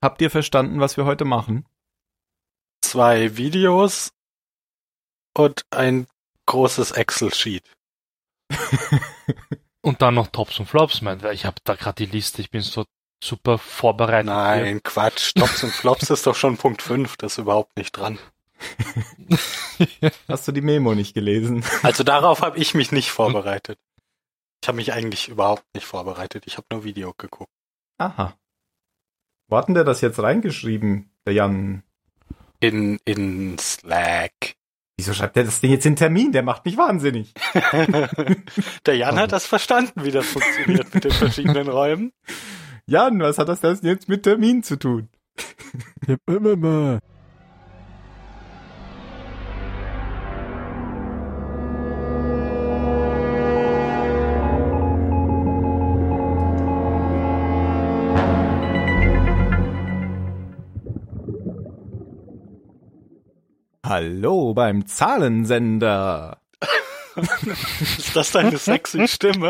Habt ihr verstanden, was wir heute machen? 2 Videos und ein großes Excel-Sheet. Und dann noch Tops und Flops, ich habe da gerade die Liste, ich bin so super vorbereitet. Nein, Quatsch, Tops und Flops ist doch schon Punkt 5, das ist überhaupt nicht dran. Hast du die Memo nicht gelesen? Also darauf habe ich mich nicht vorbereitet. Ich habe mich eigentlich überhaupt nicht vorbereitet, ich habe nur Video geguckt. Aha. Wo hat denn der das jetzt reingeschrieben, der Jan? In Slack. Wieso schreibt der das Ding jetzt in Termin? Der macht mich wahnsinnig. Der Jan hat das verstanden, wie das funktioniert mit den verschiedenen Räumen. Jan, was hat das denn jetzt mit Termin zu tun? Hallo beim Zahlensender. Ist das deine sexy Stimme?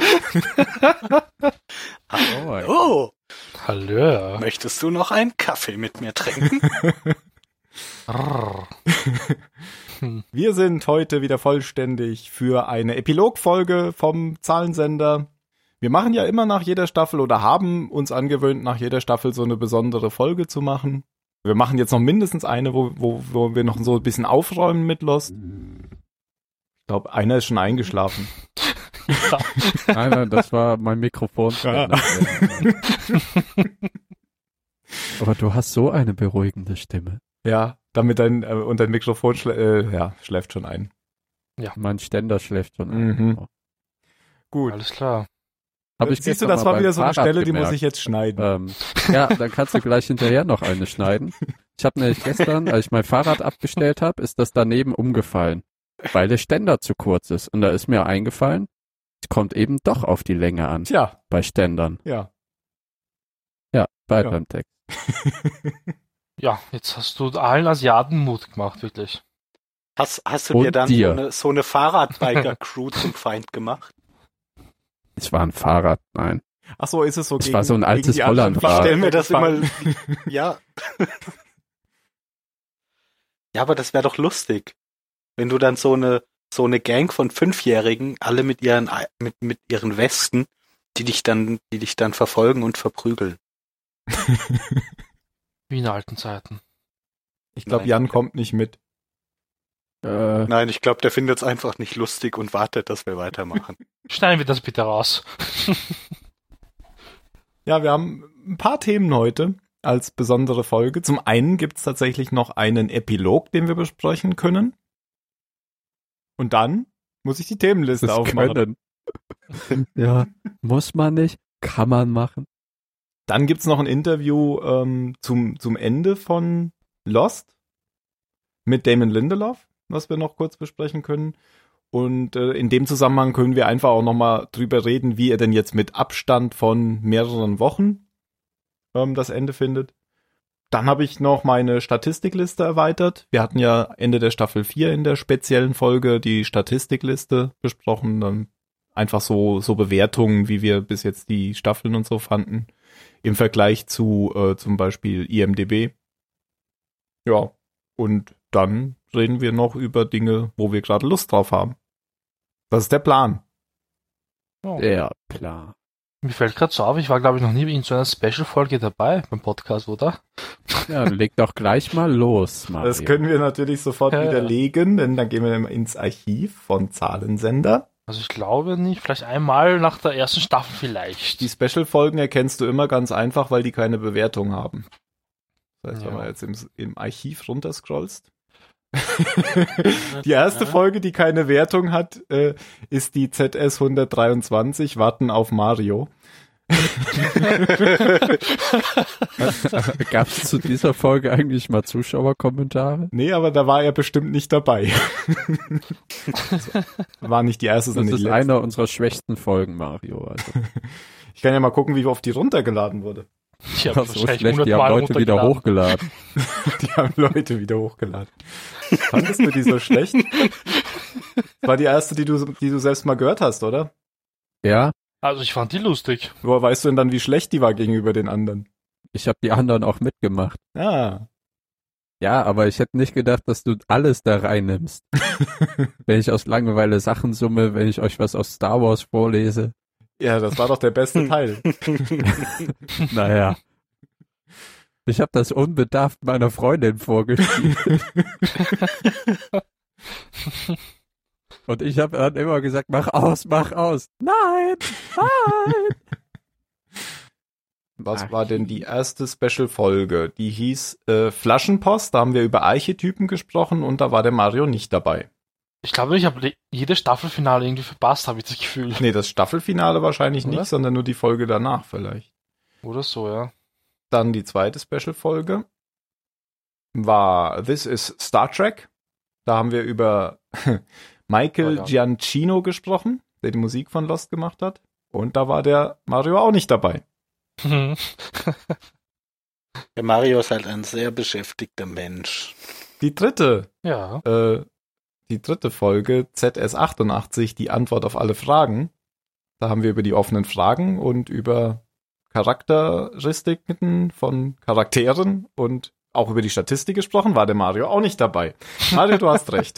Hallo. Hallo. Möchtest du noch einen Kaffee mit mir trinken? Wir sind heute wieder vollständig für eine Epilogfolge vom Zahlensender. Wir machen ja immer nach jeder Staffel oder haben uns angewöhnt, nach jeder Staffel so eine besondere Folge zu machen. Wir machen jetzt noch mindestens eine, wo wir noch so ein bisschen aufräumen mit Lost. Ich glaube, einer ist schon eingeschlafen. Nein, das war mein Mikrofon. Ja. Aber du hast so eine beruhigende Stimme. Ja, damit dein Mikrofon schläft schon ein. Ja. Mein Ständer schläft schon ein. Mhm. Gut. Alles klar. Siehst du, das war wieder so eine Stelle, die muss ich jetzt schneiden. Ja, dann kannst du gleich hinterher noch eine schneiden. Ich habe nämlich gestern, als ich mein Fahrrad abgestellt habe, ist das daneben umgefallen, weil der Ständer zu kurz ist. Und da ist mir eingefallen, es kommt eben doch auf die Länge an. Tja. Bei Ständern. Ja. Ja, beim Text. Ja, jetzt hast du allen Asiaten Mut gemacht, wirklich. Hast du dir Und dann dir. so eine Fahrradbiker-Crew zum Feind gemacht? Es war ein Fahrrad, nein. Ach so, ist es so Es war so ein altes Hollandrad. Ich stelle mir das immer, ja. Ja, aber das wäre doch lustig, wenn du dann so eine Gang von 5-Jährigen, alle mit ihren Westen, die dich dann verfolgen und verprügeln. Wie in alten Zeiten. Ich glaube, Jan kommt nicht mit. Nein, ich glaube, der findet es einfach nicht lustig und wartet, dass wir weitermachen. Schneiden wir das bitte raus. Ja, wir haben ein paar Themen heute als besondere Folge. Zum einen gibt's tatsächlich noch einen Epilog, den wir besprechen können. Und dann muss ich die Themenliste aufmachen. Ja, muss man nicht, kann man machen. Dann gibt's noch ein Interview zum Ende von Lost mit Damon Lindelof, was wir noch kurz besprechen können. Und in dem Zusammenhang können wir einfach auch nochmal drüber reden, wie er denn jetzt mit Abstand von mehreren Wochen das Ende findet. Dann habe ich noch meine Statistikliste erweitert. Wir hatten ja Ende der Staffel 4 in der speziellen Folge die Statistikliste besprochen. Dann einfach so Bewertungen, wie wir bis jetzt die Staffeln und so fanden. Im Vergleich zu zum Beispiel IMDb. Ja, und dann reden wir noch über Dinge, wo wir gerade Lust drauf haben. Das ist der Plan. Oh. Der Plan. Mir fällt gerade so auf, ich war glaube ich noch nie in so einer Special-Folge dabei beim Podcast, oder? Ja, leg doch gleich mal los, Mario. Das können wir natürlich sofort Ja. widerlegen, denn dann gehen wir dann ins Archiv von Zahlensender. Also ich glaube nicht, vielleicht einmal nach der ersten Staffel vielleicht. Die Special-Folgen erkennst du immer ganz einfach, weil die keine Bewertung haben. Das heißt, Ja. wenn du jetzt im Archiv runterscrollst. Die erste Folge, die keine Wertung hat, ist die ZS 123, Warten auf Mario. Gab es zu dieser Folge eigentlich mal Zuschauerkommentare? Nee, aber da war er bestimmt nicht dabei. War nicht die erste, Das sondern die ist letzte. eine unserer schwächsten Folgen, Mario. Also. Ich kann ja mal gucken, wie oft die runtergeladen wurde. Ich habe So schlecht, die haben Leute wieder hochgeladen. Die haben Leute wieder hochgeladen. Fandest du die so schlecht? Das war die erste, die du selbst mal gehört hast, oder? Ja, Also ich fand die lustig. Woher weißt du denn dann, wie schlecht die war gegenüber den anderen? Ich habe die anderen auch mitgemacht. Ah. Ja, aber ich hätte nicht gedacht, dass du alles da reinnimmst. Wenn ich aus Langeweile Sachen summe, wenn ich euch was aus Star Wars vorlese. Ja, das war doch der beste Teil. Naja. Ich habe das unbedarft meiner Freundin vorgespielt. Und ich habe dann immer gesagt, mach aus, mach aus. Nein, nein. Was war denn die erste Special-Folge? Die hieß Flaschenpost, da haben wir über Archetypen gesprochen und da war der Mario nicht dabei. Ich glaube, ich habe jedes Staffelfinale irgendwie verpasst, habe ich das Gefühl. Nee, das Staffelfinale wahrscheinlich Oder? nicht, sondern nur die Folge danach vielleicht. Oder so, ja. Dann die zweite Special-Folge war This is Star Trek. Da haben wir über Michael Giacchino gesprochen, der die Musik von Lost gemacht hat. Und da war der Mario auch nicht dabei. Der Mario ist halt ein sehr beschäftigter Mensch. Die dritte Ja. Folge, ZS88, die Antwort auf alle Fragen. Da haben wir über die offenen Fragen und über Charakteristiken von Charakteren und auch über die Statistik gesprochen, war der Mario auch nicht dabei. Mario, du hast recht.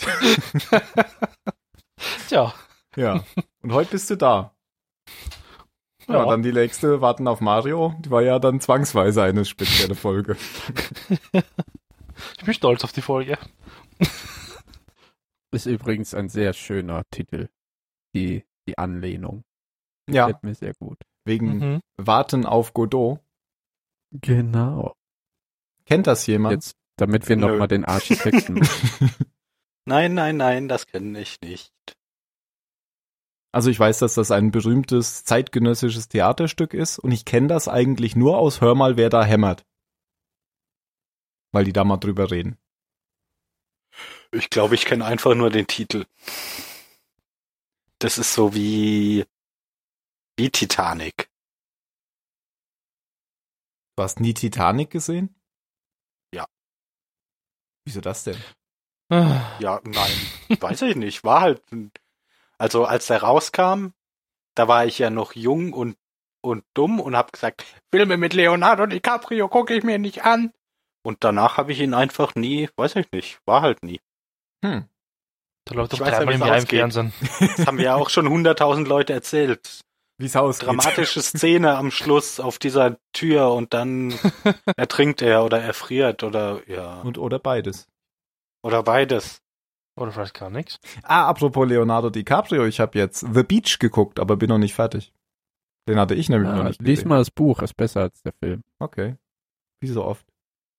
Tja. Ja. Und heute bist du da. Ja, dann die nächste Warten auf Mario. Die war ja dann zwangsweise eine spezielle Folge. Ich bin stolz auf die Folge. Ist übrigens ein sehr schöner Titel. Die Anlehnung. Ja, Gefällt mir sehr gut. wegen Warten auf Godot. Genau. Kennt das jemand? Jetzt, damit wir nochmal den Architekten. Nein, das kenne ich nicht. Also ich weiß, dass das ein berühmtes zeitgenössisches Theaterstück ist und ich kenne das eigentlich nur aus Hör mal, wer da hämmert. Weil die da mal drüber reden. Ich glaube, ich kenne einfach nur den Titel. Das ist so wie Titanic. Du hast nie Titanic gesehen? Ja. Wieso das denn? Ja, nein, weiß ich nicht. War halt, also als der rauskam, da war ich ja noch jung und dumm und hab gesagt, Filme mit Leonardo DiCaprio gucke ich mir nicht an. Und danach habe ich ihn einfach nie, weiß ich nicht, war halt nie. Da läuft doch Ich weiß ja, dreimal wie im es Jahr im ausgeht. Fernsehen. Das haben wir ja auch schon 100.000 Leute erzählt. Wie es ausgeht. Dramatische Szene am Schluss auf dieser Tür und dann ertrinkt er oder erfriert oder ja. Oder beides. Oder beides. Oder vielleicht gar nichts. Apropos Leonardo DiCaprio, ich habe jetzt The Beach geguckt, aber bin noch nicht fertig. Den hatte ich nämlich noch nicht Lies gesehen. mal das Buch, ist besser als der Film. Okay. Wie so oft.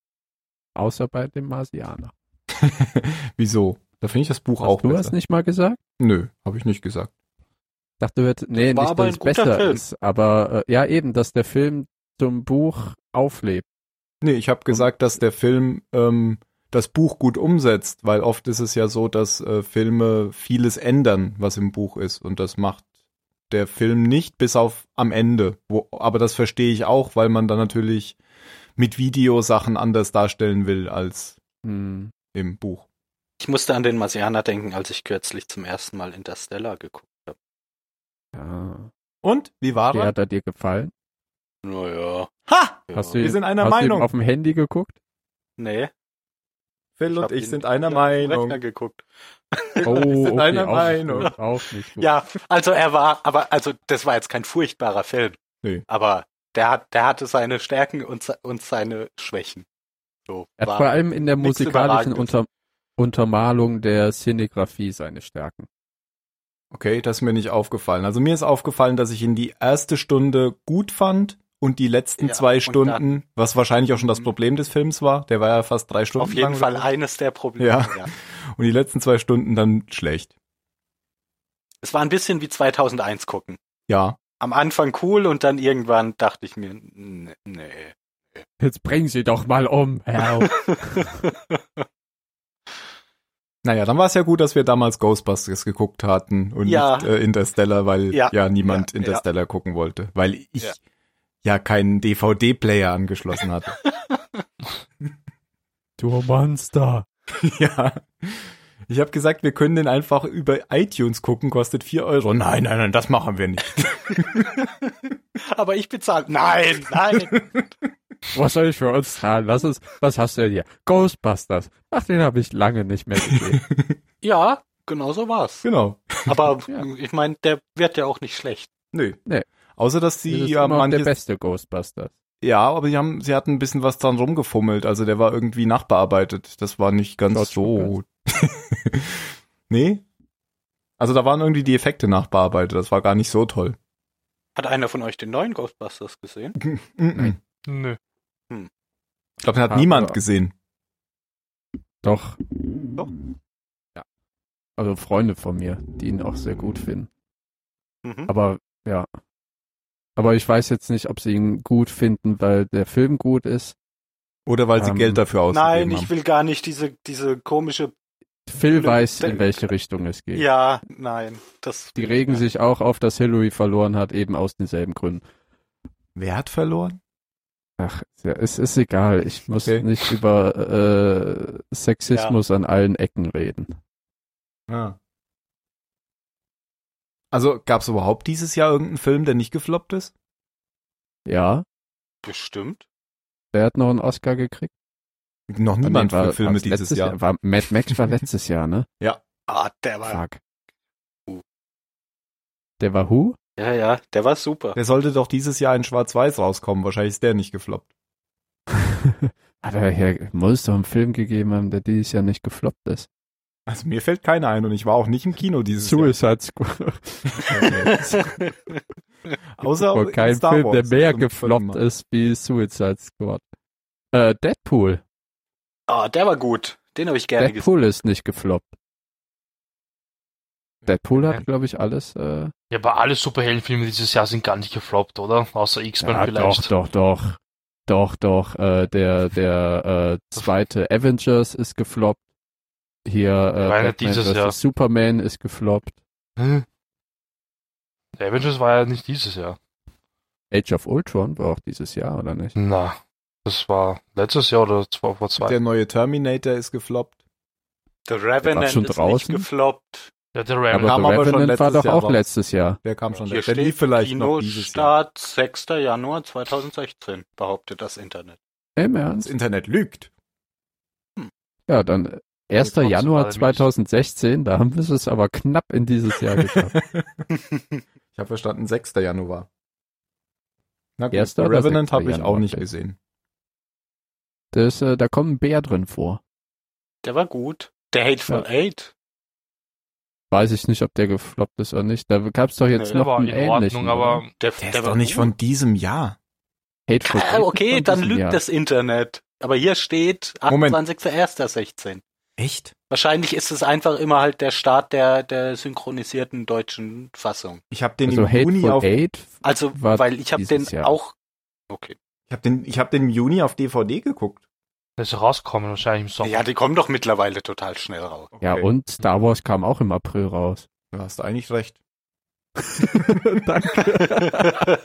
Außer bei dem Marsianer. Wieso? Da finde ich das Buch auch Du besser. hast nicht mal gesagt? Nö, habe ich nicht gesagt. Ich dachte, nee, War nicht, aber dass es ein guter besser Film. ist, aber ja eben, dass der Film zum Buch auflebt. Nee, ich habe gesagt, dass der Film das Buch gut umsetzt, weil oft ist es ja so, dass Filme vieles ändern, was im Buch ist. Und das macht der Film nicht, bis auf am Ende. Aber das verstehe ich auch, weil man dann natürlich mit Video Sachen anders darstellen will als im Buch. Ich musste an den Marsianer denken, als ich kürzlich zum ersten Mal Interstellar geguckt habe. Ja. Und? Wie war Wie er? hat er dir gefallen? Naja. Ha! Ja. Hast Wir sind einer hast du ihn Meinung. auf dem Handy geguckt? Nee. Phil und hab ich ihn sind einer auf dem Meinung. Rechner geguckt. Oh, okay, einer auch Meinung. Nicht gut, auch nicht gut. Ja, also das war jetzt kein furchtbarer Film. Nee. Aber der hatte seine Stärken und seine Schwächen. So, Er hat war vor allem in der nichts musikalischen Überragendes. Untermalung der Szenegrafie seine Stärken. Okay, das ist mir nicht aufgefallen. Also mir ist aufgefallen, dass ich ihn die erste Stunde gut fand und die letzten Ja, 2 und Stunden, dann- was wahrscheinlich auch schon das Problem des Films war, der war ja fast 3 Stunden Auf jeden lang. Fall oder so. eines der Probleme. Ja. Ja. Und die letzten 2 Stunden dann schlecht. Es war ein bisschen wie 2001 gucken. Ja. Am Anfang cool und dann irgendwann dachte ich mir, nee. Jetzt bring sie doch mal um, Herr. Naja, dann war es ja gut, dass wir damals Ghostbusters geguckt hatten und Ja. nicht Interstellar, weil Ja. niemand Ja. Interstellar gucken wollte. Weil ich Ja. ja keinen DVD-Player angeschlossen hatte. Du Monster. Ja. Ich habe gesagt, wir können den einfach über iTunes gucken, kostet 4 Euro. Nein, das machen wir nicht. Aber ich bezahle. Nein. Was soll ich für uns zahlen? Was hast du denn hier? Ghostbusters. Ach, den habe ich lange nicht mehr gesehen. Ja, genau so war's. Genau. Aber Ja. ich meine, der wird ja auch nicht schlecht. Nö. Nee. Außer, dass Das sie ist ja immer noch der manches... beste Ghostbusters. Ja, aber sie hatten ein bisschen was dran rumgefummelt. Also der war irgendwie nachbearbeitet. Das war nicht ganz George so... Nee? Also da waren irgendwie die Effekte nachbearbeitet. Das war gar nicht so toll. Hat einer von euch den neuen Ghostbusters gesehen? Mhm. Nö. Ich glaube, den hat Aber- niemand gesehen. Doch. Doch? Ja. Also Freunde von mir, die ihn auch sehr gut finden. Mhm. Aber, ja. Aber ich weiß jetzt nicht, ob sie ihn gut finden, weil der Film gut ist. Oder weil sie Geld dafür ausgegeben Nein, haben. ich will gar nicht diese komische... Phil weiß, in welche Richtung es geht. Ja, nein. Das Die regen sich auch auf, dass Hillary verloren hat, eben aus denselben Gründen. Wer hat verloren? Ach, ja, es ist egal. Ich muss Okay. nicht über Sexismus an allen Ecken reden. Ja. Also gab es überhaupt dieses Jahr irgendeinen Film, der nicht gefloppt ist? Ja, Bestimmt. wer hat noch einen Oscar gekriegt? Noch niemand Nee, für Filme war's dieses letztes Jahr. Mad Max war letztes Jahr, ne? Ah, der war... Fuck. Der war Who? Ja, der war super. Der sollte doch dieses Jahr in Schwarz-Weiß rauskommen. Wahrscheinlich ist der nicht gefloppt. Aber hier muss es doch einen Film gegeben haben, der dieses Jahr nicht gefloppt ist. Also mir fällt keiner ein und ich war auch nicht im Kino dieses Suicide Squad. Jahr. Außer Und kein Star Film, der Wars. mehr Und gefloppt warte mal. ist wie Suicide Squad. Deadpool. Ah, der war gut. Den habe ich gerne gesehen. Deadpool ist nicht gefloppt. Deadpool hat, glaube ich, alles. Ja, aber alle Superheldenfilme dieses Jahr sind gar nicht gefloppt, oder? Außer X-Men Ja, vielleicht. doch. Der zweite Avengers ist gefloppt. Hier War nicht Batman dieses vs. Jahr. Superman ist gefloppt. Hm. Der Avengers war ja nicht dieses Jahr. Age of Ultron war auch dieses Jahr, oder nicht? Na, das war letztes Jahr oder vor zwei. Der neue Terminator ist gefloppt. The Revenant schon ist draußen? nicht gefloppt. Ja, der Aber Raven. kam The aber schon Revenant war letztes doch Jahr auch raus. letztes Jahr. Der kam schon. Hier Der lief steht vielleicht noch dieses Jahr. Kinostart 6. Januar 2016, behauptet das Internet. Im Das Ernst? Internet lügt. Ja, dann 1. trotzdem Januar war der 2016, da haben wir es aber knapp in dieses Jahr geschafft. Ich habe verstanden, 6. Januar. Na gut, Erster The oder Revenant 6. habe ich auch Januar? nicht gesehen. Da kommt ein Bär drin vor. Der war gut. Der Hateful Ja. Eight. Weiß ich nicht, ob der gefloppt ist oder nicht. Da gab es doch jetzt Nee, Der noch war einen in ähnlichen. Ordnung, aber Der ist doch nicht von diesem Jahr. Hateful Eight ist Okay, von dann diesem lügt Jahr. das Internet. Aber hier steht Moment. 28.01.16. Echt? Wahrscheinlich ist es einfach immer halt der Start der synchronisierten deutschen Fassung. Ich habe den Also im Juni Hateful auf Eight Also, war weil ich habe den dieses Jahr. auch... Okay. ich hab den im Juni auf DVD geguckt. der ist rausgekommen wahrscheinlich im Sommer. Ja, die kommen doch mittlerweile total schnell raus. Ja, Okay. und Star Wars kam auch im April raus. Du hast eigentlich recht. Danke.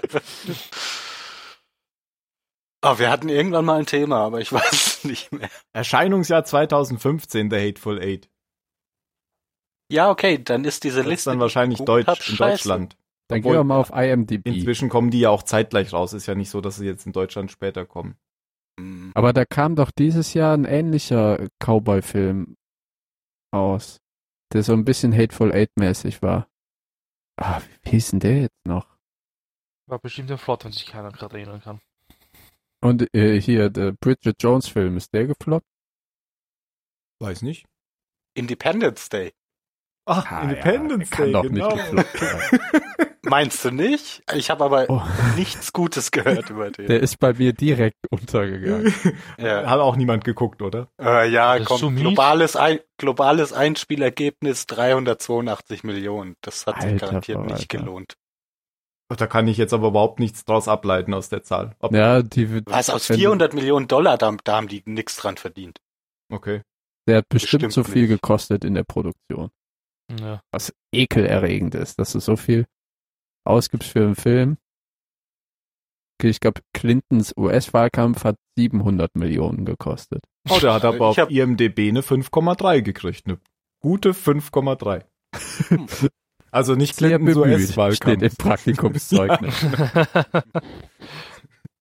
Ah, wir hatten irgendwann mal ein Thema, aber ich weiß es nicht mehr. Erscheinungsjahr 2015, The Hateful Eight. Ja, okay, dann ist diese Das ist Liste dann wahrscheinlich die ich gut hab, Deutsch in scheiße. Deutschland. Dann Obwohl, gehen wir mal auf IMDb. Inzwischen kommen die ja auch zeitgleich raus. Ist ja nicht so, dass sie jetzt in Deutschland später kommen. Hm. Aber da kam doch dieses Jahr ein ähnlicher Cowboy-Film raus, der so ein bisschen Hateful Eight-mäßig war. Ah, wie hieß denn der jetzt noch? War bestimmt ein Flott, wenn sich keiner gerade erinnern kann. Und hier, der Bridget Jones-Film, ist der gefloppt? Weiß nicht. Independence Day. Ach, Ah, Independence ja, der kann Day, doch genau. nicht gefloppt sein. Meinst du nicht? Ich habe aber Oh, nichts Gutes gehört über den. der ist bei mir direkt untergegangen. Ja. Hat auch niemand geguckt, oder? Ja, Das ist komm, so mies. globales Einspielergebnis 382 Millionen. Das hat sich Alter garantiert nicht Verwalter. gelohnt. Da kann ich jetzt aber überhaupt nichts draus ableiten aus der Zahl. Ja, die, Was, aus wenn- 400 Millionen Dollar, da haben die nichts dran verdient. Okay. Der hat bestimmt Bestimmt so viel nicht. gekostet in der Produktion. Ja. Was ekelerregend ist, dass du so viel ausgibst für einen Film. Okay, ich glaube, Clintons US-Wahlkampf hat 700 Millionen gekostet. Oh, der hat aber Ich auf hab- IMDb eine 5,3 gekriegt. Eine gute 5,3. Also nicht Sehr Clintons bemüht, steht US-Wahlkampf. im Praktikumszeugnis.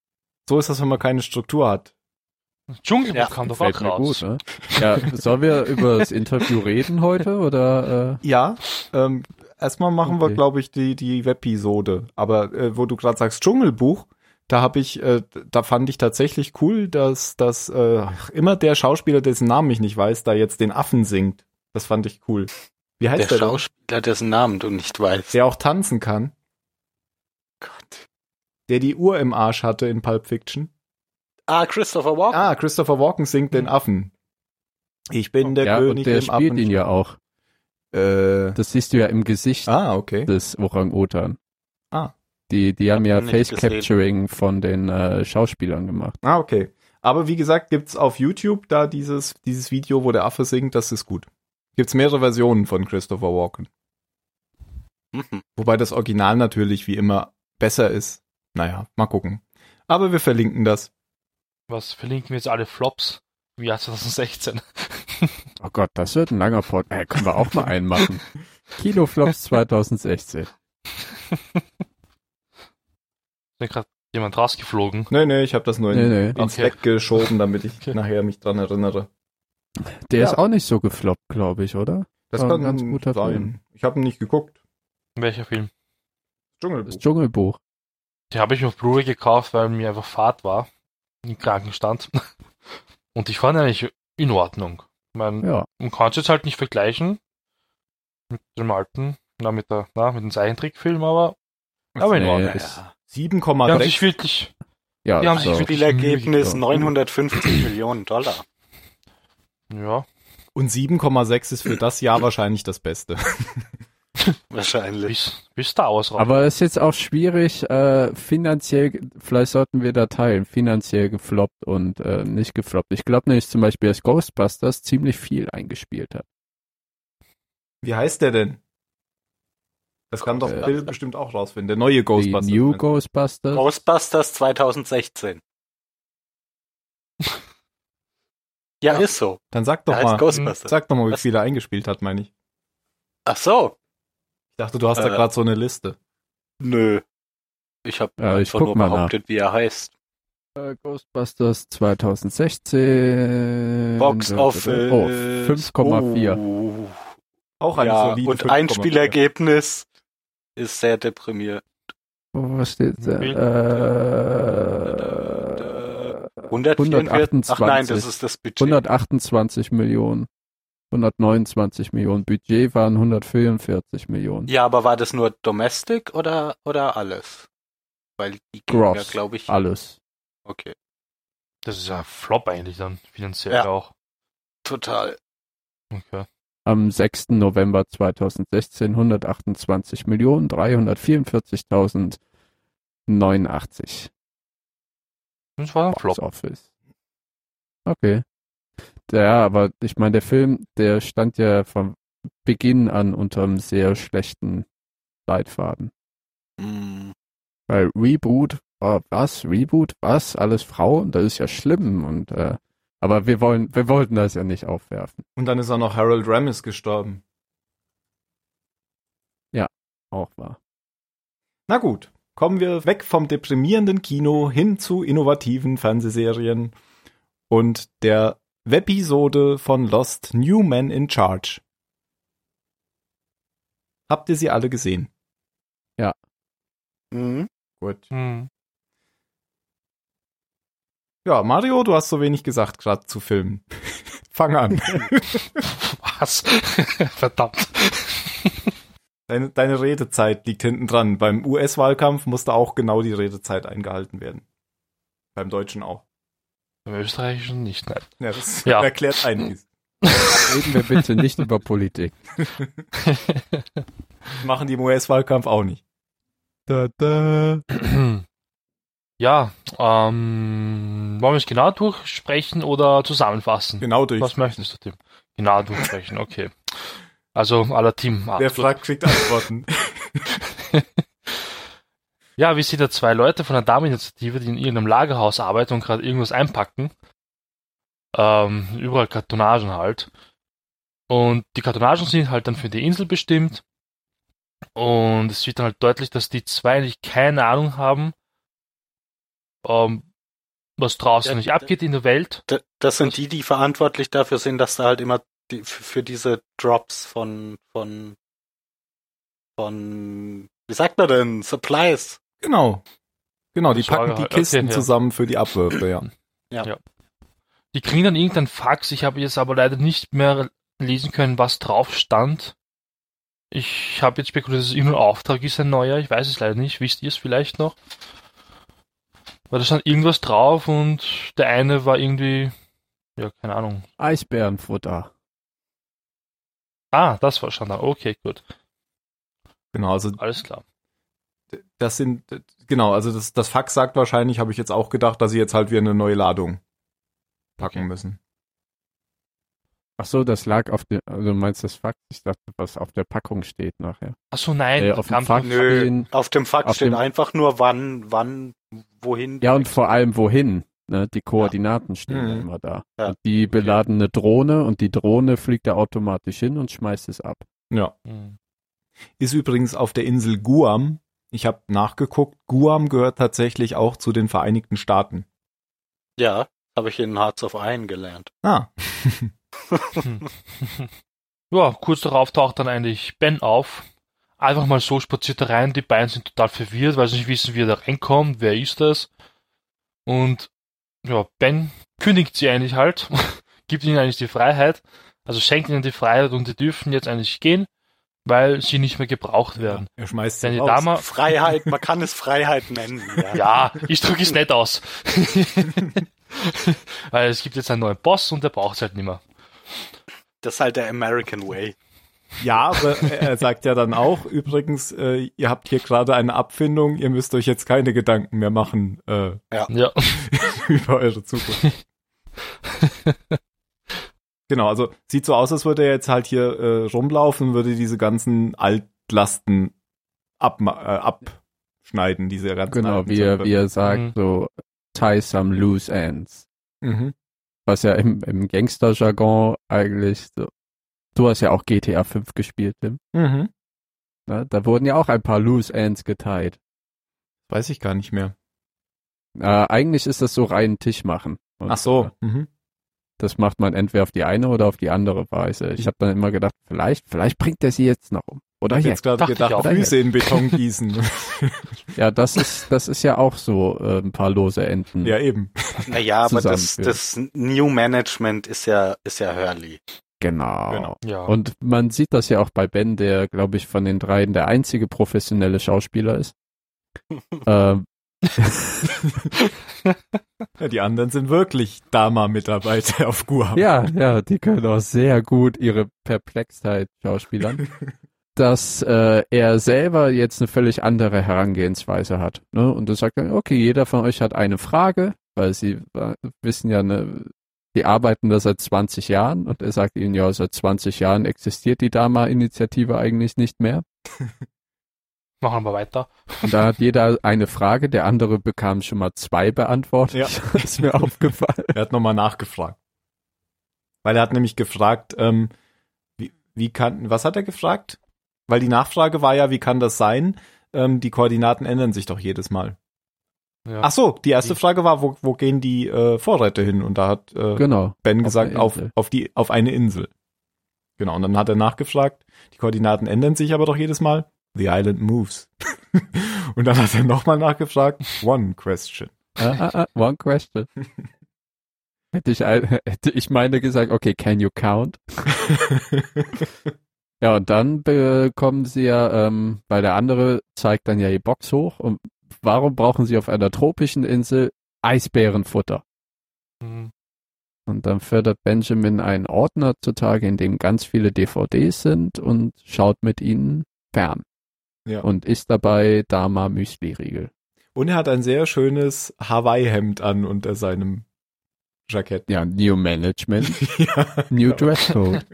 So ist das, wenn man keine Struktur hat. Dschungelbuch Ja, kam doch Gefällt auch mir raus. gut, ne? Ja, sollen wir über das Interview reden heute oder? Ja, erstmal machen wir, Okay. glaube ich, die Webisode. Aber wo du gerade sagst Dschungelbuch, da fand ich tatsächlich cool, dass immer der Schauspieler, dessen Namen ich nicht weiß, da jetzt den Affen singt. Das fand ich cool. Wie heißt Der der denn? Schauspieler, dessen Namen du nicht weißt. Der auch tanzen kann. Gott. Der die Uhr im Arsch hatte in Pulp Fiction. Ah, Christopher Walken. Ah, Christopher Walken singt den Affen. Ich bin der Ja, König und der im spielt Affen. ihn ja auch. Das siehst du ja im Gesicht Okay. des Orang-Utan. Ah. Die haben ja Hab ich nicht Face-Capturing von den Schauspielern gemacht. Ah, okay. Aber wie gesagt, gibt's auf YouTube da dieses Video, wo der Affe singt, das ist gut. Gibt's mehrere Versionen von Christopher Walken. Mhm. Wobei das Original natürlich wie immer besser ist. Naja, mal gucken. Aber wir verlinken das. Was verlinken wir jetzt alle Flops im Jahr 2016? Oh Gott, das wird ein langer Pod. Können wir auch mal einen machen. Kinoflops 2016. Ist gerade jemand rausgeflogen? Nee, ich habe das nur Nee. ins Okay. Deck geschoben, damit ich Okay. nachher mich dran erinnere. Der Ja. ist auch nicht so gefloppt, glaube ich, oder? Das War kann ein ganz guter sein. Film. Ich habe ihn nicht geguckt. Welcher Film? Dschungelbuch. Das Dschungelbuch. Den habe ich auf Blu-ray gekauft, weil mir einfach Fahrt war. Im Krankenstand. Und ich fand ihn eigentlich in Ordnung. Ich meine, Ja. man kann es jetzt halt nicht vergleichen mit dem alten, mit dem Zeichentrickfilm, aber in nee, Ordnung. ist- Ja. Die haben 7,6. sich wirklich, Ja, Die haben so. sich wirklich Spielergebnis Mühe 950 Millionen $. ja, Und 7,6 ist für das Jahr wahrscheinlich das Beste. Wahrscheinlich. bis Star Wars raus. Aber es ist jetzt auch schwierig, finanziell, vielleicht sollten wir da teilen, finanziell gefloppt und nicht gefloppt. Ich glaube nämlich zum Beispiel, dass Ghostbusters ziemlich viel eingespielt hat. Wie heißt der denn? Das kann doch Bill bestimmt auch rausfinden. Der neue Ghostbusters. Die New Ghostbusters. Ghostbusters 2016. Ja, ist so. Dann sag doch Der heißt mal. Ghostbusters. Sag doch mal, wie Was? viel er eingespielt hat, meine ich. Ach so. Ich dachte, du hast da gerade so eine Liste. Nö. Ich habe Ja, ich einfach guck nur mal behauptet, wie er heißt. Ghostbusters 2016. Box Office. Oh, 5,4. Oh. Auch ein Ja, solide und 5,4. Einspielergebnis ist sehr deprimiert. Oh, was steht da? 144? Ach nein, 128. das ist das Budget. 128 Millionen. 129 Millionen. Budget waren 144 Millionen. Ja, aber war das nur Domestic oder alles? Weil die gehen Gross. ja, glaube ich. Alles. Okay, Das ist ja Flop eigentlich dann, finanziell Ja. auch. total. Okay. Am 6. November 2016 128 Millionen 344.089. Das war ein Box Flop. Office. Okay. Ja, aber ich meine, der Film, der stand ja von Beginn an unter einem sehr schlechten Leitfaden. Hm. Weil Reboot, was? Reboot, was? Alles Frauen? Das ist ja schlimm. Und aber wir wollten das ja nicht aufwerfen. Und dann ist auch noch Harold Ramis gestorben. Auch wahr. Na gut, kommen wir weg vom deprimierenden Kino hin zu innovativen Fernsehserien und der Webisode von Lost, New Men in Charge. Habt ihr sie alle gesehen? Mhm. Gut. Hm. Ja, Mario, du hast so wenig gesagt gerade zu Filmen. Fang an. Was? Verdammt. Deine Redezeit liegt hinten dran. Beim US-Wahlkampf musste auch genau die Redezeit eingehalten werden. Beim Deutschen auch. Im Österreichischen nicht, nein. Ja, das Ja. erklärt einiges. Reden wir bitte nicht über Politik. Machen die im US-Wahlkampf auch nicht. Da, da. Ja, wollen wir es genau durchsprechen oder zusammenfassen? Genau durch. Was möchtest du, Tim? Genau durchsprechen, okay. Also, aller Team. Wer fragt, kriegt Antworten. Ja, wir sehen da zwei Leute von der Dameninitiative, die in irgendeinem Lagerhaus arbeiten und gerade irgendwas einpacken. Überall Kartonagen halt. Und die Kartonagen sind halt dann für die Insel bestimmt. Und es wird dann halt deutlich, dass die zwei eigentlich keine Ahnung haben, was draußen nicht abgeht in der Welt. Das sind die verantwortlich dafür sind, dass da halt immer für diese Drops von wie sagt man denn, Supplies. Genau, die packen die halt. Kisten Okay, zusammen für die Abwürfe, ja. Ja. Die kriegen dann irgendeinen Fax. Ich habe jetzt aber leider nicht mehr lesen können, was drauf stand. Ich habe jetzt spekuliert, dass es irgendein Auftrag ist, ein neuer. Ich weiß es leider nicht. Wisst ihr es vielleicht noch? Weil da stand irgendwas drauf und der eine war irgendwie, ja, keine Ahnung. Eisbärenfutter. Ah, das war schon da. Okay, gut. Genau, also Alles klar. das sind, genau, also das Fax sagt wahrscheinlich, habe ich jetzt auch gedacht, dass sie jetzt halt wieder eine neue Ladung packen müssen. Ach so, das lag auf dem, also du meinst das Fax? Ich dachte, was auf der Packung steht nachher. Achso, nein. Auf dem Fax Nö, stehen, auf dem Fax auf steht dem- einfach nur wann, wohin. ja, und vor allem wohin. Ne? Die Koordinaten stehen ja Mhm. immer da. Ja. Und die beladen eine Drohne und die Drohne fliegt da automatisch hin und schmeißt es ab. Ja. Hm. Ist übrigens auf der Insel Guam. Ich habe nachgeguckt, Guam gehört tatsächlich auch zu den Vereinigten Staaten. Ja, habe ich in Hearts of Iron gelernt. Ah, Ja, kurz darauf taucht dann eigentlich Ben auf. Einfach mal so spaziert er rein. Die beiden sind total verwirrt, weil sie nicht wissen, wie er da reinkommt. Wer ist das? Und ja, Ben kündigt sie eigentlich halt, gibt ihnen eigentlich die Freiheit, also schenkt ihnen die Freiheit und die dürfen jetzt eigentlich gehen, weil sie nicht mehr gebraucht werden. er schmeißt Wenn sie die raus. Dame, Freiheit, man kann es Freiheit nennen. Ja. ja, ich drücke es nett aus. Weil es gibt jetzt einen neuen Boss und der braucht es halt nicht mehr. Das ist halt der American Way. Ja, aber er sagt ja dann auch, übrigens, ihr habt hier gerade eine Abfindung, ihr müsst euch jetzt keine Gedanken mehr machen Ja. über eure Zukunft. Genau, also sieht so aus, als würde er jetzt halt hier rumlaufen und würde diese ganzen Altlasten abschneiden, diese ganzen Genau, alten wie er sagt, Mhm. so tie some loose ends. Mhm. Was ja im Gangster-Jargon eigentlich so. Du hast ja auch GTA 5 gespielt, Tim. Mhm. Ne? Da wurden ja auch ein paar loose ends geteilt. Weiß ich gar nicht mehr. Eigentlich ist das so reinen Tisch machen. Und, Ach so. Mhm. Das macht man entweder auf die eine oder auf die andere Weise. Ich habe dann immer gedacht, vielleicht bringt er sie jetzt noch um. Oder Ich hab jetzt. jetzt gerade dachte ich gedacht, auch. Füße in Beton gießen. Ja, das ist ja auch so ein paar lose Enden. Ja, eben. Naja, aber Zusammenführen. das New Management ist ja Hurley. Genau. Ja. Und man sieht das ja auch bei Ben, der, glaube ich, von den dreien der einzige professionelle Schauspieler ist. Ja, die anderen sind wirklich Dama-Mitarbeiter auf Guam. Ja, die können auch sehr gut ihre Perplexheit schauspielern. Dass er selber jetzt eine völlig andere Herangehensweise hat. Ne? Und er sagt dann, okay, jeder von euch hat eine Frage, weil sie wissen ja, die arbeiten da seit 20 Jahren und er sagt ihnen, ja, seit 20 Jahren existiert die Dama-Initiative eigentlich nicht mehr. Machen wir weiter. Und da hat jeder eine Frage, der andere bekam schon mal 2 beantwortet. Ja. Ist mir aufgefallen. Er hat nochmal nachgefragt. Weil er hat nämlich gefragt, was hat er gefragt? Weil die Nachfrage war ja, wie kann das sein? Die Koordinaten ändern sich doch jedes Mal. Ja. Ach so, die erste Frage war, wo gehen die Vorräte hin? Und da hat Genau. Ben auf gesagt, der Insel. auf eine Insel. Genau, und dann hat er nachgefragt, die Koordinaten ändern sich aber doch jedes Mal. The island moves. Und dann hat er nochmal nachgefragt, one question. One question. Hätte ich meine gesagt, okay, can you count? Ja, und dann bekommen sie ja, weil der andere zeigt dann ja die Box hoch. Und warum brauchen sie auf einer tropischen Insel Eisbärenfutter? Hm. Und dann fördert Benjamin einen Ordner zutage, in dem ganz viele DVDs sind und schaut mit ihnen fern. Ja. Und isst dabei Dama Müsli-Riegel. Und er hat ein sehr schönes Hawaii-Hemd an unter seinem Jackett. Ja, New Management, Ja. New Dresscode.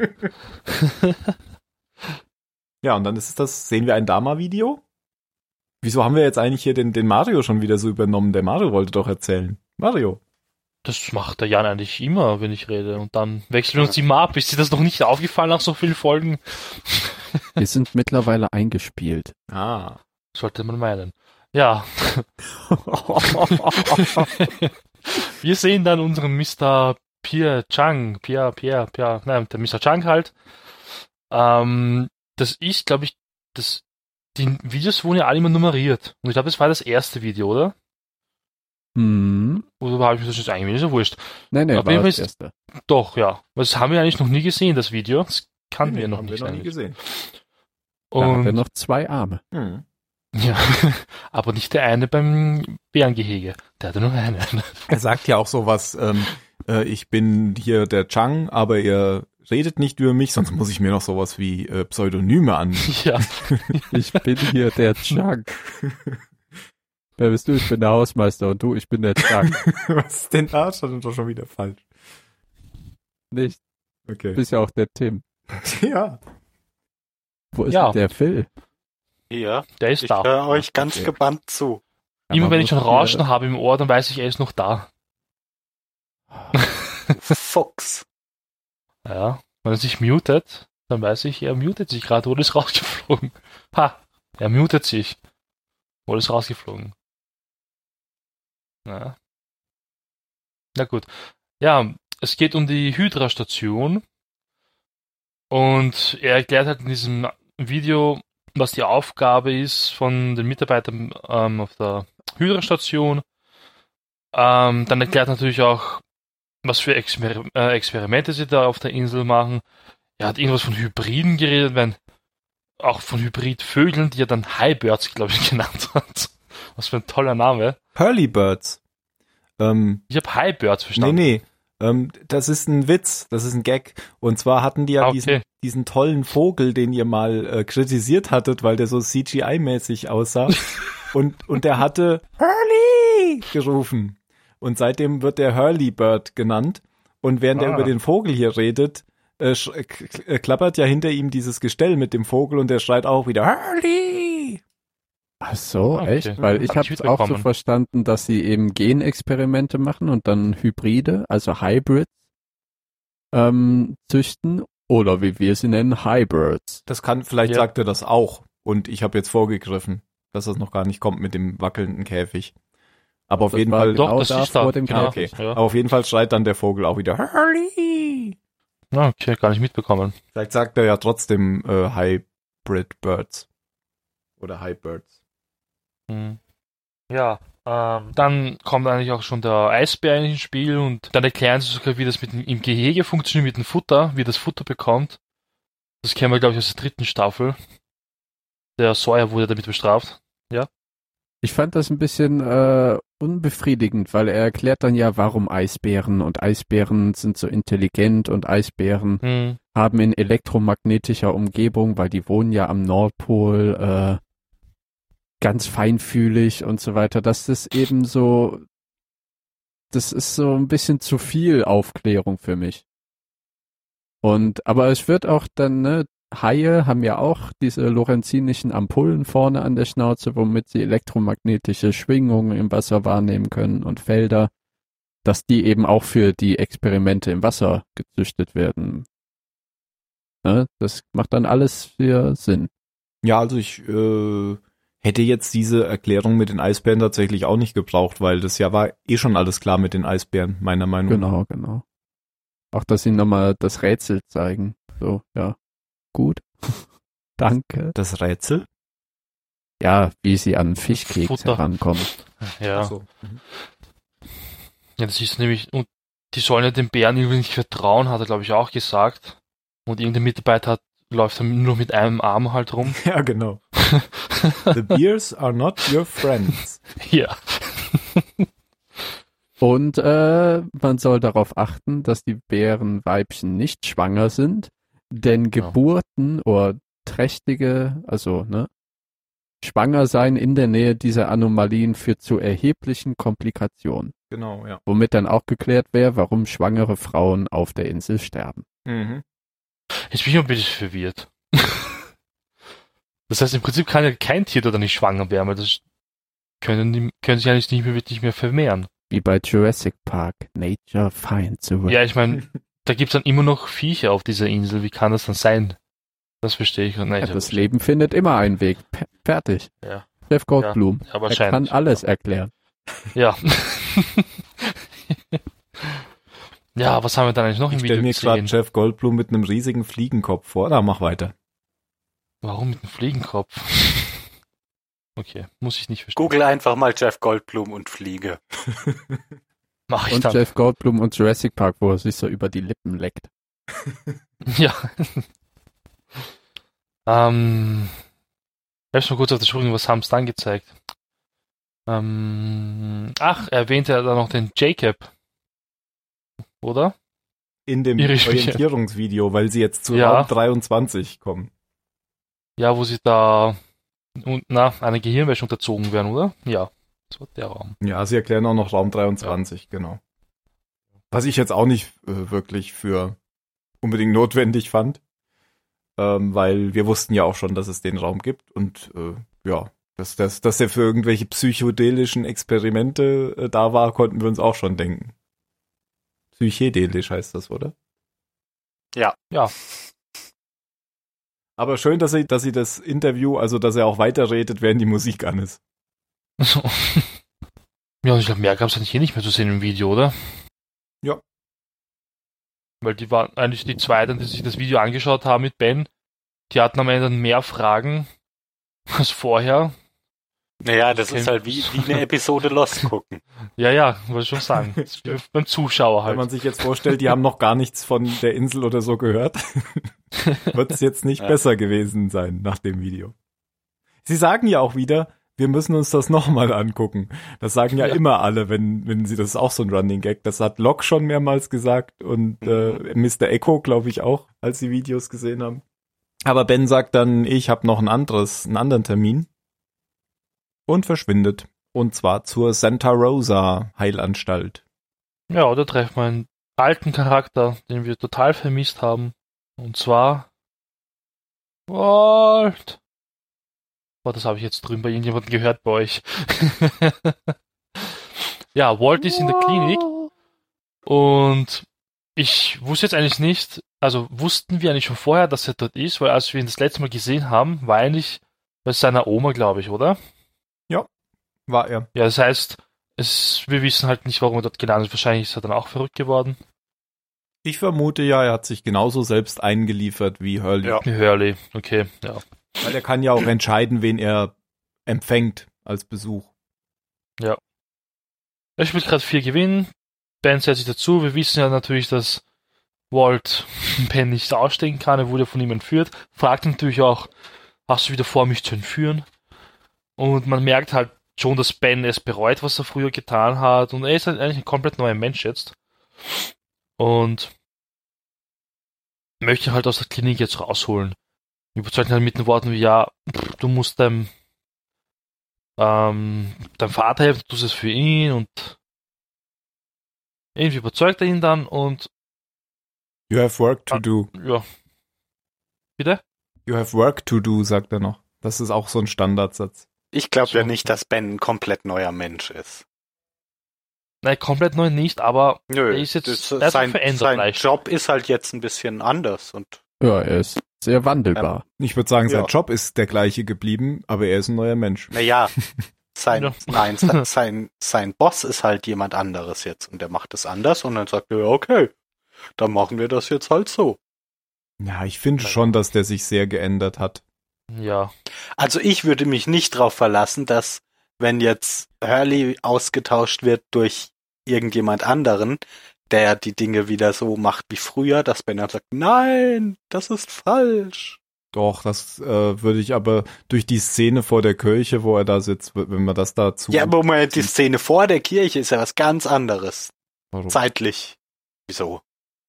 Ja, und dann sehen wir ein Dama-Video. Wieso haben wir jetzt eigentlich hier den Mario schon wieder so übernommen? Der Mario wollte doch erzählen. Mario. Das macht der Jan eigentlich immer, wenn ich rede. Und dann wechseln wir uns immer ab. Ist dir das noch nicht aufgefallen nach so vielen Folgen? Wir sind mittlerweile eingespielt. Ah. Sollte man meinen. Ja. Wir sehen dann unseren Mr. Pierre, der Mr. Chang halt. Das ist, glaube ich, die Videos wurden ja alle immer nummeriert. Und ich glaube, das war das erste Video, oder? Oder habe ich mir das jetzt eigentlich nicht so wurscht? Nee, Auf war jeden Fall das erste. Doch, ja. Das haben wir eigentlich noch nie gesehen, das Video. Das kannten wir noch haben nicht. wir noch nie eigentlich. gesehen. Da hat er Und, noch 2 Arme. ja, aber nicht der eine beim Bärengehege. Der hatte nur einen. Er sagt ja auch sowas, ich bin hier der Chang, aber ihr redet nicht über mich, sonst muss ich mir noch sowas wie Pseudonyme an. Ja. Ich bin hier der Chang. Wer bist du? Ich bin der Hausmeister und du, ich bin der Chang. Was ist denn da? Das ist doch schon wieder falsch. Nicht. Okay. Du bist ja auch der Tim. Ja. Wo ist Ja. denn der Phil? Hier, Der ist ich da. höre euch ganz Okay. gebannt zu. Immer wenn ich schon muss hier- Rauschen habe im Ohr, dann weiß ich, er ist noch da. Fuchs. Ja. Wenn er sich mutet, dann weiß ich, er mutet sich gerade, oder ist rausgeflogen. Ha! Er mutet sich. Oder ist rausgeflogen. Ja. Na gut. Ja, es geht um die Hydra-Station. Und er erklärt halt in diesem Video, was die Aufgabe ist von den Mitarbeitern auf der Hydra-Station. Dann erklärt natürlich auch, was für Experimente sie da auf der Insel machen. Er hat irgendwas von Hybriden geredet, auch von Hybridvögeln, die er dann Highbirds, glaube ich, genannt hat. Was für ein toller Name. Hurlybirds. Ich habe Highbirds verstanden. Das ist ein Witz, das ist ein Gag. Und zwar hatten die ja Okay. diesen tollen Vogel, den ihr mal kritisiert hattet, weil der so CGI-mäßig aussah. und der hatte Hurley gerufen. Und seitdem wird der Hurlybird genannt. Und während er über den Vogel hier redet, klappert ja hinter ihm dieses Gestell mit dem Vogel und der schreit auch wieder Hurley. Ach so, Okay. echt? Weil ich Hab habe ich es auch so mitbekommen. verstanden, dass sie eben Genexperimente machen und dann Hybride, also Hybrids, züchten oder wie wir sie nennen, Hybrids. Das kann, vielleicht Ja. sagt er das auch. Und ich habe jetzt vorgegriffen, dass das noch gar nicht kommt mit dem wackelnden Käfig. Aber auf Das jeden war Fall, Doch, genau das da ist da. vor dem Genau. okay. Ja. Aber auf jeden Fall schreit dann der Vogel auch wieder Hurley. Okay, gar nicht mitbekommen. Vielleicht sagt er ja trotzdem Hybrid Birds. Oder Hybirds. Ja, dann kommt eigentlich auch schon der Eisbär ins Spiel und dann erklären sie sogar, wie das im Gehege funktioniert, mit dem Futter, wie das Futter bekommt. Das kennen wir, glaube ich, aus der 3. Staffel. Der Sawyer wurde damit bestraft. Ich fand das ein bisschen unbefriedigend, weil er erklärt dann ja, warum Eisbären und Eisbären sind so intelligent und Eisbären haben in elektromagnetischer Umgebung, weil die wohnen ja am Nordpol, ganz feinfühlig und so weiter, dass das eben so, das ist so ein bisschen zu viel Aufklärung für mich. Aber es wird auch dann, ne, Haie haben ja auch diese lorenzinischen Ampullen vorne an der Schnauze, womit sie elektromagnetische Schwingungen im Wasser wahrnehmen können und Felder, dass die eben auch für die Experimente im Wasser gezüchtet werden. Ne? Das macht dann alles für Sinn. Ja, also ich hätte jetzt diese Erklärung mit den Eisbären tatsächlich auch nicht gebraucht, weil das ja war eh schon alles klar mit den Eisbären, meiner Meinung nach. Genau. Auch, dass sie nochmal das Rätsel zeigen. So, ja. Gut. Danke. Das Rätsel? Ja, wie sie an Fischkeks Futter. herankommen. Ja. Ach so. Ja, das ist nämlich, und die sollen ja den Bären irgendwie nicht vertrauen, hat er, glaube ich, auch gesagt. Und irgendein Mitarbeiter läuft dann nur mit einem Arm halt rum. Ja, genau. The bears are not your friends. Ja. Und man soll darauf achten, dass die Bärenweibchen nicht schwanger sind, denn Geburten oder trächtige, also schwanger sein in der Nähe dieser Anomalien führt zu erheblichen Komplikationen. Genau, ja. Womit dann auch geklärt wäre, warum schwangere Frauen auf der Insel sterben. Mhm. Jetzt bin ich ein bisschen verwirrt. Das heißt, im Prinzip kann ja kein Tier da nicht schwanger werden, weil das können sich eigentlich nicht mehr wirklich mehr vermehren. Wie bei Jurassic Park. Nature finds a way. Ja, ich meine, da gibt's dann immer noch Viecher auf dieser Insel. Wie kann das dann sein? Das verstehe ich nicht. Ja, das Leben findet immer einen Weg. Fertig. Ja. Jeff Goldblum. Ja, Er wahrscheinlich. kann alles erklären. Ja. Ja, was haben wir dann eigentlich noch Ich im stelle Video mir gerade gesehen? Jeff Goldblum mit einem riesigen Fliegenkopf vor. Da mach weiter. Warum mit dem Fliegenkopf? Okay, muss ich nicht verstehen. Google einfach mal Jeff Goldblum und Fliege. Mach ich Und dann. Jeff Goldblum und Jurassic Park, wo er sich so über die Lippen leckt. Ja. Bleibst mal kurz auf der Sprung, was haben sie dann gezeigt? Erwähnte er da noch den Jacob. Oder? In dem Irre Spiel. Orientierungsvideo, weil sie jetzt zu Ja. Raum 23 kommen. Ja, wo sie da eine Gehirnwäsche unterzogen werden, oder? Ja, das war der Raum. Ja, sie erklären auch noch Raum 23, genau. Was ich jetzt auch nicht wirklich für unbedingt notwendig fand, weil wir wussten ja auch schon, dass es den Raum gibt und ja, dass er für irgendwelche psychedelischen Experimente da war, konnten wir uns auch schon denken. Psychedelisch heißt das, oder? Ja. Ja. Aber schön, dass sie das Interview, also dass er auch weiterredet, während die Musik an ist. Ja, und ich glaube, mehr gab es eigentlich hier nicht mehr zu sehen im Video, oder? Ja. Weil die waren eigentlich die zwei, die sich das Video angeschaut haben mit Ben, die hatten am Ende dann mehr Fragen als vorher. Naja, das ist halt wie eine Episode Lost gucken. Ja, wollte ich schon sagen. Das ist wie beim Zuschauer Wenn halt. man sich jetzt vorstellt, die haben noch gar nichts von der Insel oder so gehört, wird es jetzt nicht besser gewesen sein nach dem Video. Sie sagen ja auch wieder, wir müssen uns das nochmal angucken. Das sagen ja immer alle, wenn sie, das ist auch so ein Running Gag. Das hat Locke schon mehrmals gesagt und Mr. Echo, glaube ich, auch, als sie Videos gesehen haben. Aber Ben sagt dann, ich habe noch einen anderen Termin und verschwindet. Und zwar zur Santa Rosa Heilanstalt. Ja, da treffen wir einen alten Charakter, den wir total vermisst haben. Und zwar Walt. Oh, das habe ich jetzt drüben bei irgendjemandem gehört bei euch. Ja, Walt ist in der Klinik und ich wusste jetzt eigentlich nicht, also wussten wir eigentlich schon vorher, dass er dort ist, weil als wir ihn das letzte Mal gesehen haben, war eigentlich bei seiner Oma, glaube ich, oder? War er. Ja, das heißt, wir wissen halt nicht, warum er dort gelandet ist. Wahrscheinlich ist er dann auch verrückt geworden. Ich vermute ja, er hat sich genauso selbst eingeliefert wie Hurley. Ja. Wie Hurley, okay, ja. Weil er kann ja auch entscheiden, wen er empfängt als Besuch. Er spielt gerade 4 Gewinnen. Ben setzt sich dazu. Wir wissen ja natürlich, dass Walt Ben nicht ausstehen kann. Er wurde von ihm entführt. Fragt natürlich auch, hast du wieder vor, mich zu entführen? Und man merkt halt schon, dass Ben es bereut, was er früher getan hat. Und er ist halt eigentlich ein komplett neuer Mensch jetzt. Und möchte ihn halt aus der Klinik jetzt rausholen. Überzeugt ihn halt mit den Worten wie, ja, du musst deinem Vater helfen, du tust es für ihn und irgendwie überzeugt er ihn dann und You have work to do. ja. Bitte? You have work to do, sagt er noch. Das ist auch so ein Standardsatz. Ich glaube ja So. nicht, dass Ben ein komplett neuer Mensch ist. Nein, komplett neu nicht, aber Nö, er ist jetzt das- er ist sein verändert sein leicht. Job ist halt jetzt ein bisschen anders und Ja, er ist sehr wandelbar. Ich würde sagen, sein Ja. Job ist der gleiche geblieben, aber er ist ein neuer Mensch. naja, Ja. sein Boss ist halt jemand anderes jetzt und der macht es anders und dann sagt er, okay, dann machen wir das jetzt halt so. Ja, ich finde schon, dass der sich sehr geändert hat. Ja. Also ich würde mich nicht darauf verlassen, dass wenn jetzt Hurley ausgetauscht wird durch irgendjemand anderen, der die Dinge wieder so macht wie früher, dass Ben dann sagt, nein, das ist falsch. Doch, das würde ich aber durch die Szene vor der Kirche, wo er da sitzt, wenn man das dazu... Ja, aber Moment, die Szene vor der Kirche ist ja was ganz anderes. Warum? Zeitlich. Wieso?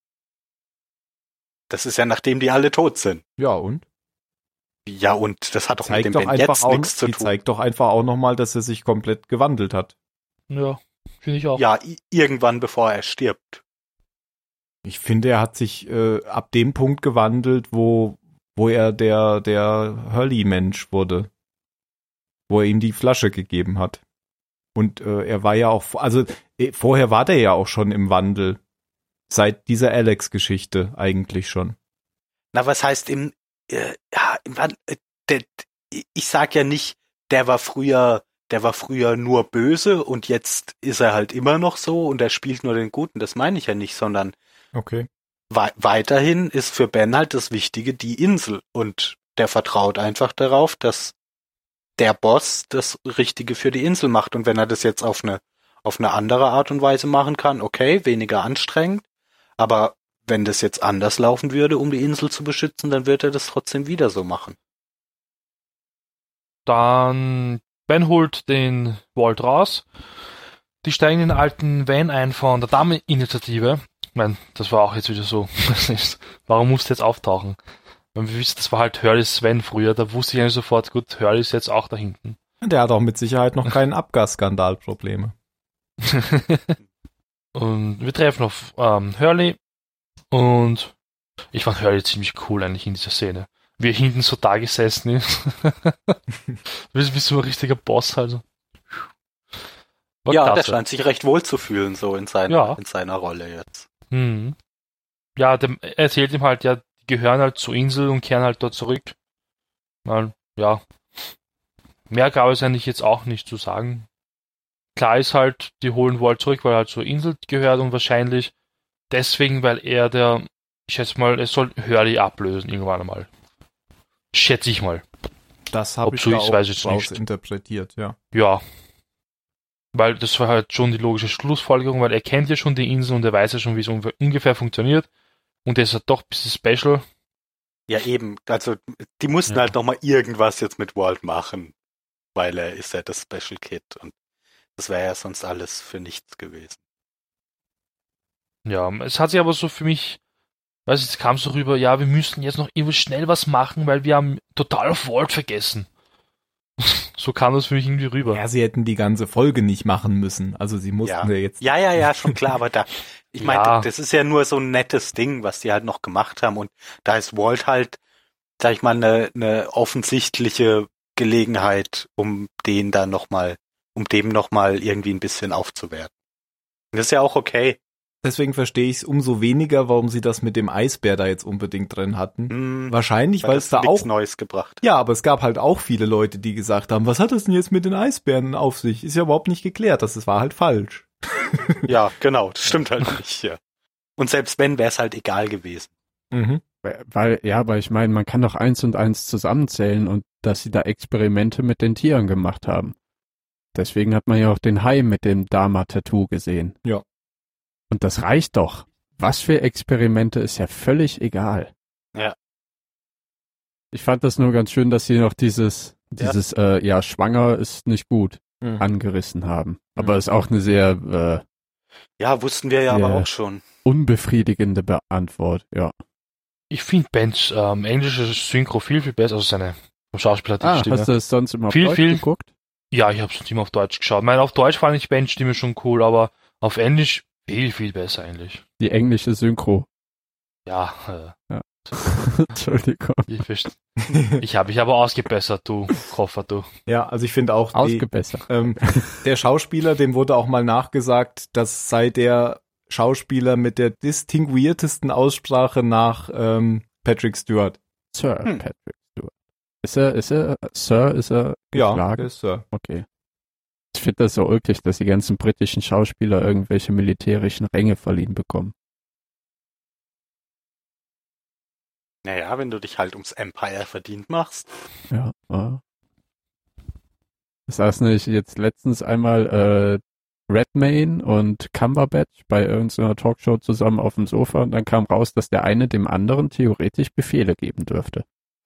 Das ist ja nachdem die alle tot sind. Ja, und? Ja, und das hat doch mit Zeigt dem doch Ben einfach jetzt auch, nichts zu die tun. zeigt doch einfach auch nochmal, dass er sich komplett gewandelt hat. Ja, finde ich auch. Ja, irgendwann bevor er stirbt. Ich finde, er hat sich ab dem Punkt gewandelt, wo er der Hurley-Mensch wurde. Wo er ihm die Flasche gegeben hat. Und er war ja auch, also vorher war der ja auch schon im Wandel. Seit dieser Alex-Geschichte eigentlich schon. Na, was heißt ich sag ja nicht, der war früher der war früher nur böse und jetzt ist er halt immer noch so und er spielt nur den Guten. Das meine ich ja nicht, sondern Okay. weiterhin ist für Ben halt das Wichtige die Insel und der vertraut einfach darauf, dass der Boss das Richtige für die Insel macht und wenn er das jetzt auf eine andere Art und Weise machen kann, okay, weniger anstrengend, aber wenn das jetzt anders laufen würde, um die Insel zu beschützen, dann wird er das trotzdem wieder so machen. Dann Ben holt den Walt raus. Die steigen in den alten Van ein von der Dameninitiative. Ich meine, das war auch jetzt wieder so. Warum musste jetzt auftauchen? Weil wir wissen, das war halt Hurleys Sven früher. Da wusste ich eigentlich sofort, gut, Hurley ist jetzt auch da hinten. Der hat auch mit Sicherheit noch keinen Abgasskandalprobleme. Und wir treffen auf Hurley. Und ich fand Hurley ziemlich cool eigentlich in dieser Szene. Wie er hinten so da gesessen ist. Wie so ein richtiger Boss also. War Ja, klasse. der scheint sich recht wohl zu fühlen, so in seiner Rolle jetzt. Mhm. Ja, er erzählt ihm halt, ja, die gehören halt zur Insel und kehren halt dort zurück. Weil, ja, mehr gab es eigentlich jetzt auch nicht zu sagen. Klar ist halt, die holen Walt zurück, weil er halt zur Insel gehört und wahrscheinlich deswegen, weil er ich schätze mal, er soll Hurley ablösen irgendwann einmal. Schätze ich mal. Das habe ich so da ist, auch weiß ich raus nicht. interpretiert, ja. Ja. Weil das war halt schon die logische Schlussfolgerung, weil er kennt ja schon die Insel und er weiß ja schon, wie es ungefähr funktioniert. Und er ist halt doch ein bisschen special. Ja, eben. Also, die mussten halt nochmal irgendwas jetzt mit Walt machen, weil er ist ja das Special Kid und das wäre ja sonst alles für nichts gewesen. Ja, es hat sich aber so für mich, weiß ich, es kam so rüber, ja, wir müssen jetzt noch irgendwie schnell was machen, weil wir haben total auf Walt vergessen. So kam das für mich irgendwie rüber. Ja, sie hätten die ganze Folge nicht machen müssen. Also sie mussten ja jetzt... Ja, schon klar, aber ich meine, das ist ja nur so ein nettes Ding, was die halt noch gemacht haben und da ist Walt halt, sag ich mal, eine offensichtliche Gelegenheit, um dem nochmal irgendwie ein bisschen aufzuwerten. Und das ist ja auch okay. Deswegen verstehe ich es umso weniger, warum sie das mit dem Eisbär da jetzt unbedingt drin hatten. Wahrscheinlich, weil es da auch Neues gebracht. Ja, aber es gab halt auch viele Leute, die gesagt haben, was hat das denn jetzt mit den Eisbären auf sich? Ist ja überhaupt nicht geklärt, das war halt falsch. Ja, genau, das stimmt halt nicht, ja. Und selbst wenn, wäre es halt egal gewesen. Mhm. Weil ich meine, man kann doch 1 und 1 zusammenzählen und dass sie da Experimente mit den Tieren gemacht haben. Deswegen hat man ja auch den Hai mit dem Dama-Tattoo gesehen. Ja. Und das reicht doch. Was für Experimente ist ja völlig egal. Ja. Ich fand das nur ganz schön, dass sie noch dieses schwanger ist nicht gut angerissen haben. Aber ist auch eine sehr ja, wussten wir ja aber auch schon. Unbefriedigende Antwort, ja. Ich finde Bens englisches Synchro viel, viel besser, also seine Schauspieler hat die Stimme. Hast du es sonst immer auf Deutsch geguckt? Ja, ich habe es immer auf Deutsch geschaut. Ich meine, auf Deutsch fand ich Bens Stimme schon cool, aber auf Englisch viel, viel besser eigentlich. Die englische Synchro. Ja. Entschuldigung. Ich habe mich aber ausgebessert, du Koffer, du. Ja, also ich finde auch ausgebessert. Der Schauspieler, dem wurde auch mal nachgesagt, das sei der Schauspieler mit der distinguiertesten Aussprache nach Patrick Stewart. Sir Patrick Stewart. Ist er Sir? Ist er ja, geschlagen? der ist Sir. Okay. Ich finde das so ulkig, dass die ganzen britischen Schauspieler irgendwelche militärischen Ränge verliehen bekommen. Naja, wenn du dich halt ums Empire verdient machst. Ja. Das saß nicht jetzt letztens einmal Redmayne und Cumberbatch bei irgendeiner Talkshow zusammen auf dem Sofa und dann kam raus, dass der eine dem anderen theoretisch Befehle geben dürfte.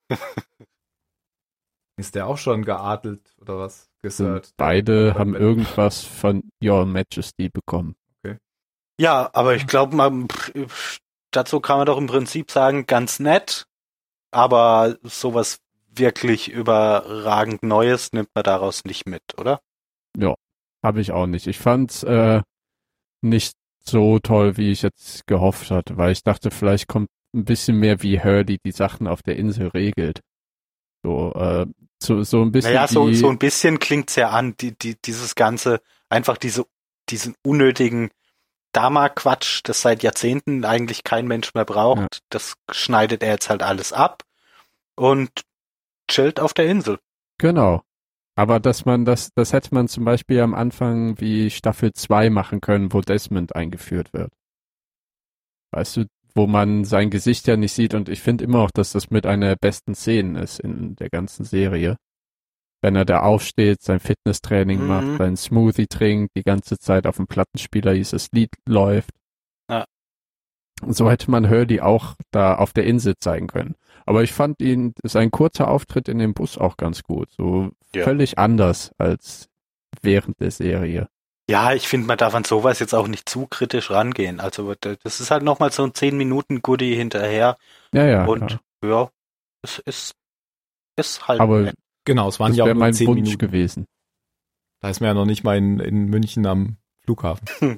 Ist der auch schon geadelt oder was? Gesert? Beide haben irgendwas von Your Majesty bekommen. Okay. Ja, aber ich glaube, dazu kann man doch im Prinzip sagen, ganz nett, aber sowas wirklich überragend Neues nimmt man daraus nicht mit, oder? Ja, habe ich auch nicht. Ich fand's nicht so toll, wie ich jetzt gehofft hatte, weil ich dachte, vielleicht kommt ein bisschen mehr, wie Hurley die Sachen auf der Insel regelt. So ein bisschen. Naja, so ein bisschen klingt's ja an, dieses Ganze, einfach diesen unnötigen Dama-Quatsch, das seit Jahrzehnten eigentlich kein Mensch mehr braucht, ja. Das schneidet er jetzt halt alles ab und chillt auf der Insel. Genau. Aber dass man das hätte man zum Beispiel am Anfang wie Staffel 2 machen können, wo Desmond eingeführt wird. Weißt du, wo man sein Gesicht ja nicht sieht, und ich finde immer auch, dass das mit einer der besten Szenen ist in der ganzen Serie. Wenn er da aufsteht, sein Fitnesstraining macht, seinen Smoothie trinkt, die ganze Zeit auf dem Plattenspieler dieses Lied läuft. Ja. Und so hätte man Hurley auch da auf der Insel zeigen können. Aber ich fand sein kurzer Auftritt in dem Bus auch ganz gut. So völlig anders als während der Serie. Ja, ich finde, man darf an sowas jetzt auch nicht zu kritisch rangehen. Also das ist halt nochmal so ein 10-Minuten-Goodie hinterher. Ja. Und ja, es ist halt aber nett. Genau, es waren das ja auch wäre nur mein 10 Wunsch Minuten. gewesen. Da ist man ja noch nicht mal in München am Flughafen.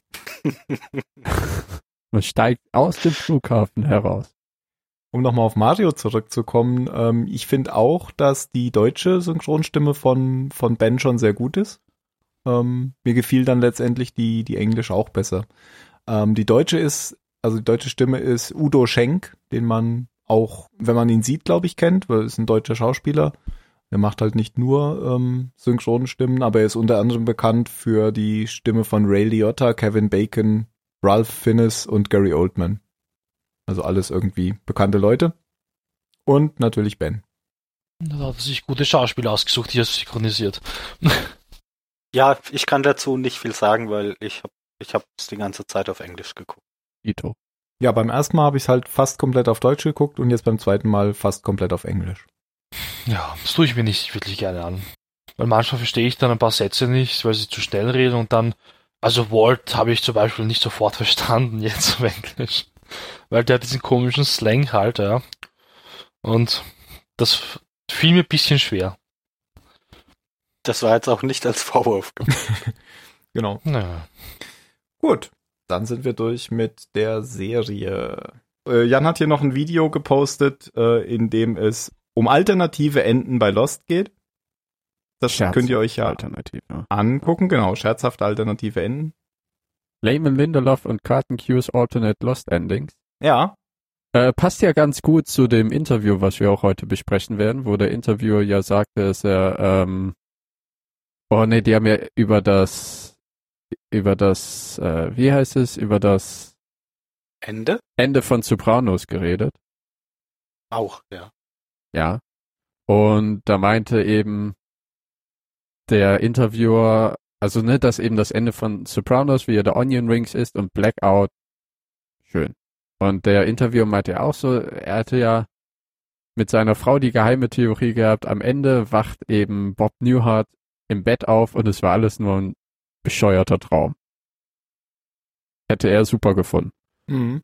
Man steigt aus dem Flughafen heraus. Um nochmal auf Mario zurückzukommen, ich finde auch, dass die deutsche Synchronstimme von Ben schon sehr gut ist. Mir gefiel dann letztendlich die englische auch besser. Die deutsche Stimme ist Udo Schenk, den man auch, wenn man ihn sieht, glaube ich, kennt, weil er ist ein deutscher Schauspieler. Er macht halt nicht nur Synchronstimmen, aber er ist unter anderem bekannt für die Stimme von Ray Liotta, Kevin Bacon, Ralph Fiennes und Gary Oldman. Also alles irgendwie bekannte Leute. Und natürlich Ben. Da hat er sich gute Schauspieler ausgesucht, die er synchronisiert. Ja, ich kann dazu nicht viel sagen, weil ich hab es die ganze Zeit auf Englisch geguckt. Ito. Ja, beim ersten Mal habe ich es halt fast komplett auf Deutsch geguckt und jetzt beim zweiten Mal fast komplett auf Englisch. Ja, das tue ich mir nicht wirklich gerne an. Weil manchmal verstehe ich dann ein paar Sätze nicht, weil sie zu schnell reden und dann, also Walt habe ich zum Beispiel nicht sofort verstanden jetzt auf Englisch. Weil der hat diesen komischen Slang halt, ja. Und das fiel mir ein bisschen schwer. Das war jetzt auch nicht als Vorwurf gemeint. Genau. Ja. Gut, dann sind wir durch mit der Serie. Jan hat hier noch ein Video gepostet, in dem es um alternative Enden bei Lost geht. Das könnt ihr euch ja angucken. Genau, scherzhafte alternative Enden. Layman Lindelof und Carlton Cuse Alternate Lost Endings. Ja. Passt ja ganz gut zu dem Interview, was wir auch heute besprechen werden, wo der Interviewer ja sagte, dass er, die haben ja über das, wie heißt es, über das Ende von Sopranos geredet. Auch, ja. Ja. Und da meinte eben der Interviewer, also dass eben das Ende von Sopranos, wie er der Onion Rings ist und Blackout, schön. Und der Interviewer meinte ja auch so, er hatte ja mit seiner Frau die geheime Theorie gehabt, am Ende wacht eben Bob Newhart im Bett auf und es war alles nur ein bescheuerter Traum. Hätte er super gefunden. Mhm.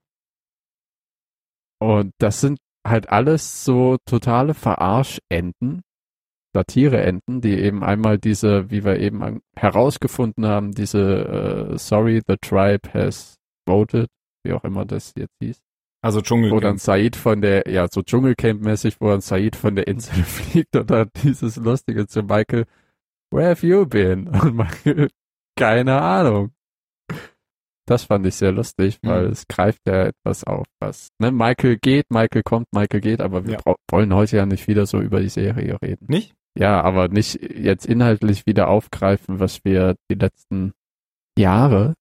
Und das sind halt alles so totale Verarschenden, Satireenden, die eben einmal diese, wie wir eben herausgefunden haben, diese Sorry, the Tribe has voted, wie auch immer das jetzt hieß. Also Dschungelcamp. Wo dann Said von der, ja, so Dschungelcamp-mäßig, wo dann Said von der Insel fliegt und dann dieses Lustige zu Michael, where have you been? Und Michael, keine Ahnung. Das fand ich sehr lustig, weil es greift ja etwas auf, was, Michael geht, Michael kommt, Michael geht, aber wir wollen heute ja nicht wieder so über die Serie reden. Nicht? Ja, aber nicht jetzt inhaltlich wieder aufgreifen, was wir die letzten Jahre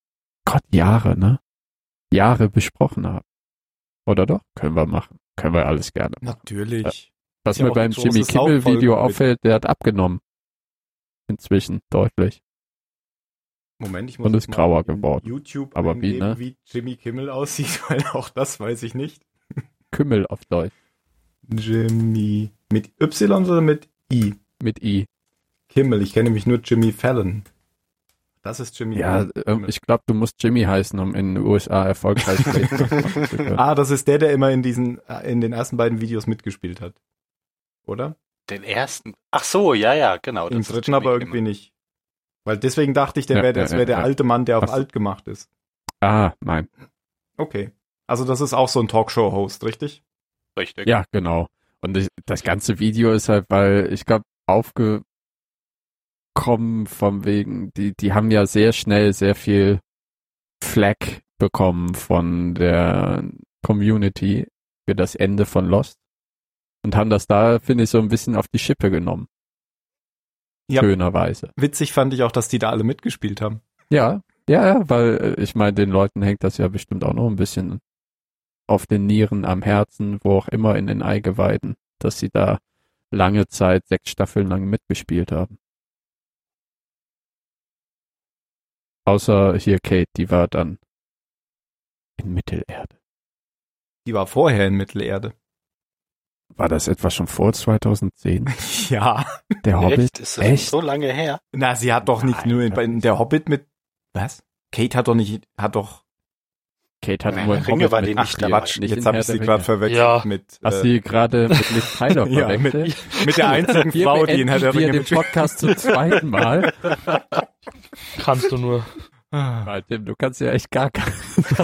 besprochen haben. Oder doch? Können wir machen. Können wir alles gerne machen. Natürlich. Was mir beim Jimmy Kimmel Video auffällt, der hat abgenommen. Inzwischen, deutlich. Moment, ich muss und ist grauer geworden. YouTube aber wie Jimmy Kimmel aussieht, weil auch das weiß ich nicht. Kümmel auf Deutsch. Jimmy. Mit Y oder mit I? Mit I. Kimmel, ich kenne nämlich nur Jimmy Fallon. Das ist Jimmy. Ja, ich glaube, du musst Jimmy heißen, um in den USA erfolgreich zu können. Das ist der immer in den ersten beiden Videos mitgespielt hat. Oder? Den ersten? Ach so, ja, genau. Im dritten aber irgendwie nicht. Weil deswegen dachte ich, das wäre der alte Mann, der auf alt gemacht ist. Nein. Okay. Also das ist auch so ein Talkshow-Host, richtig? Richtig. Ja, genau. Und das ganze Video ist halt, weil ich glaube, aufgekommen von wegen, die haben ja sehr schnell sehr viel Flack bekommen von der Community für das Ende von Lost und haben das da, finde ich, so ein bisschen auf die Schippe genommen. Ja. Schönerweise. Witzig fand ich auch, dass die da alle mitgespielt haben. Ja, weil ich meine, den Leuten hängt das ja bestimmt auch noch ein bisschen auf den Nieren, am Herzen, wo auch immer in den Eingeweiden, dass sie da lange Zeit, 6 Staffeln lang mitgespielt haben. Außer hier Kate, die war dann in Mittelerde. Die war vorher in Mittelerde. War das etwa schon vor 2010? Ja. Der Hobbit? Echt? Ist das so lange her? Na, sie hat doch nicht Nein, nur das in der Hobbit mit, was? Kate hat doch Kate hat Nein, nur der in Ringe Hobbit war die nicht mitgespielt, dabei. Quatsch, nicht jetzt in habe Herr ich sie der gerade Ringe. verwechselt Ja. mit, Hast sie gerade mit Liv Tyler ja, verwechselt? mit der einzigen Wir Frau, die in Herr der beenden Ringe wir den mitspielt. Podcast zum zweiten Mal. Kannst du nur. Ah. Tim, du kannst ja echt gar keine.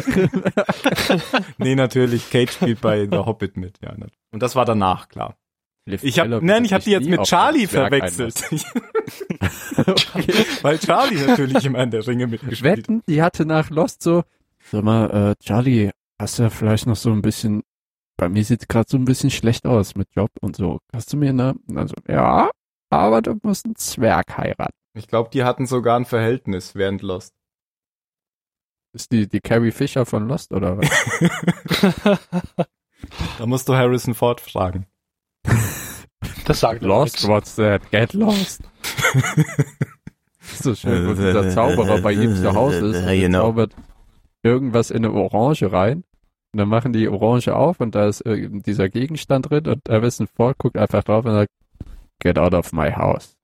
Nee, natürlich, Kate spielt bei The Hobbit mit, ja. Und das war danach, klar. Liv Ich habe Tyler die jetzt nie mit auf Charlie ein Zwerg verwechselt. Okay. Weil Charlie natürlich immer in der Ringe mitgespielt. Wetten, die hatte nach Lost so, sag mal, Charlie, hast du ja vielleicht noch so ein bisschen, bei mir sieht's gerade so ein bisschen schlecht aus mit Job und so. Hast du mir eine, also, ja, aber du musst einen Zwerg heiraten. Ich glaube, die hatten sogar ein Verhältnis während Lost. Ist die Carrie Fisher von Lost oder was? Da musst du Harrison Ford fragen. Das sagt doch Lost, nichts. what's that? Get lost. So schön, wo dieser Zauberer bei ihm zu Hause ist und der zaubert irgendwas in eine Orange rein. Und dann machen die Orange auf und da ist dieser Gegenstand drin und Harrison Ford guckt einfach drauf und sagt, get out of my house.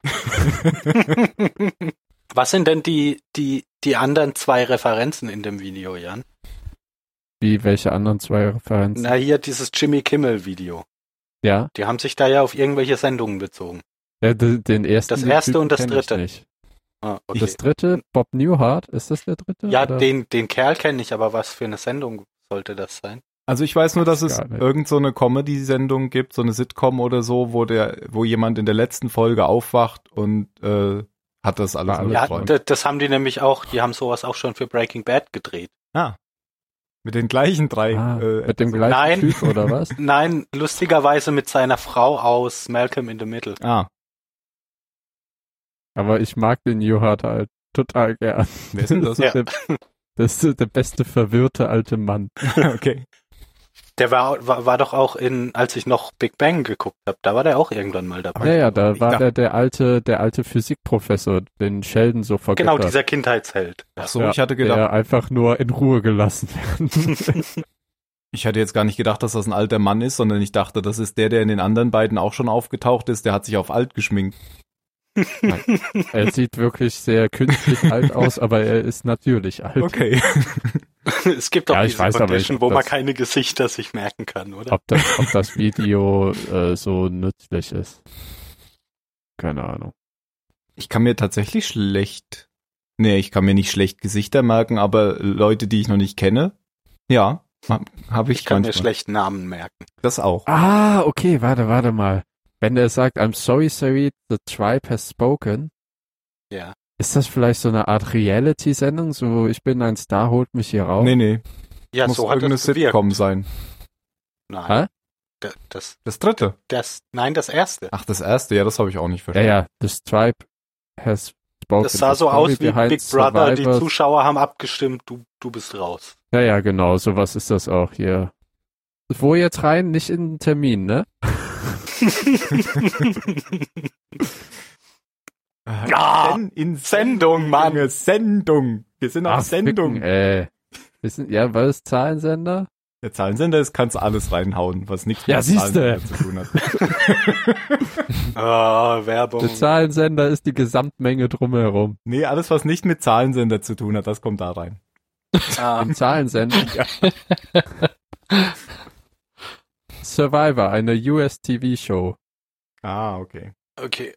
Was sind denn die anderen 2 Referenzen in dem Video, Jan? Wie, welche anderen 2 Referenzen? Na, hier dieses Jimmy Kimmel Video. Ja, Die haben sich da ja auf irgendwelche Sendungen bezogen. den ersten. Das erste und das kenn ich dritte. nicht. Ah, okay. Das dritte, Bob Newhart, ist das der dritte? Ja, oder? den Kerl kenne ich, aber was für eine Sendung sollte das sein? Also ich weiß nur, dass es Gar nicht. irgend so eine Comedy-Sendung gibt, so eine Sitcom oder so, wo jemand in der letzten Folge aufwacht und hat das alles nur Ja, geträumt. das haben die nämlich auch, die haben sowas auch schon für Breaking Bad gedreht. Ah. Mit den gleichen 3. Mit dem gleichen Nein. Typ oder was? Nein, lustigerweise mit seiner Frau aus Malcolm in the Middle. Ah, Aber ich mag den Newhart halt total gern. wer ist denn das? Ja. Das ist der beste verwirrte alte Mann. Okay. Der war doch auch als ich noch Big Bang geguckt habe, da war der auch irgendwann mal dabei. Ja, da war dachte- der alte Physikprofessor, den Sheldon so vergöttert. Genau, dieser Kindheitsheld. Ach so, Ja, ich hatte gedacht, der einfach nur in Ruhe gelassen werden. ich hatte jetzt gar nicht gedacht, dass das ein alter Mann ist, sondern ich dachte, das ist der in den anderen beiden auch schon aufgetaucht ist, der hat sich auf alt geschminkt. Er sieht wirklich sehr künstlich alt aus, aber er ist natürlich alt. Okay. Es gibt doch Ja, ich diese weiß aber Condition, nicht, wo ob man das- keine Gesichter sich merken kann, oder? Ob das Video so nützlich ist. Keine Ahnung. Ich kann mir tatsächlich ich kann mir nicht schlecht Gesichter merken, aber Leute, die ich noch nicht kenne, ja, habe ich Ich kann mir manchmal. schlecht Namen merken. Das auch. Ah, okay, warte mal. Wenn er sagt, I'm sorry, the tribe has spoken, Ja. ist das vielleicht so eine Art Reality-Sendung? So, ich bin ein Star, holt mich hier raus? Nee, Ja, muss so hat irgendeine es gewirkt. Sitcom sein. Nein. Hä? Das Das 3. erste. Ach, das 1. Ja, das habe ich auch nicht Ja, verstanden. ja, this tribe has spoken. Das sah The so story aus wie behind Big Brother, die Survivors. Zuschauer haben abgestimmt, du bist raus. Ja, ja, genau, sowas ist das auch hier. Wo jetzt rein? Nicht in den Termin, ne? Ja, in Sendung, Mann. Junge, Sendung. Wir sind auf Sendung. Ficken, ja, was ist Zahlensender? Der Zahlensender ist, kannst alles reinhauen, was nichts Ja, mit siehste. Zahlensender zu tun hat. Werbung. Der Zahlensender ist die Gesamtmenge drumherum. Nee, alles, was nicht mit Zahlensender zu tun hat, das kommt da rein. Im Zahlensender. Survivor, eine US-TV-Show. Ah, okay. Okay.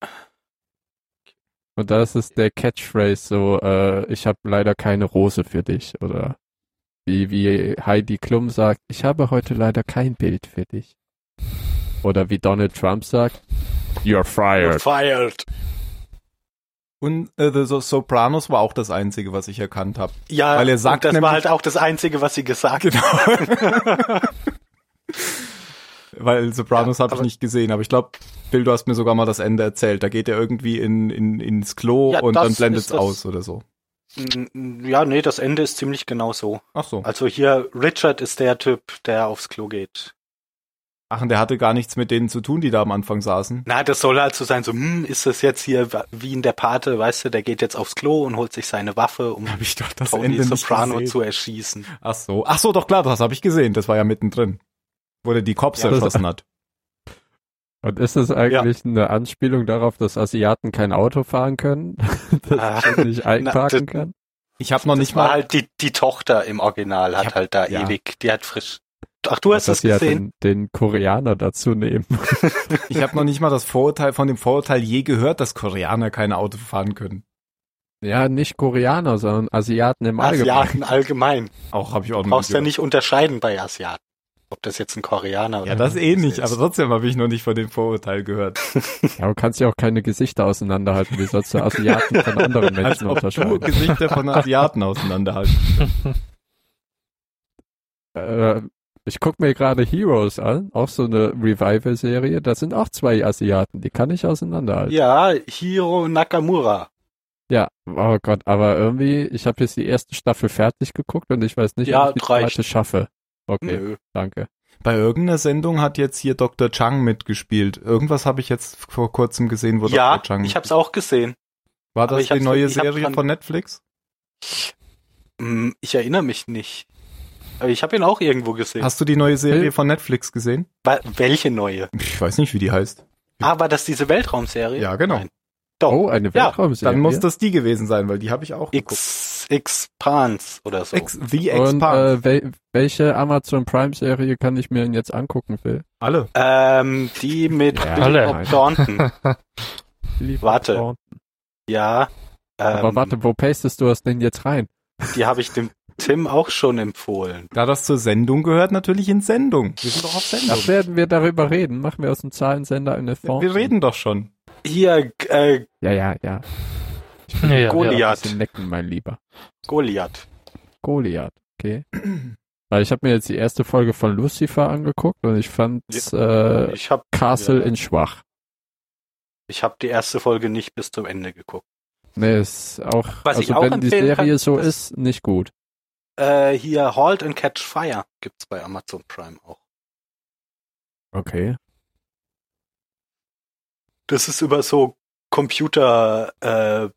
Und das ist der Catchphrase so, ich habe leider keine Rose für dich. Oder wie Heidi Klum sagt, ich habe heute leider kein Bild für dich. Oder wie Donald Trump sagt, you're fired. Fired. Und The Sopranos war auch das Einzige, was ich erkannt habe. Ja, Weil er sagt und das nämlich- war halt auch das Einzige, was sie gesagt hat. weil Sopranos Ja, habe ich aber- nicht gesehen, aber ich glaube, Phil, du hast mir sogar mal das Ende erzählt. Da geht er irgendwie ins Klo Ja, und das dann blendet ist es das- aus oder so. Ja, nee, das Ende ist ziemlich genau so. Ach so. Also hier, Richard ist der Typ, der aufs Klo geht. Ach, und der hatte gar nichts mit denen zu tun, die da am Anfang saßen. Na, das soll halt so sein, so, ist das jetzt hier wie in der Pate, weißt du, der geht jetzt aufs Klo und holt sich seine Waffe, um Habe ich doch das Tony Ende nicht Soprano gesehen. zu erschießen. Ach so, doch klar, das habe ich gesehen. Das war ja mittendrin, wo der die Cops Ja, erschossen hat. Und ist es eigentlich eine Anspielung darauf, dass Asiaten kein Auto fahren können? Dass sie nicht einparken können? Ich habe noch nicht Das war mal, halt die Tochter im Original, hat halt da ja. ewig, die hat frisch. Ach, du hast Dass es sie ja gesehen? den Koreaner dazu nehmen. ich habe noch nicht mal das Vorurteil von dem Vorurteil je gehört, dass Koreaner keine Auto fahren können. Ja, nicht Koreaner, sondern Asiaten im Allgemeinen. Asiaten allgemein. Auch habe ich auch Du noch brauchst ja gehört. nicht unterscheiden bei Asiaten. Ob das jetzt ein Koreaner oder Ja, das eh nicht, ist. aber trotzdem habe ich noch nicht von dem Vorurteil gehört. Ja, du kannst ja auch keine Gesichter auseinanderhalten. Wie sollst du Asiaten von anderen Als Menschen ob du unterscheiden? Gesichter von Asiaten auseinanderhalten. Ich guck mir gerade Heroes an, auch so eine Revival-Serie. Da sind auch 2 Asiaten, die kann ich auseinanderhalten. Ja, Hiro Nakamura. Ja, oh Gott, aber irgendwie, ich habe jetzt die erste Staffel fertig geguckt und ich weiß nicht, Ja, ob ich die reicht. zweite schaffe. Okay, Nö. danke. Bei irgendeiner Sendung hat jetzt hier Dr. Chang mitgespielt. Irgendwas habe ich jetzt vor kurzem gesehen, wo Ja, Dr. Chang ich hab's auch gesehen. War aber das ich die hab's- neue ich hab Serie dran- von Netflix? Ich erinnere mich nicht. Aber ich habe ihn auch irgendwo gesehen. Hast du die neue Serie Phil? von Netflix gesehen? Welche neue? Ich weiß nicht, wie die heißt. War das diese Weltraumserie? Ja, genau. Nein. Doch. Oh, eine Ja, Weltraumserie. Dann muss das die gewesen sein, weil die habe ich auch geguckt. Expanse oder so. The Und Expanse. welche Amazon Prime-Serie kann ich mir denn jetzt angucken, Phil? Alle. Die mit Ja, Billy alle. Bob Thornton. Warte. Thornton. Ja. Aber warte, wo pastest du das denn jetzt rein? Die habe ich dem Tim auch schon empfohlen. Da das zur Sendung gehört, natürlich in Sendung. Wir sind doch auf Sendung. Ach, werden wir darüber reden? Machen wir aus dem Zahlensender eine Form? Wir reden doch schon. Hier, Ja. Ja, Goliath. ja. Ein bisschen necken, mein Lieber. Goliath. Goliath, okay. Weil ich habe mir jetzt die erste Folge von Lucifer angeguckt und ich fand Ich habe Castle in schwach. ich hab die erste Folge nicht bis zum Ende geguckt. Nee, ist auch, Was ich also auch wenn die empfehlen Serie kann, so das- ist, nicht gut. Hier Halt and Catch Fire gibt's bei Amazon Prime auch. Okay. Das ist über so Computerbauer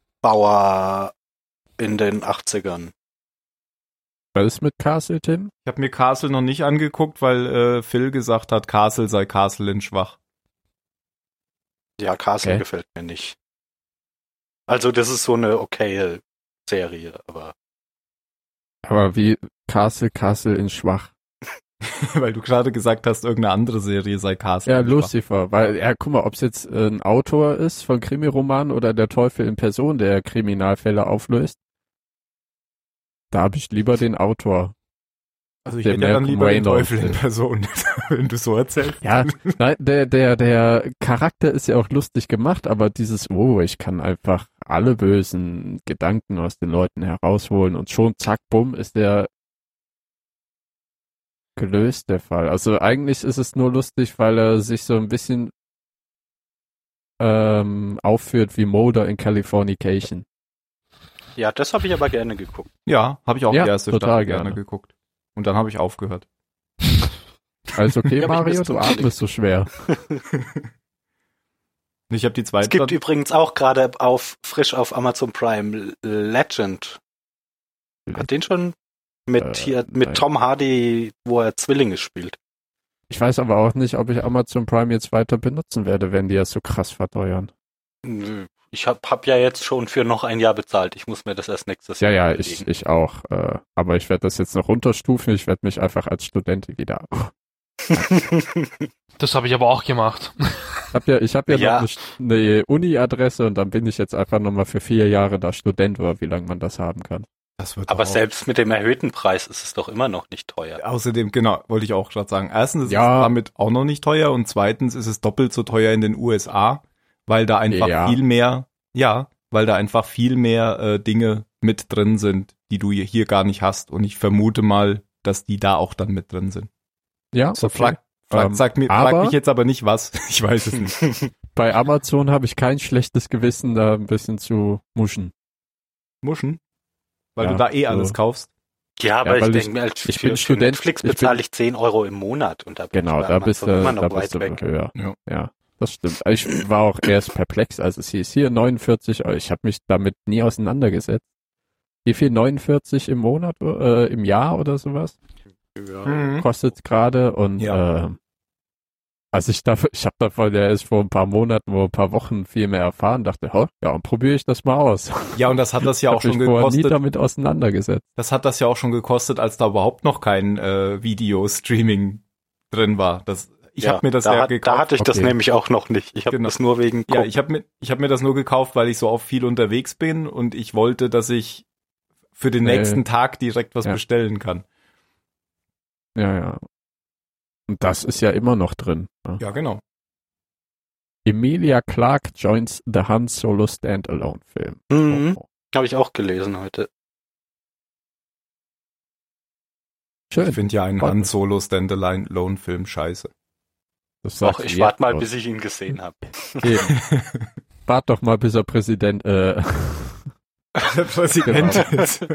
in den 80ern. Was ist mit Castle, Tim? Ich habe mir Castle noch nicht angeguckt, weil Phil gesagt hat, Castle sei Castle in schwach. Ja, Castle Okay. gefällt mir nicht. Also das ist so eine okaye Serie, aber Aber wie Castle in schwach. Weil du gerade gesagt hast, irgendeine andere Serie sei Castle Ja, in schwach. Lucifer, weil, ja, guck mal, ob es jetzt ein Autor ist von Krimiromanen oder der Teufel in Person, der Kriminalfälle auflöst. Da habe ich lieber den Autor. Also ich Der hätte ja dann Malcolm lieber den Reynolds, Teufel in der- Person, wenn du so erzählst. Ja, nein, der Charakter ist ja auch lustig gemacht, aber dieses, ich kann einfach alle bösen Gedanken aus den Leuten herausholen und schon zack, bumm, ist der gelöst, der Fall. Also eigentlich ist es nur lustig, weil er sich so ein bisschen aufführt wie Mulder in Californication. ja, das habe ich aber gerne geguckt. Ja, habe ich auch Ja, die erste total Staffel gerne gerne. geguckt. Und dann habe ich aufgehört. Also okay, Ja, aber ich Mario, bis zum du atmest so schwer. Ich habe die Es zweite. gibt übrigens auch gerade frisch auf Amazon Prime Legend. Hat den schon mit nein. mit Tom Hardy, wo er Zwillinge spielt. Ich weiß aber auch nicht, ob ich Amazon Prime jetzt weiter benutzen werde, wenn die das so krass verteuern. Nö. Ich hab ja jetzt schon für noch ein Jahr bezahlt. Ich muss mir das erst nächstes Ja, Jahr ja, überlegen. ich auch. Aber ich werde das jetzt noch runterstufen. Ich werde mich einfach als Student wieder. Das habe ich aber auch gemacht. Ich hab ja Ja. noch eine Uni-Adresse und dann bin ich jetzt einfach nochmal für 4 Jahre da Student oder wie lange man das haben kann. Das wird Aber doch auch- selbst mit dem erhöhten Preis ist es doch immer noch nicht teuer. Außerdem, genau, wollte ich auch gerade sagen. Erstens ist Ja. es damit auch noch nicht teuer und zweitens ist es doppelt so teuer in den USA, weil da einfach Ja. viel mehr, Dinge mit drin sind, die du hier gar nicht hast. Und ich vermute mal, dass die da auch dann mit drin sind. Ja, So okay. Frag mich jetzt aber nicht was. Ich weiß es nicht. Bei Amazon habe ich kein schlechtes Gewissen, da ein bisschen zu muschen. Muschen? Weil Ja, du da alles so. kaufst. Ja, aber Ja, ich weil denke mir, ich bin für Student, Netflix bezahle ich 10 Euro im Monat und da bin Genau, ich bei da bist Amazon du, immer da noch bist weit du weg. höher. Ja. Ja, das stimmt. Ich war auch erst perplex, als es hieß, hier 49 Euro. Ich habe mich damit nie auseinandergesetzt. Wie viel 49 im Monat, im Jahr oder sowas Ja. kostet gerade? Und Ja. als ich habe davon ja erst vor ein paar Monaten oder ein paar Wochen viel mehr erfahren, dachte, ja, und probiere ich das mal aus. Ja, und das hat das ja auch Hab mich schon vorher nie gekostet. damit auseinandergesetzt. Das hat das ja auch schon gekostet, als da überhaupt noch kein Video-Streaming drin war. Ich habe mir das da gekauft. Da hatte ich das Okay. nämlich auch noch nicht. Ich habe Genau. das nur wegen Ja, Gucken. ich hab mir das nur gekauft, weil ich so oft viel unterwegs bin und ich wollte, dass ich für den nächsten Tag direkt was Ja. bestellen kann. Ja. Und das ist ja immer noch drin. Ja. Ja, genau. Emilia Clarke joins the Han Solo Standalone Film. Mhm. Oh. Habe ich auch gelesen heute. Schön. Ich finde ja einen Freut Han mich. Solo Standalone-Film scheiße. Das Doch, sagst ich du warte jetzt mal, schon. bis ich ihn gesehen habe. Eben. Wart doch mal, bis er Präsident, Der Präsident Genau. ist.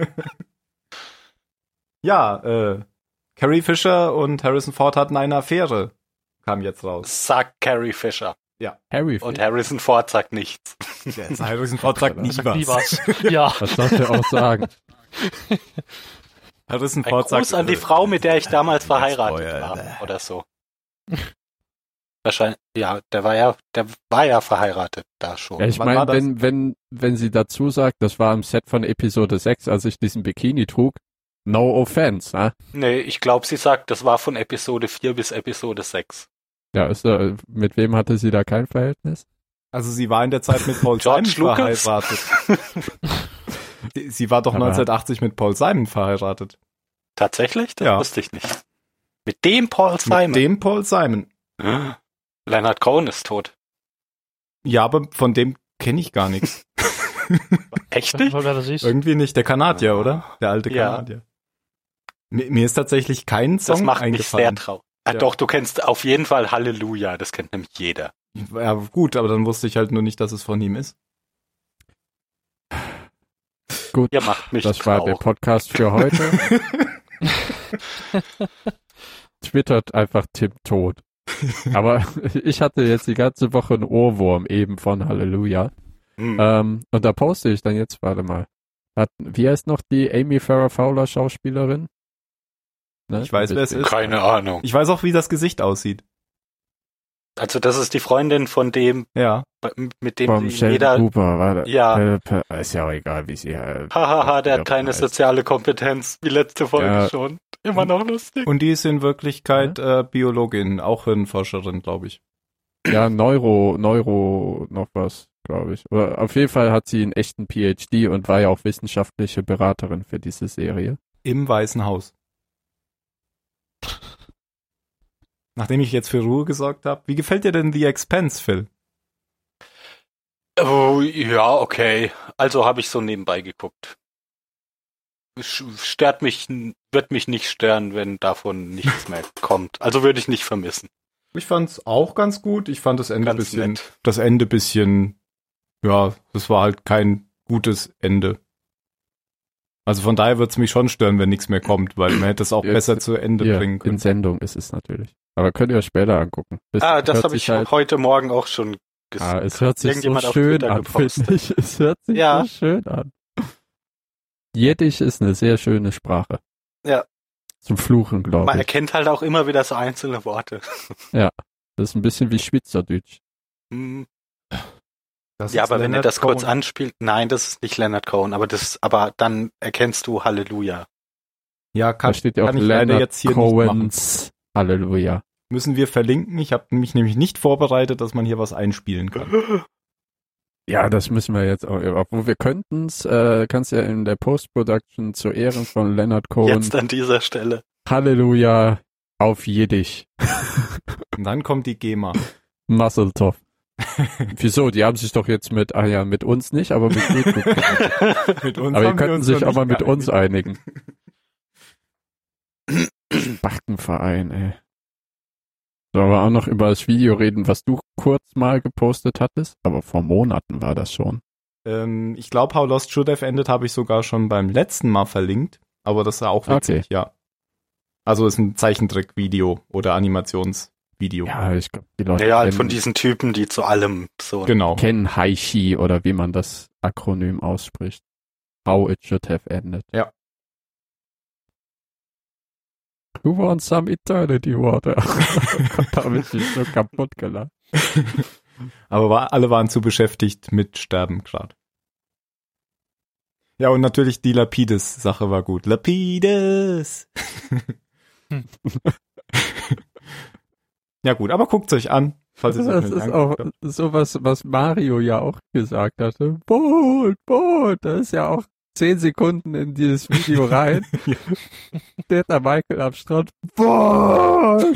Ja, Carrie Fisher und Harrison Ford hatten eine Affäre. Kam jetzt raus. Sagt Carrie Fisher. Harry. Und Harrison Ford sagt nichts. Harrison Ford sagt nie Sag was. nie was. Ja. Was soll er auch sagen? Harrison Ein Ford Gruß sagt, an die Frau, mit der ich damals verheiratet Spoiler. war. Oder so. Wahrscheinlich, ja, der war ja verheiratet da schon. Ja, ich Wann war meine, das? wenn sie dazu sagt, das war im Set von Episode 6, als ich diesen Bikini trug, no offense, ne? Nee, ich glaube, sie sagt, das war von Episode 4 bis Episode 6. Ja, mit wem hatte sie da kein Verhältnis? Also sie war in der Zeit mit Paul George Simon Lucas? verheiratet. Sie war doch Aber- 1980 mit Paul Simon verheiratet. Tatsächlich? Das Ja. wusste ich nicht. Mit dem Paul Simon? Mit dem Paul Simon. Leonard Cohen ist tot. Ja, aber von dem kenne ich gar nichts. Echt Weißt nicht? du, wer das ist? Irgendwie nicht. Der Kanadier, oder? Der alte Ja. Kanadier. Mir ist tatsächlich kein Song Das macht mich sehr eingefallen. traurig. Ah, Ja. Doch, du kennst auf jeden Fall Halleluja. Das kennt nämlich jeder. Ja, gut, aber dann wusste ich halt nur nicht, dass es von ihm ist. Gut, Ihr macht mich das war der traurig. Podcast für heute. Twittert einfach Tim tot. Aber ich hatte jetzt die ganze Woche einen Ohrwurm eben von Halleluja. Hm. Und da poste ich dann jetzt, warte mal. Wie heißt noch die Amy Farrah Fowler Schauspielerin? Ne? Ich weiß, wer es ist. Keine Ahnung. Ich weiß auch, wie das Gesicht aussieht. Also das ist die Freundin von dem, Ja. mit dem Vom sie Sheldon jeder... Cooper, warte. Ja. Ist ja auch egal, wie sie Hahaha, der Ja, hat keine heißt. soziale Kompetenz, wie letzte Folge Ja. schon. Immer noch lustig. Und die ist in Wirklichkeit Biologin, auch Hirnforscherin, glaube ich. Ja, Neuro, noch was, glaube ich. Oder auf jeden Fall hat sie einen echten PhD und war ja auch wissenschaftliche Beraterin für diese Serie. Im Weißen Haus. Nachdem ich jetzt für Ruhe gesorgt habe. Wie gefällt dir denn The Expanse, Phil? Oh, ja, okay. Also habe ich so nebenbei geguckt. Stört mich, wird mich nicht stören, wenn davon nichts mehr kommt. Also würde ich nicht vermissen. Ich fand's auch ganz gut. Ich fand das Ende Ganz bisschen, ja, das war halt kein gutes Ende. Also von daher wird's mich schon stören, wenn nichts mehr kommt, weil man hätte es auch Jetzt besser zu Ende Hier, bringen in können. Sendung ist es natürlich. Aber könnt ihr euch später angucken. Das hört habe sich ich halt, heute Morgen auch schon gesehen. es hört sich so Irgendjemand auf schön Twitter an, gepostet. finde ich. Es hört sich Ja. so schön an. Jiddisch ist eine sehr schöne Sprache. Ja. Zum Fluchen, glaube Man ich. erkennt halt auch immer wieder so einzelne Worte. Das ist ein bisschen wie Schweizerdeutsch. Hm. Das Ja, ist aber wenn er Leonard das kurz Cohen. anspielt, nein, das ist nicht Leonard Cohen, aber dann erkennst du Halleluja. Ja, Da steht ja auch kann ich leider Leonard jetzt hier nicht machen. Cohens Halleluja. Müssen wir verlinken. Ich habe mich nämlich nicht vorbereitet, dass man hier was einspielen kann. Ja, das müssen wir jetzt auch. Obwohl wir könnten's, kannst ja in der Post-Production zu Ehren von Leonard Cohen Jetzt an dieser Stelle. Halleluja auf Jiddisch. Und dann kommt die GEMA. Muscle Top. Wieso? Die haben sich doch jetzt mit uns nicht, aber mit YouTube. Mit uns Aber die haben wir könnten uns sich noch auch mal nicht mit uns geeinigt. einigen. Bachtenverein, ey. Sollen wir auch noch über das Video reden, was du kurz mal gepostet hattest? Aber vor Monaten war das schon. Ich glaube, How Lost Should Have Ended habe ich sogar schon beim letzten Mal verlinkt, aber das ist auch witzig, ja. Also ist ein Zeichentrick-Video oder Animationsvideo. Ja, ich glaube, die Leute Ja, halt von diesen Typen, die zu allem so. Genau. kennen Haishi oder wie man das Akronym ausspricht. How it should have ended. Ja. Who wants some eternity water? Da habe ich mich so kaputt gelacht. Aber alle waren zu beschäftigt mit Sterben gerade. Ja, und natürlich die Lapides-Sache war gut. Lapides! Ja gut, aber guckt's euch an. Falls ihr es Das noch ist nicht auch angeguckt habt. sowas, was Mario ja auch gesagt hatte. Bolt, da ist ja auch 10 Sekunden in dieses Video rein. Ja. Steht da Michael am Strand. Bolt!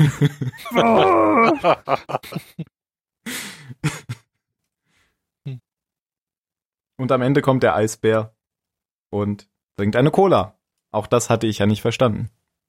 Und am Ende kommt der Eisbär und trinkt eine Cola. Auch das hatte ich ja nicht verstanden.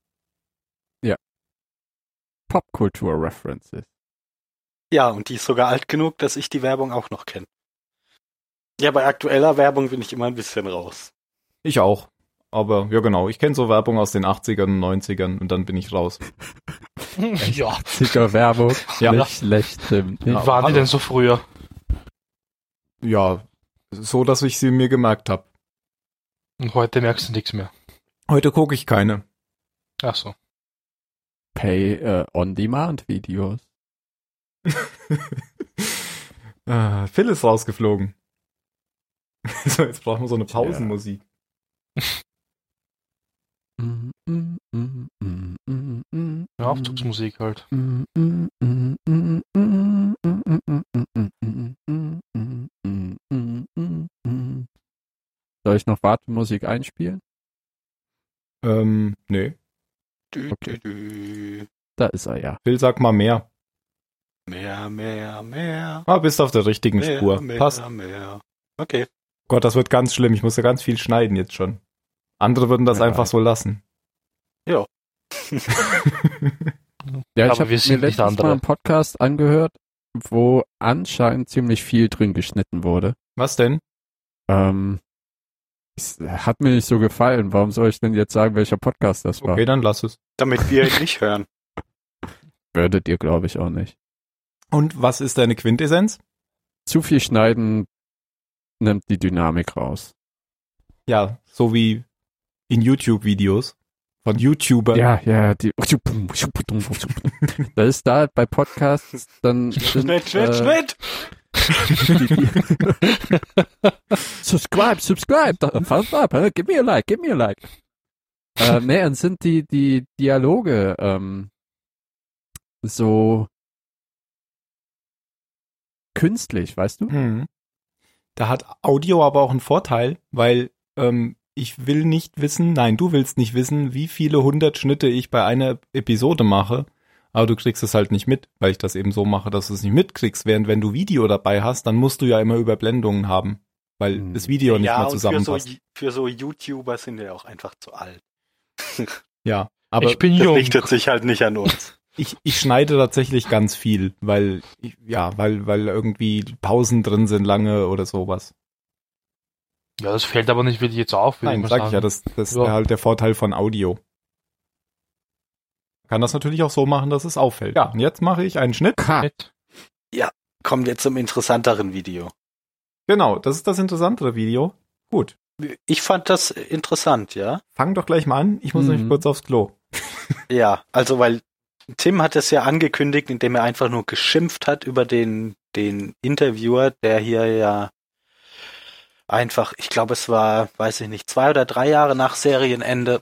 Popkultur-References. Ja, und die ist sogar alt genug, dass ich die Werbung auch noch kenne. Ja, bei aktueller Werbung bin ich immer ein bisschen raus. Ich auch. Aber ja genau, ich kenne so Werbung aus den 80ern und 90ern und dann bin ich raus. Ja. Sicher Werbung. Ja. Nicht schlecht, stimmt. Wie Ja, waren die hallo. denn so früher? Ja, so dass ich sie mir gemerkt habe. Und heute merkst du nichts mehr. Heute gucke ich keine. Ach so. Pay-on-Demand-Videos. Phil ist rausgeflogen. So, jetzt brauchen wir so eine Pausenmusik. Ja, Aufzugsmusik halt. Soll ich noch Wartemusik einspielen? Nee. Dü. Da ist er ja. Phil, sag mal mehr. Mehr. Ah, bist auf der richtigen Spur. Passt. Mehr. Okay. Gott, das wird ganz schlimm. Ich muss ja ganz viel schneiden jetzt schon. Andere würden das Ja. einfach so lassen. Ja, Aber ich habe wir mir sind nicht letztens andere. mal einen Podcast angehört, wo anscheinend ziemlich viel drin geschnitten wurde. Was denn? Es hat mir nicht so gefallen. Warum soll ich denn jetzt sagen, welcher Podcast das war? Okay, dann lass es. Damit wir ihn nicht hören. Würdet ihr, glaube ich, auch nicht. Und was ist deine Quintessenz? Zu viel Schneiden nimmt die Dynamik raus. Ja, so wie in YouTube-Videos von YouTubern. Ja, die. Das ist da bei Podcasts dann. Schnitt. Subscribe, thumbs up, give me a like. Nee, und sind die Dialoge so künstlich, weißt du? Hm. Da hat Audio aber auch einen Vorteil, weil ich will nicht wissen, nein, du willst nicht wissen, wie viele 100 Schnitte ich bei einer Episode mache, aber du kriegst es halt nicht mit, weil ich das eben so mache, dass du es nicht mitkriegst, während wenn du Video dabei hast, dann musst du ja immer Überblendungen haben, weil das Video nicht ja, mehr und zusammenpasst. für so YouTuber sind wir auch einfach zu alt. Ja, aber Ich bin Das jung. richtet sich halt nicht an uns. ich schneide tatsächlich ganz viel, weil irgendwie Pausen drin sind lange oder sowas. Ja, das fällt aber nicht wirklich jetzt auf, würde Nein, mal sag sagen. ich ja, das ist Ja. halt der Vorteil von Audio. Kann das natürlich auch so machen, dass es auffällt. Ja, und jetzt mache ich einen Schnitt. Nett. Kommen wir zum interessanteren Video. Genau, das ist das interessantere Video. Gut, Ich fand das interessant, ja. fang doch gleich mal an. Ich muss nämlich kurz aufs Klo. Ja, also weil Tim hat es ja angekündigt, indem er einfach nur geschimpft hat über den Interviewer, der hier ja einfach, ich glaube es war, weiß ich nicht, 2 oder 3 Jahre nach Serienende,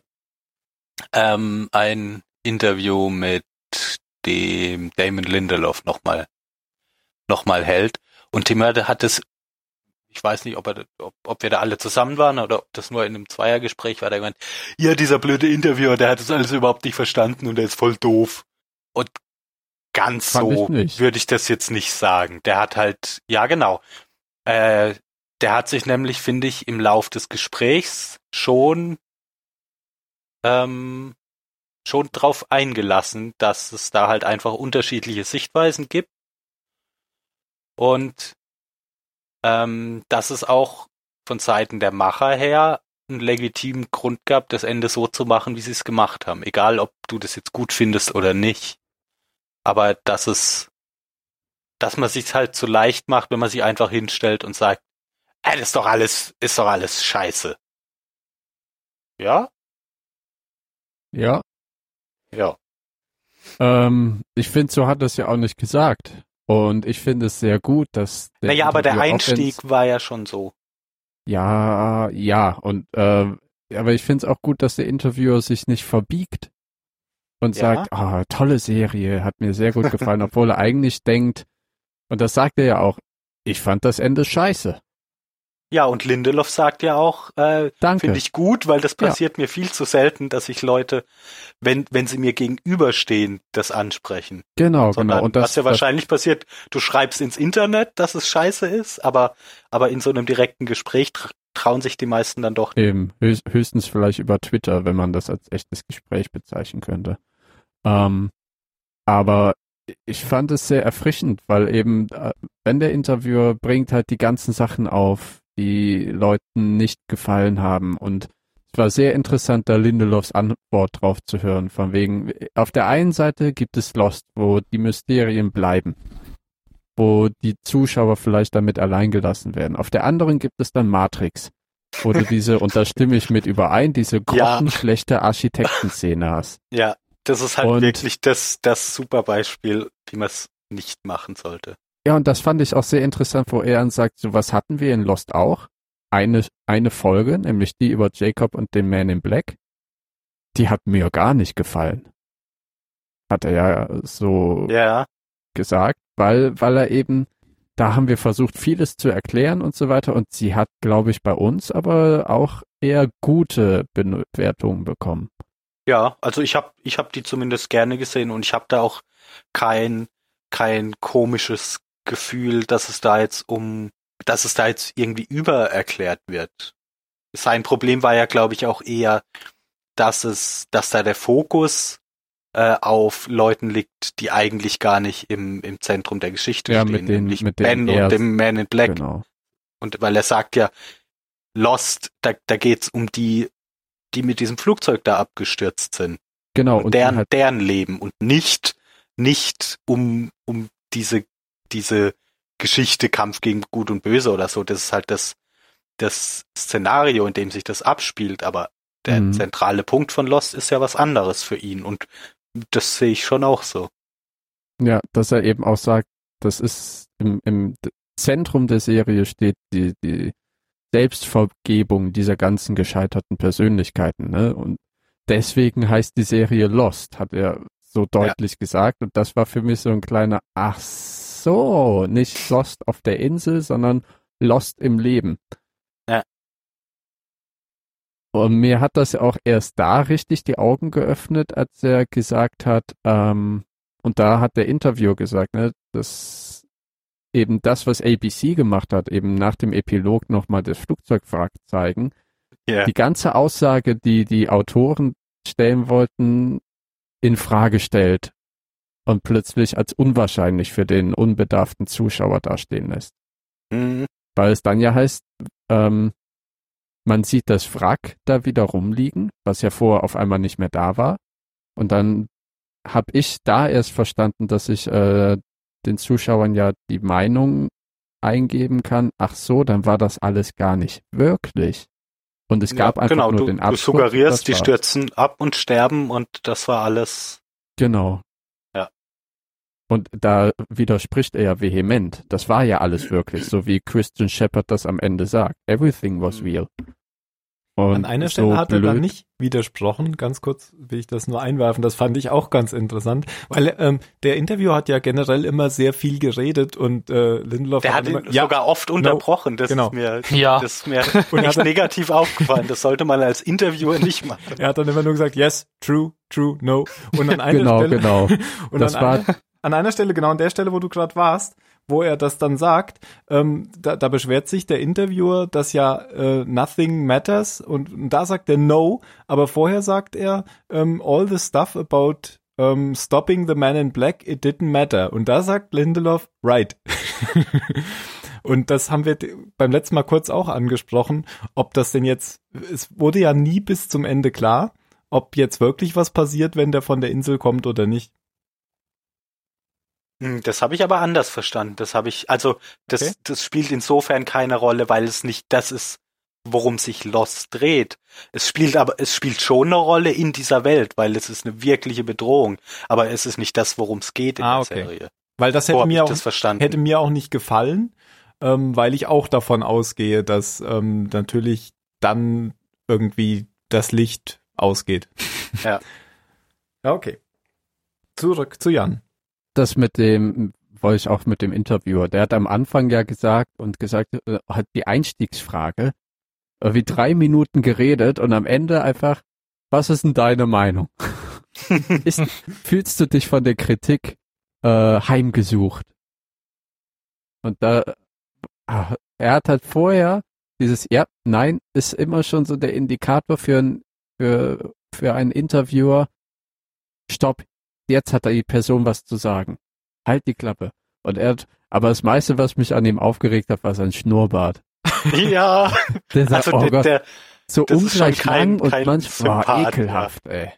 ein Interview mit dem Damon Lindelof nochmal hält. Und Tim hat es, ich weiß nicht, ob wir da alle zusammen waren oder ob das nur in einem Zweiergespräch war, der gemeint, ja, dieser blöde Interviewer, der hat das alles überhaupt nicht verstanden und der ist voll doof. Und ganz Fand so ich nicht. würde ich das jetzt nicht sagen. Der hat halt, ja genau, der hat sich nämlich, finde ich, im Lauf des Gesprächs schon schon drauf eingelassen, dass es da halt einfach unterschiedliche Sichtweisen gibt und dass es auch von Seiten der Macher her einen legitimen Grund gab, das Ende so zu machen, wie sie es gemacht haben. Egal, ob du das jetzt gut findest oder nicht. Aber dass man sich halt so leicht macht, wenn man sich einfach hinstellt und sagt, das ist doch alles scheiße. Ja? Ja. Ja. Ich finde, so hat er es ja auch nicht gesagt. Und ich finde es sehr gut, dass Naja, aber der Interview Einstieg war ja schon so. Ja, und aber ich finde es auch gut, dass der Interviewer sich nicht verbiegt und sagt, tolle Serie, hat mir sehr gut gefallen, obwohl er eigentlich denkt, und das sagt er ja auch, ich fand das Ende scheiße. Ja, und Lindelof sagt ja auch, Danke. finde ich gut, weil das passiert mir viel zu selten, dass sich Leute, wenn sie mir gegenüberstehen, das ansprechen. Genau. Und was ja wahrscheinlich passiert, du schreibst ins Internet, dass es scheiße ist, aber in so einem direkten Gespräch trauen sich die meisten dann doch. Eben, höchstens vielleicht über Twitter, wenn man das als echtes Gespräch bezeichnen könnte. Aber ich fand es sehr erfrischend, weil eben, wenn der Interviewer bringt halt die ganzen Sachen auf, die Leuten nicht gefallen haben, und es war sehr interessant, da Lindelofs Antwort drauf zu hören, von wegen, auf der einen Seite gibt es Lost, wo die Mysterien bleiben, wo die Zuschauer vielleicht damit allein gelassen werden. Auf der anderen gibt es dann Matrix, wo du und da stimme ich mit überein, diese grottenschlechte Architektenszene hast. Ja, das ist halt wirklich das super Beispiel, wie man es nicht machen sollte. Ja, und das fand ich auch sehr interessant, wo er dann sagt, so was hatten wir in Lost auch. Eine Folge, nämlich die über Jacob und den Man in Black, die hat mir gar nicht gefallen. Hat er ja so gesagt, weil er eben, da haben wir versucht, vieles zu erklären und so weiter, und sie hat, glaube ich, bei uns aber auch eher gute Bewertungen bekommen. Ja, also ich hab die zumindest gerne gesehen, und ich habe da auch kein komisches Gefühl, dass es da jetzt irgendwie übererklärt wird. Sein Problem war ja, glaube ich, auch eher, dass da der Fokus auf Leuten liegt, die eigentlich gar nicht im Zentrum der Geschichte stehen, nämlich Ben und dem Man in Black. Genau. Und weil er sagt ja, Lost, da geht's um die mit diesem Flugzeug da abgestürzt sind. Genau. Und deren Leben und nicht um diese Geschichte, Kampf gegen Gut und Böse oder so. Das ist halt das Szenario, in dem sich das abspielt, aber der zentrale Punkt von Lost ist ja was anderes für ihn, und das sehe ich schon auch so. Ja, dass er eben auch sagt, das ist im Zentrum der Serie steht die Selbstvergebung dieser ganzen gescheiterten Persönlichkeiten, ne? Und deswegen heißt die Serie Lost, hat er so deutlich gesagt, und das war für mich so ein kleiner, ach so, nicht Lost auf der Insel, sondern Lost im Leben. Ja. Und mir hat das ja auch erst da richtig die Augen geöffnet, als er gesagt hat, und da hat der Interviewer gesagt, ne, dass eben das, was ABC gemacht hat, eben nach dem Epilog nochmal das Flugzeugwrack zeigen, die ganze Aussage, die Autoren stellen wollten, in Frage stellt und plötzlich als unwahrscheinlich für den unbedarften Zuschauer dastehen lässt. Mhm. Weil es dann ja heißt, man sieht das Wrack da wieder rumliegen, was ja vorher auf einmal nicht mehr da war. Und dann habe ich da erst verstanden, dass ich den Zuschauern ja die Meinung eingeben kann, ach so, dann war das alles gar nicht wirklich. Und es gab einfach nur den Absturz. Du suggerierst, die stürzen ab und sterben, und das war alles. Genau. Ja. Und da widerspricht er ja vehement. Das war ja alles wirklich, so wie Christian Shepherd das am Ende sagt. Everything was real. Und an einer Stelle hat er dann nicht widersprochen, ganz kurz will ich das nur einwerfen, das fand ich auch ganz interessant, weil der Interviewer hat ja generell immer sehr viel geredet, und Lindelof der hat ihn sogar oft unterbrochen, das ist mir echt negativ aufgefallen, das sollte man als Interviewer nicht machen. Er hat dann immer nur gesagt, yes, true, no, und an einer Stelle genau. und an einer Stelle, genau an der Stelle, wo du gerade warst, wo er das dann sagt, da beschwert sich der Interviewer, dass ja nothing matters und da sagt er no, aber vorher sagt er all the stuff about stopping the man in black, it didn't matter. Und da sagt Lindelof, right. Und das haben wir beim letzten Mal kurz auch angesprochen, ob das denn jetzt, es wurde ja nie bis zum Ende klar, ob jetzt wirklich was passiert, wenn der von der Insel kommt oder nicht. Das habe ich aber anders verstanden. Das spielt insofern keine Rolle, weil es nicht das ist, worum sich Lost dreht. Es spielt schon eine Rolle in dieser Welt, weil es ist eine wirkliche Bedrohung. Aber es ist nicht das, worum es geht in der Serie. Weil das hätte mir auch nicht gefallen, weil ich auch davon ausgehe, dass natürlich dann irgendwie das Licht ausgeht. Ja. Ja, okay. Zurück zu Jan. Das wollte ich auch mit dem Interviewer. Der hat am Anfang ja gesagt, hat die Einstiegsfrage wie 3 Minuten geredet und am Ende einfach, was ist denn deine Meinung? Fühlst du dich von der Kritik heimgesucht? Und er hat halt vorher dieses ja, nein, ist immer schon so der Indikator für einen Interviewer. Stopp, jetzt hat die Person was zu sagen. Halt die Klappe. Und aber das meiste, was mich an ihm aufgeregt hat, war sein Schnurrbart. Ja. So ungleich lang und manchmal ekelhaft, ey.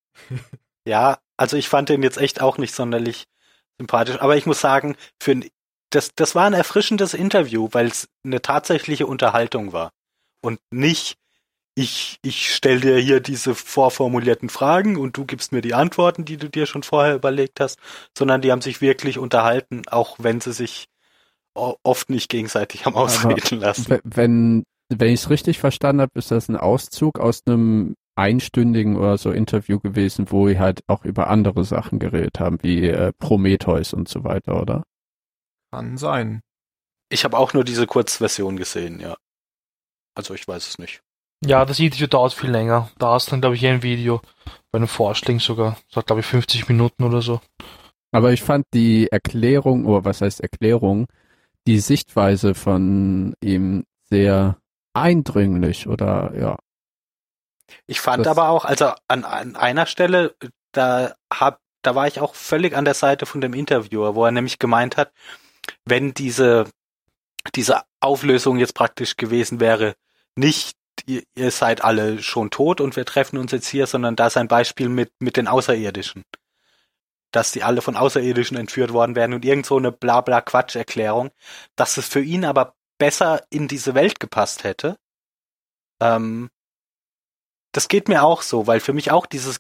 Ja, also ich fand den jetzt echt auch nicht sonderlich sympathisch. Aber ich muss sagen, das war ein erfrischendes Interview, weil es eine tatsächliche Unterhaltung war. Und nicht, ich stell dir hier diese vorformulierten Fragen und du gibst mir die Antworten, die du dir schon vorher überlegt hast, sondern die haben sich wirklich unterhalten, auch wenn sie sich oft nicht gegenseitig haben ausreden lassen. Wenn ich es richtig verstanden habe, ist das ein Auszug aus einem einstündigen oder so Interview gewesen, wo wir halt auch über andere Sachen geredet haben, wie Prometheus und so weiter, oder? Kann sein. Ich habe auch nur diese Kurzversion gesehen, ja. Also ich weiß es nicht. Ja, das Interview dauert viel länger. Da hast du dann, glaube ich, ein Video bei einem Vorschlag sogar. Das hat, glaube ich, 50 Minuten oder so. Aber ich fand die Erklärung, oder was heißt Erklärung, die Sichtweise von ihm sehr eindringlich oder ja. Ich fand aber auch, also an einer Stelle, da war ich auch völlig an der Seite von dem Interviewer, wo er nämlich gemeint hat, wenn diese Auflösung jetzt praktisch gewesen wäre, nicht ihr seid alle schon tot und wir treffen uns jetzt hier, sondern da ist ein Beispiel mit den Außerirdischen. Dass die alle von Außerirdischen entführt worden wären und irgend so eine Blabla-Quatsch-Erklärung, dass es für ihn aber besser in diese Welt gepasst hätte. Das geht mir auch so, weil für mich auch dieses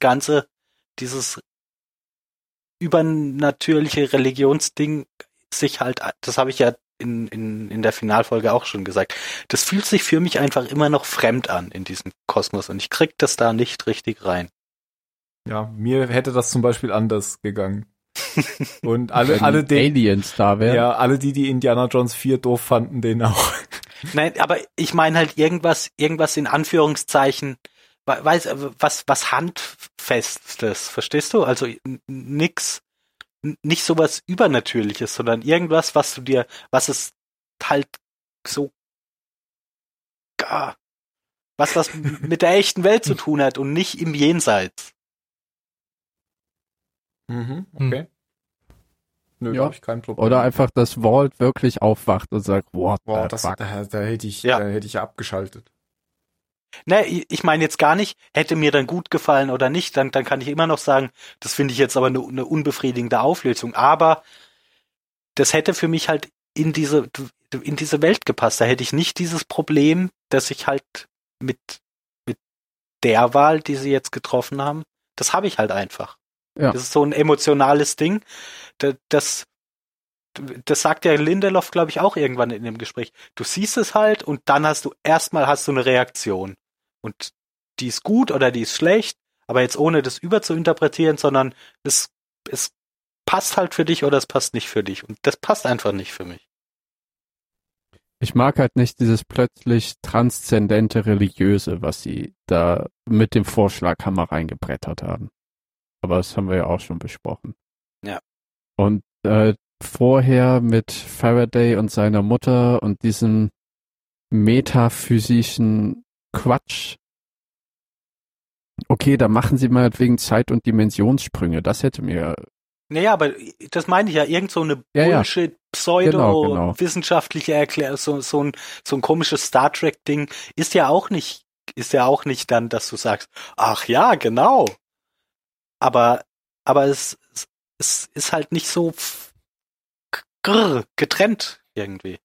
übernatürliche Religionsding sich halt, das habe ich ja in der Finalfolge auch schon gesagt, das fühlt sich für mich einfach immer noch fremd an in diesem Kosmos und ich krieg das da nicht richtig rein. Ja, mir hätte das zum Beispiel anders gegangen. Und alle Aliens da wären. Ja, alle die Indiana Jones 4 doof fanden, den auch. Nein, aber ich meine halt irgendwas in Anführungszeichen, was Handfestes, verstehst du? Also nicht sowas Übernatürliches, sondern irgendwas, was es halt so, was mit der echten Welt zu tun hat und nicht im Jenseits. Mhm, okay. Nö, ja. Hab ich kein Problem. Oder einfach, dass Walt wirklich aufwacht und sagt, what the fuck? Da hätte ich ja abgeschaltet. Ne, ich meine jetzt gar nicht, hätte mir dann gut gefallen oder nicht, dann kann ich immer noch sagen, das finde ich jetzt aber eine unbefriedigende Auflösung, aber das hätte für mich halt in diese Welt gepasst, da hätte ich nicht dieses Problem, dass ich halt mit der Wahl, die sie jetzt getroffen haben, das habe ich halt einfach. Ja. Das ist so ein emotionales Ding, das sagt ja Lindelof, glaube ich, auch irgendwann in dem Gespräch. Du siehst es halt und dann hast du eine Reaktion. Und die ist gut oder die ist schlecht, aber jetzt ohne das überzuinterpretieren, sondern es passt halt für dich oder es passt nicht für dich. Und das passt einfach nicht für mich. Ich mag halt nicht dieses plötzlich transzendente Religiöse, was sie da mit dem Vorschlaghammer reingebrettert haben. Aber das haben wir ja auch schon besprochen. Ja. Und vorher mit Faraday und seiner Mutter und diesem metaphysischen Quatsch. Okay, da machen sie mal wegen Zeit- und Dimensionssprünge. Das hätte mir... Naja, aber das meine ich ja, irgend so eine Ja. Bullshit, pseudo-wissenschaftliche Erklärung, so ein komisches Star Trek-Ding ist ja auch nicht dann, dass du sagst, ach ja, genau. Aber es ist halt nicht so getrennt irgendwie.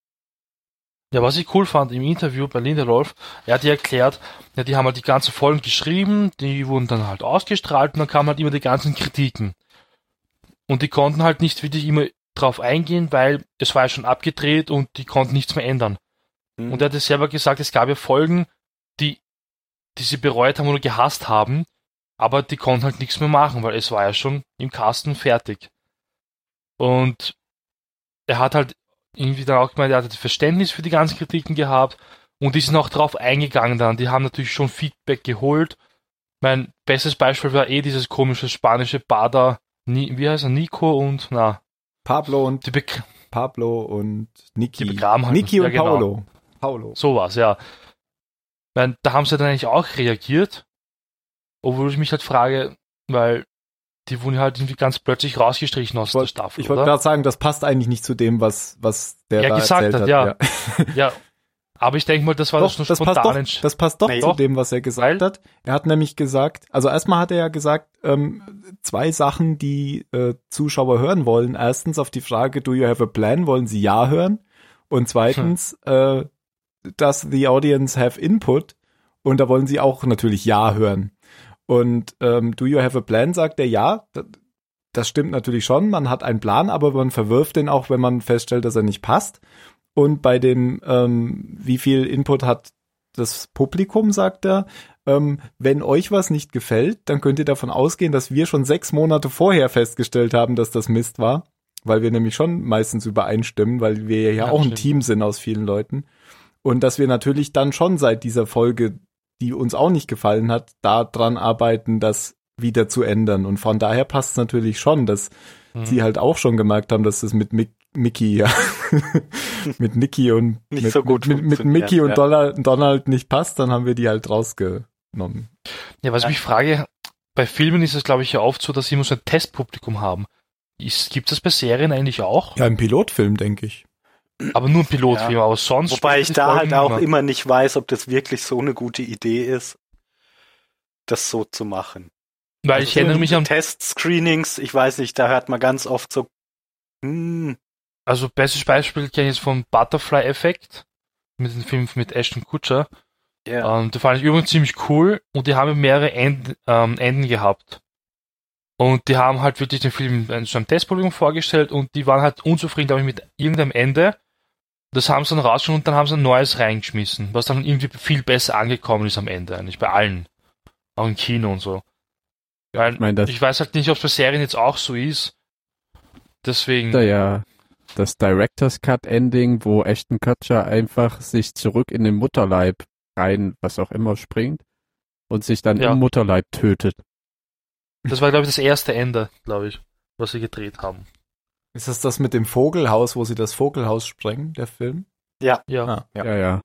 Ja, was ich cool fand im Interview bei Lindelof, er hat ja erklärt, ja, die haben halt die ganzen Folgen geschrieben, die wurden dann halt ausgestrahlt und dann kamen halt immer die ganzen Kritiken. Und die konnten halt nicht wirklich immer drauf eingehen, weil es war ja schon abgedreht und die konnten nichts mehr ändern. Und er hat ja selber gesagt, es gab ja Folgen, die sie bereut haben oder gehasst haben, aber die konnten halt nichts mehr machen, weil es war ja schon im Kasten fertig. Und er hat halt irgendwie dann auch gemeint, er hat Verständnis für die ganzen Kritiken gehabt und die sind auch drauf eingegangen dann. Die haben natürlich schon Feedback geholt. Mein bestes Beispiel war dieses komische spanische Bader, wie heißt er, Nico und, Pablo und die Niki. Die begraben halt. Niki Ja, und genau. Paolo. Sowas, ja. Da haben sie dann eigentlich auch reagiert, obwohl ich mich halt frage, weil die wurden halt irgendwie ganz plötzlich rausgestrichen aus der Staffel. Ich wollte gerade sagen, das passt eigentlich nicht zu dem, was der da gesagt erzählt hat. Ja. Ja, aber ich denke mal, das war Doch, das nur spontan. das passt doch Nee. zu dem, was er gesagt hat. Er hat nämlich gesagt, also erstmal hat er ja gesagt, 2 Sachen, die Zuschauer hören wollen. Erstens auf die Frage, do you have a plan, wollen sie ja hören? Und zweitens, does the audience have input? Und da wollen sie auch natürlich ja hören. Und do you have a plan, sagt er ja. Das stimmt natürlich schon, man hat einen Plan, aber man verwirft den auch, wenn man feststellt, dass er nicht passt. Und bei dem, wie viel Input hat das Publikum, sagt er, wenn euch was nicht gefällt, dann könnt ihr davon ausgehen, dass wir schon 6 Monate vorher festgestellt haben, dass das Mist war, weil wir nämlich schon meistens übereinstimmen, weil wir ja auch ein Team sind aus vielen Leuten. Und dass wir natürlich dann schon seit dieser Folge, die uns auch nicht gefallen hat, da dran arbeiten, das wieder zu ändern. Und von daher passt es natürlich schon, dass sie halt auch schon gemerkt haben, dass es mit Mickey, ja, mit Nicky und Nicht mit, so gut mit Mickey funktioniert, und Donald nicht passt, dann haben wir die halt rausgenommen. Ja, was ich mich frage, bei Filmen ist es, glaube ich, ja oft so, dass sie immer so ein Testpublikum haben. Gibt es bei Serien eigentlich auch? Ja, im Pilotfilm, denke ich. Aber nur ein Pilotfilm, aber sonst... Wobei ich die da Folgen halt auch immer nicht weiß, ob das wirklich so eine gute Idee ist, das so zu machen. Weil ich erinnere mich an... Test-Screenings, ich weiß nicht, da hört man ganz oft so, Also bestes Beispiel kenne ich jetzt vom Butterfly-Effekt mit dem Film mit Ashton Kutcher. ja. Da fand ich übrigens ziemlich cool und die haben mehrere Enden gehabt. Und die haben halt wirklich den Film zu einem Testpublikum vorgestellt und die waren halt unzufrieden, glaube ich, mit irgendeinem Ende. Das haben sie dann rausgenommen und dann haben sie ein neues reingeschmissen, was dann irgendwie viel besser angekommen ist am Ende, eigentlich bei allen. Auch im Kino und so. Ja, ich weiß halt nicht, ob es bei Serien jetzt auch so ist. Deswegen. Ja, das Director's Cut Ending, wo Ashton Kutcher einfach sich zurück in den Mutterleib rein, was auch immer, springt und sich dann im Mutterleib tötet. Das war, glaube ich, das erste Ende, glaube ich, was sie gedreht haben. Ist das mit dem Vogelhaus, wo sie das Vogelhaus sprengen, der Film? Ja. Ja. Ja.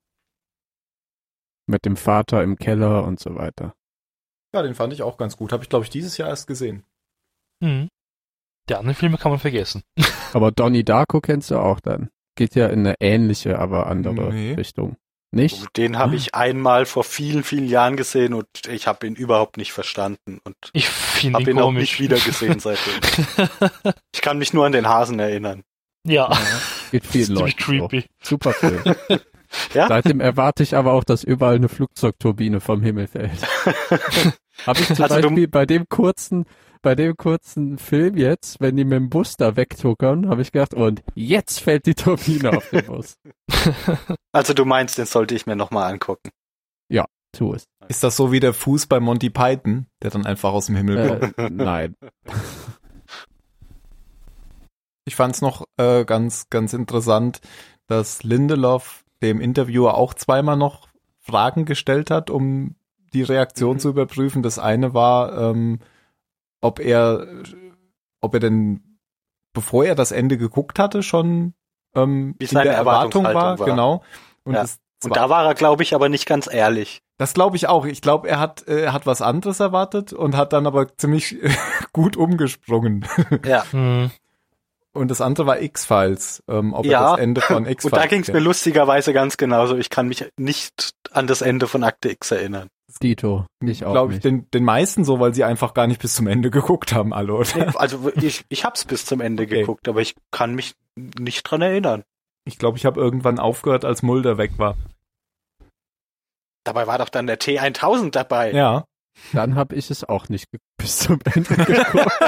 Mit dem Vater im Keller und so weiter. Ja, den fand ich auch ganz gut. Habe ich, glaube ich, dieses Jahr erst gesehen. Mhm. Die anderen Filme kann man vergessen. Aber Donnie Darko kennst du auch dann. Geht ja in eine ähnliche, aber andere Richtung. Nicht? Den habe ich einmal vor vielen, vielen Jahren gesehen und ich habe ihn überhaupt nicht verstanden. Und ich finde ihn auch nicht wieder gesehen seitdem. Ich kann mich nur an den Hasen erinnern. Ja. Geht vielen Leuten creepy. So. Super Film. Ja? Seitdem erwarte ich aber auch, dass überall eine Flugzeugturbine vom Himmel fällt. Habe ich zum Beispiel bei dem kurzen Film jetzt, wenn die mit dem Bus da wegtuckern, habe ich gedacht, und jetzt fällt die Turbine auf den Bus. Also du meinst, den sollte ich mir nochmal angucken? Ja, tu es. Ist das so wie der Fuß bei Monty Python, der dann einfach aus dem Himmel kommt? Nein. Ich fand es noch ganz, ganz interessant, dass Lindelof dem Interviewer auch zweimal noch Fragen gestellt hat, um die Reaktion zu überprüfen. Das eine war, ob er denn bevor er das Ende geguckt hatte, schon Wie in seine der Erwartung war, Erwartungshaltung war. genau. Und, Ja. Und da war er, glaube ich, aber nicht ganz ehrlich. das glaube ich auch. Ich glaube, er hat was anderes erwartet und hat dann aber ziemlich gut umgesprungen. Ja. Und das andere war X-Files, ob Ja. er das Ende von X-Files Und da ging es mir kennt. lustigerweise ganz genauso. Ich kann mich nicht an das Ende von Akte X erinnern. Dito. Ich auch Glaube ich, nicht. den meisten so, weil sie einfach gar nicht bis zum Ende geguckt haben, alle, oder? Also ich hab's bis zum Ende Okay. geguckt, aber ich kann mich nicht dran erinnern. Ich glaube, ich habe irgendwann aufgehört, als Mulder weg war. Dabei war doch dann der T1000 dabei. Ja. Dann habe ich es auch nicht bis zum Ende geguckt.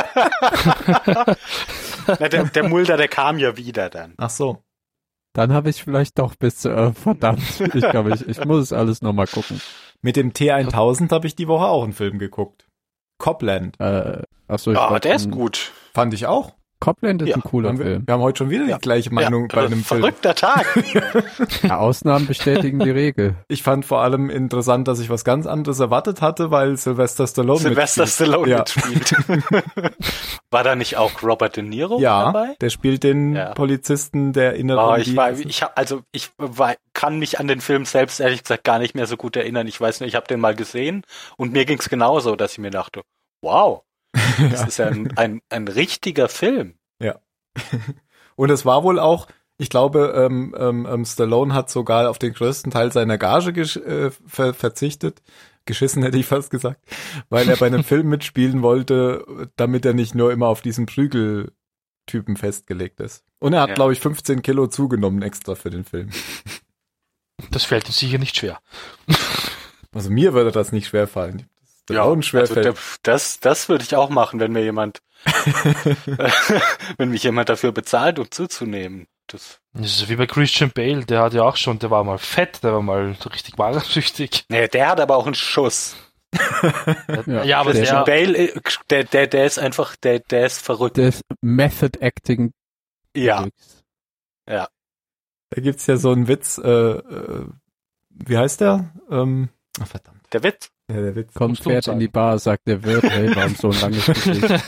Na, der Mulder, der kam ja wieder dann. Ach so. Dann habe ich vielleicht doch verdammt. Ich glaube, ich muss es alles nochmal gucken. Mit dem T1000 habe ich die Woche auch einen Film geguckt. Copland. Achso, Der ist gut. Fand ich auch. Copland ist Ja, ein cooler wir Film. haben heute schon wieder Ja. die gleiche Meinung bei einem Film. Verrückter Tag. Ja, Ausnahmen bestätigen die Regel. Ich fand vor allem interessant, dass ich was ganz anderes erwartet hatte, weil Sylvester Stallone Sylvester mitspielt. Stallone Ja. mitspielt. War da nicht auch Robert De Niro Ja, dabei? der spielt den Ja. Polizisten der inneren kann mich an den Film selbst ehrlich gesagt gar nicht mehr so gut erinnern. Ich weiß nur, ich habe den mal gesehen und mir ging's genauso, dass ich mir dachte, wow, das ist ja ein richtiger Film. Und es war wohl auch, ich glaube, Stallone hat sogar auf den größten Teil seiner Gage verzichtet. Geschissen hätte ich fast gesagt, weil er bei einem Film mitspielen wollte, damit er nicht nur immer auf diesen Prügeltypen festgelegt ist. Und er hat, Ja. glaube ich, 15 Kilo zugenommen extra für den Film. Das fällt ihm sicher nicht schwer. Also mir würde das nicht schwerfallen. Stallone schwerfällt. Das würde ich auch machen, wenn mir jemand, wenn mich jemand dafür bezahlt, um zuzunehmen. Das ist wie bei Christian Bale, der hat ja auch schon, der war mal fett, der war mal so richtig magersüchtig. Nee, der hat aber auch einen Schuss. Ja, aber Christian der, Bale, der ist einfach, der ist verrückt. Das Method Acting. Ja, Da gibt's ja so einen Witz, wie heißt der? Verdammt. der Witz. Ja, der Witz. Kommt, fährt in die Bar, sagt der Wirt, hey, warum so ein langes Gesicht?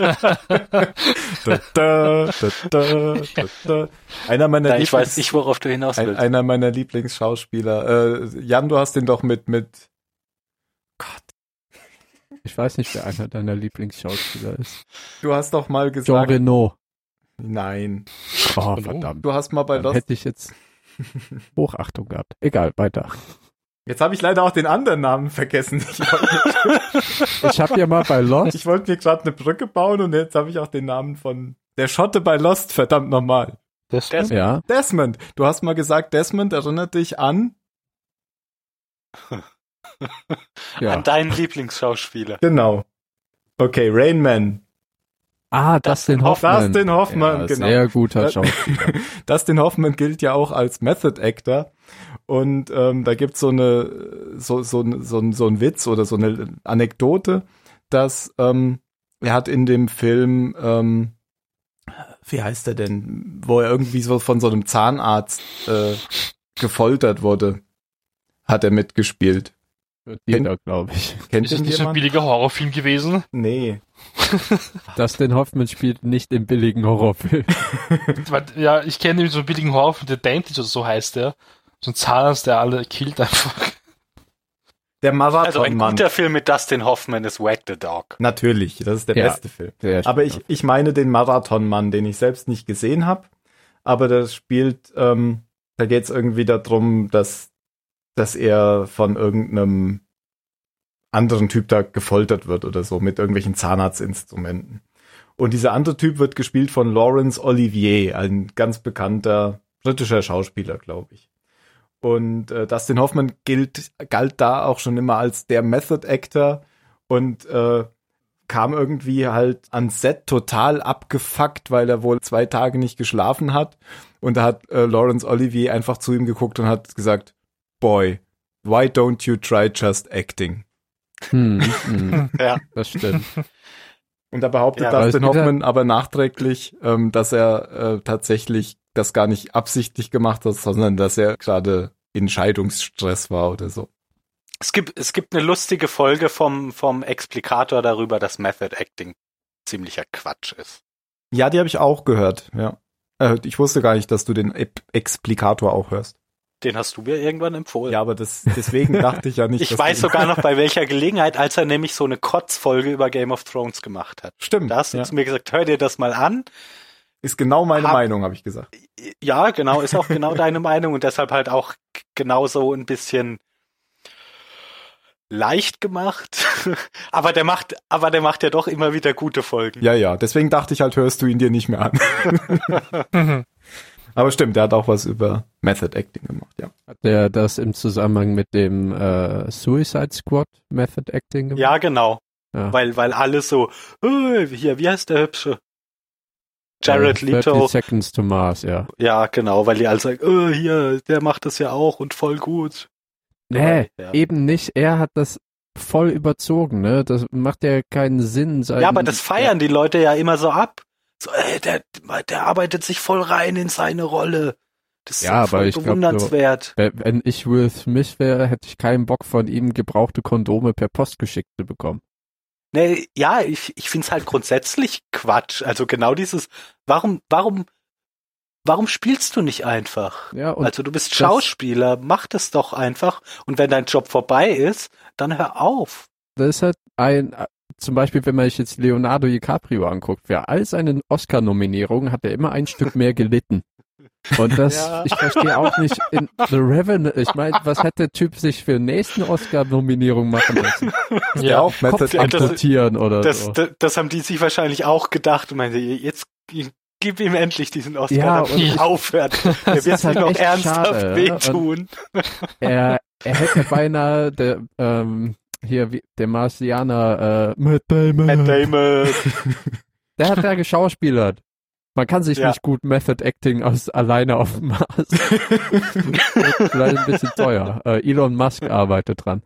Einer meiner Nein, ich weiß nicht, worauf du hinaus willst. einer meiner Lieblingsschauspieler. Jan, du hast den doch mit Gott. Ich weiß nicht, wer einer deiner Lieblingsschauspieler ist. Du hast doch mal Jean gesagt. Reno. Nein. Oh, verdammt. Du hast mal bei Dann Lost. hätte ich jetzt Hochachtung gehabt. Egal, weiter. Jetzt habe ich leider auch den anderen Namen vergessen. Ich habe ja mal bei Lost, Ich wollte mir gerade eine Brücke bauen und jetzt habe ich auch den Namen von der Schotte bei Lost, verdammt nochmal. das, Der- ja, Desmond. Du hast mal gesagt, Desmond erinnert dich an. ja. An deinen Lieblingsschauspieler. Genau. Okay, Rain Man. Dustin Hoffman. Dustin Hoffman, ja, genau. Sehr guter Schauspieler. Dustin Hoffman gilt ja auch als Method Actor und da gibt's so ein Witz oder so eine Anekdote, dass er hat in dem Film wie heißt er denn, wo er irgendwie so von so einem Zahnarzt gefoltert wurde, hat er mitgespielt. Jeder, glaube ich. Kennt ist es ihn nicht so ein jemand? billiger Horrorfilm gewesen? Nee. Dustin Hoffman spielt nicht im billigen Horrorfilm. Ja, ich kenne so einen billigen Horrorfilm, der Dentist oder so heißt der. So ein Zahnarzt, der alle killt einfach. Der Also ein Marathonmann. guter Film mit Dustin Hoffman ist Wag the Dog. Natürlich, das ist der Ja. beste Film. Sehr Aber schön. ich meine den Marathonmann, den ich selbst nicht gesehen habe. Aber das spielt, da geht es irgendwie darum, dass er von irgendeinem anderen Typ da gefoltert wird oder so mit irgendwelchen Zahnarztinstrumenten. Und dieser andere Typ wird gespielt von Laurence Olivier, ein ganz bekannter britischer Schauspieler, glaube ich. Und Dustin Hoffman galt da auch schon immer als der Method Actor und kam irgendwie halt ans Set total abgefuckt, weil er wohl 2 Tage nicht geschlafen hat. Und da hat Laurence Olivier einfach zu ihm geguckt und hat gesagt, Boy, why don't you try just acting? Ja. Das stimmt. Und da behauptet Ja, aber Dustin es geht ja- Hoffman aber nachträglich, dass er tatsächlich das gar nicht absichtlich gemacht hat, sondern dass er gerade in Scheidungsstress war oder so. Es gibt eine lustige Folge vom Explikator darüber, dass Method Acting ziemlicher Quatsch ist. Ja, die habe ich auch gehört, ja. Ich wusste gar nicht, dass du den Explikator auch hörst. Den hast du mir irgendwann empfohlen. Ja, aber deswegen dachte ich ja nicht. Ich weiß sogar noch, bei welcher Gelegenheit, als er nämlich so eine Kotzfolge über Game of Thrones gemacht hat. Stimmt. Da hast du zu mir gesagt, hör dir das mal an. Ist genau meine Meinung, habe ich gesagt. Ja, genau, ist auch genau deine Meinung und deshalb halt auch genauso ein bisschen leicht gemacht. aber der macht ja doch immer wieder gute Folgen. Ja, deswegen dachte ich halt, hörst du ihn dir nicht mehr an. Aber stimmt, der hat auch was über Method Acting gemacht, ja. Hat der das im Zusammenhang mit dem Suicide Squad Method Acting gemacht? Ja, genau. Ja. Weil alle so, hier, wie heißt der Hübsche? Jared Leto. 30 Seconds to Mars, ja. Ja, genau, weil die alle sagen, hier, der macht das ja auch und voll gut. Nee, Ja. eben nicht. Er hat das voll überzogen, ne? Das macht ja keinen Sinn. Ja, aber das feiern die Leute ja immer so ab. So, der arbeitet sich voll rein in seine Rolle. Das ist Ja, so aber voll ich glaub, bewundernswert. Wenn ich Will Smith wäre, hätte ich keinen Bock von ihm, gebrauchte Kondome per Post geschickt zu bekommen. Nee, ja, ich find's halt grundsätzlich Quatsch. Also genau dieses, warum spielst du nicht einfach? Ja, und Also du bist Schauspieler, mach das doch einfach. Und wenn dein Job vorbei ist, dann hör auf. das ist halt zum Beispiel, wenn man sich jetzt Leonardo DiCaprio anguckt, für all seine Oscar-Nominierungen hat er immer ein Stück mehr gelitten. Und das, Ja. ich verstehe auch nicht, in The Revenant, ich meine, was hätte der Typ sich für nächsten Oscar-Nominierung machen müssen? Ja, auch Kopf Method das- amputieren oder so. Das haben die sich wahrscheinlich auch gedacht und meinte, jetzt gib ihm endlich diesen Oscar, Ja, damit und er aufhört. Der das wird ist halt sich noch echt ernsthaft schade, ja. wehtun. Er hätte beinahe der Marsianer, Matt Damon. Matt Damon. Der hat ja geschauspielert. Man kann sich Ja. nicht gut Method Acting alleine auf dem Mars. Vielleicht ein bisschen teuer. Elon Musk arbeitet dran.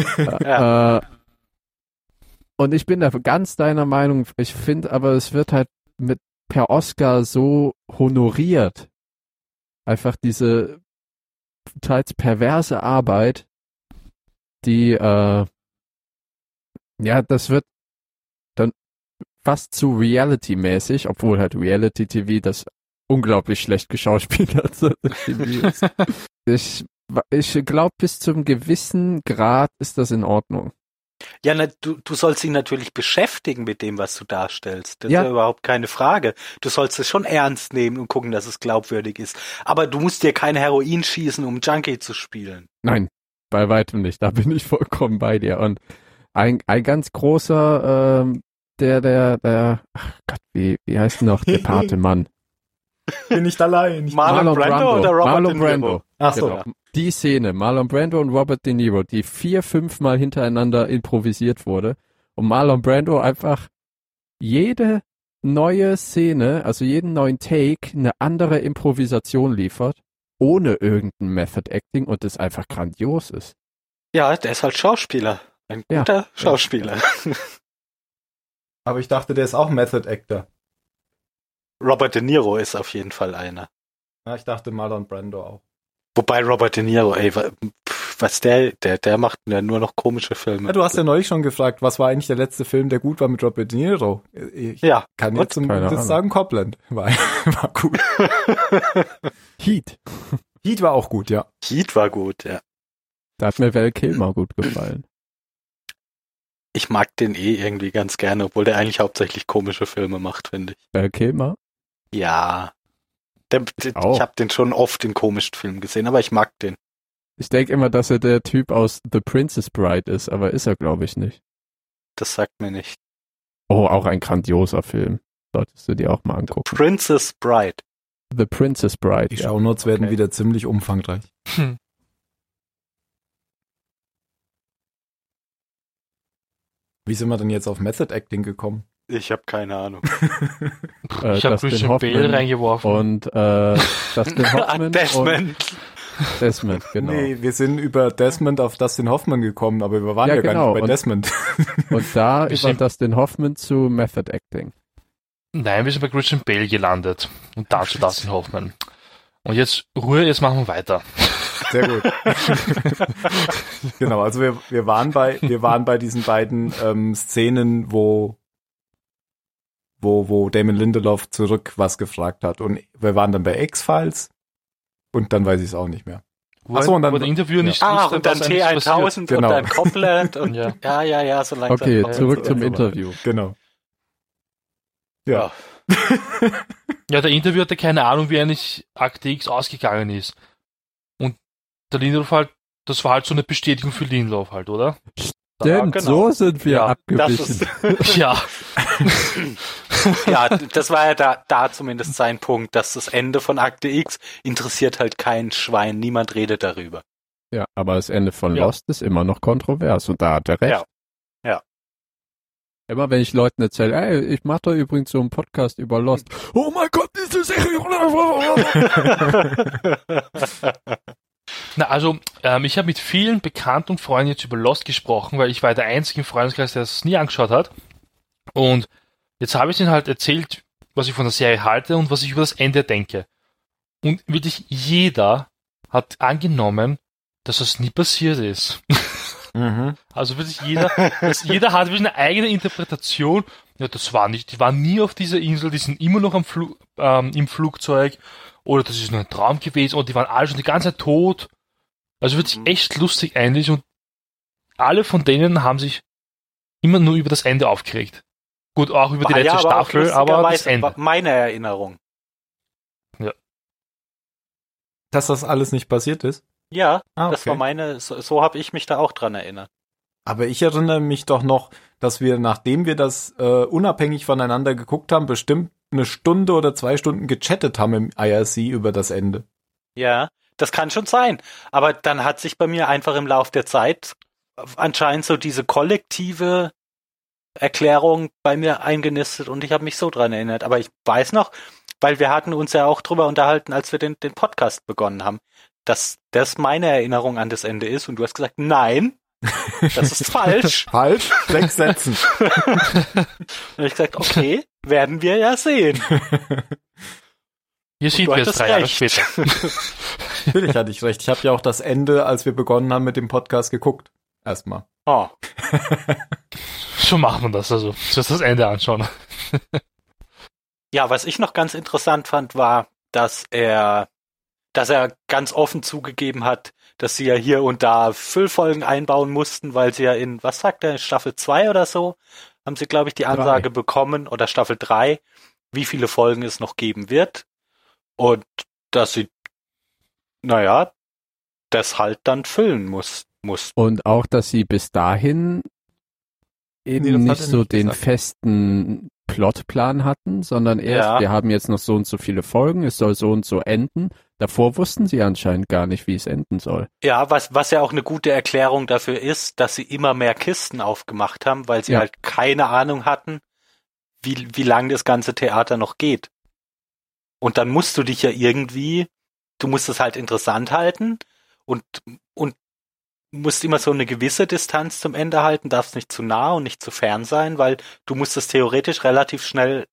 Und ich bin da ganz deiner Meinung. Ich finde aber, es wird halt per Oscar so honoriert. Einfach diese teils perverse Arbeit, die, das wird dann fast zu Reality-mäßig, obwohl halt Reality-TV das unglaublich schlecht geschauspielerte TV ist. Ich glaube, bis zum gewissen Grad ist das in Ordnung. Ja, du sollst ihn natürlich beschäftigen mit dem, was du darstellst. Das Ja. ist ja überhaupt keine Frage. Du sollst es schon ernst nehmen und gucken, dass es glaubwürdig ist. Aber du musst dir kein Heroin schießen, um Junkie zu spielen. Nein, bei weitem nicht. Da bin ich vollkommen bei dir. Und ein ganz großer, ach Gott, wie heißt denn noch der Pate-Mann? Bin nicht allein. Marlon Brando oder Robert Marlon De Niro? Brando. Ach so. Genau. Die Szene, Marlon Brando und Robert De Niro, die 4-5 Mal hintereinander improvisiert wurde und Marlon Brando einfach jede neue Szene, also jeden neuen Take eine andere Improvisation liefert, ohne irgendein Method Acting und das einfach grandios ist. Ja, der ist halt Schauspieler. Ein Ja. guter Schauspieler. Aber ich dachte, der ist auch Method Actor. Robert De Niro ist auf jeden Fall einer. Ja, ich dachte Marlon Brando auch. Wobei Robert De Niro, was der macht ja nur noch komische Filme. Ja, du hast ja neulich schon gefragt, was war eigentlich der letzte Film, der gut war mit Robert De Niro? Ich Ja. kann jetzt Keine Ahnung. zumindest sagen, Copland war gut. Heat. Heat war auch gut, ja. Heat war gut, ja. Da hat mir Val Kilmer gut gefallen. Ich mag den irgendwie ganz gerne, obwohl der eigentlich hauptsächlich komische Filme macht, finde ich. Val Kilmer? Ja. Ich Auch. habe den schon oft in komischen Filmen gesehen, aber ich mag den. Ich denke immer, dass er der Typ aus The Princess Bride ist, aber ist er, glaube ich, nicht. Das sagt mir nicht. Oh, auch ein grandioser Film. Solltest du dir auch mal angucken. Princess Bride. The Princess Bride. Die Ja. Shownotes werden Okay. wieder ziemlich umfangreich. Wie sind wir denn jetzt auf Method Acting gekommen? Ich habe keine Ahnung. Ich habe Dustin Christian Bale Hoffman reingeworfen. und Dustin Hoffman Desmond. und Desmond, genau. Nee, wir sind über Desmond auf Dustin Hoffman gekommen, aber wir waren Ja, ja gar genau. nicht bei Und- Desmond. Und da über Bisschen- Dustin Hoffman zu Method Acting. Nein, wir sind bei Christian Bale gelandet. Und dazu Dustin Hoffman. Und jetzt Ruhe, jetzt machen wir weiter. Sehr gut. Genau, also wir waren bei diesen beiden Szenen, wo wo Damon Lindelof zurück was gefragt hat. Und wir waren dann bei X-Files und dann weiß ich es auch nicht mehr. Achso, und dann wo der Interviewer nicht wusste, und dann T1000 genau. und dann Copland und ja, so langsam. Okay, zurück zum Interview. Genau. Ja. Ja, der Interviewer hatte keine Ahnung, wie eigentlich Akte X ausgegangen ist. Und der Lindelof halt, das war halt so eine Bestätigung für Lindelof halt, oder? Stimmt, genau. So sind wir abgewichen. Ja. Ja, das war ja da zumindest sein Punkt, dass das Ende von Akte X interessiert halt kein Schwein, niemand redet darüber. Ja, aber das Ende von Lost ist immer noch kontrovers und da hat er recht. Ja. Immer wenn ich Leuten erzähle, ey, ich mache da übrigens so einen Podcast über Lost. Oh mein Gott, diese Serie. Na, also, ich habe mit vielen Bekannten und Freunden jetzt über Lost gesprochen, weil ich war der einzige im Freundeskreis, der es nie angeschaut hat. Und jetzt habe ich ihnen halt erzählt, was ich von der Serie halte und was ich über das Ende denke. Und wirklich jeder hat angenommen, dass das nie passiert ist. Also wirklich jeder hat wirklich eine eigene Interpretation. Ja, das war nicht, die waren nie auf dieser Insel, die sind immer noch im Flugzeug. Oder das ist nur ein Traum gewesen. Oder die waren alle schon die ganze Zeit tot. Also wirklich echt lustig eigentlich. Und alle von denen haben sich immer nur über das Ende aufgeregt. Gut, auch über die letzte Staffel, aber das Ende. Meine Erinnerung. Ja. Dass das alles nicht passiert ist? Ja, okay. Das war meine, so habe ich mich da auch dran erinnert. Aber ich erinnere mich doch noch, dass wir, nachdem wir das unabhängig voneinander geguckt haben, bestimmt eine Stunde oder 2 Stunden gechattet haben im IRC über das Ende. Ja, das kann schon sein. Aber dann hat sich bei mir einfach im Lauf der Zeit anscheinend so diese kollektive Erklärung bei mir eingenistet und ich habe mich so dran erinnert. Aber ich weiß noch, weil wir hatten uns ja auch drüber unterhalten, als wir den Podcast begonnen haben, dass das meine Erinnerung an das Ende ist und du hast gesagt, nein, das ist falsch. Falsch? 6 Sätzen. Und ich gesagt, okay, werden wir ja sehen. Hier sieht wir es 3 Jahre später. Natürlich hatte ich recht. Ich habe ja auch das Ende, als wir begonnen haben mit dem Podcast, geguckt. Erstmal. Oh. So macht man das, also. Zuerst das Ende anschauen. Ja, was ich noch ganz interessant fand, war, dass er ganz offen zugegeben hat, dass sie ja hier und da Füllfolgen einbauen mussten, weil sie ja in, was sagt er, Staffel 2 oder so, haben sie, glaube ich, die Ansage bekommen, oder Staffel 3, wie viele Folgen es noch geben wird. Und dass sie, das halt dann füllen muss. Und auch, dass sie bis dahin eben nicht so den festen Plotplan hatten, sondern erst, wir haben jetzt noch so und so viele Folgen, es soll so und so enden. Davor wussten sie anscheinend gar nicht, wie es enden soll. Ja, was ja auch eine gute Erklärung dafür ist, dass sie immer mehr Kisten aufgemacht haben, weil sie halt keine Ahnung hatten, wie lang das ganze Theater noch geht. Und dann musst du dich ja irgendwie, du musst es halt interessant halten und musst immer so eine gewisse Distanz zum Ende halten, darfst nicht zu nah und nicht zu fern sein, weil du musst es theoretisch relativ schnell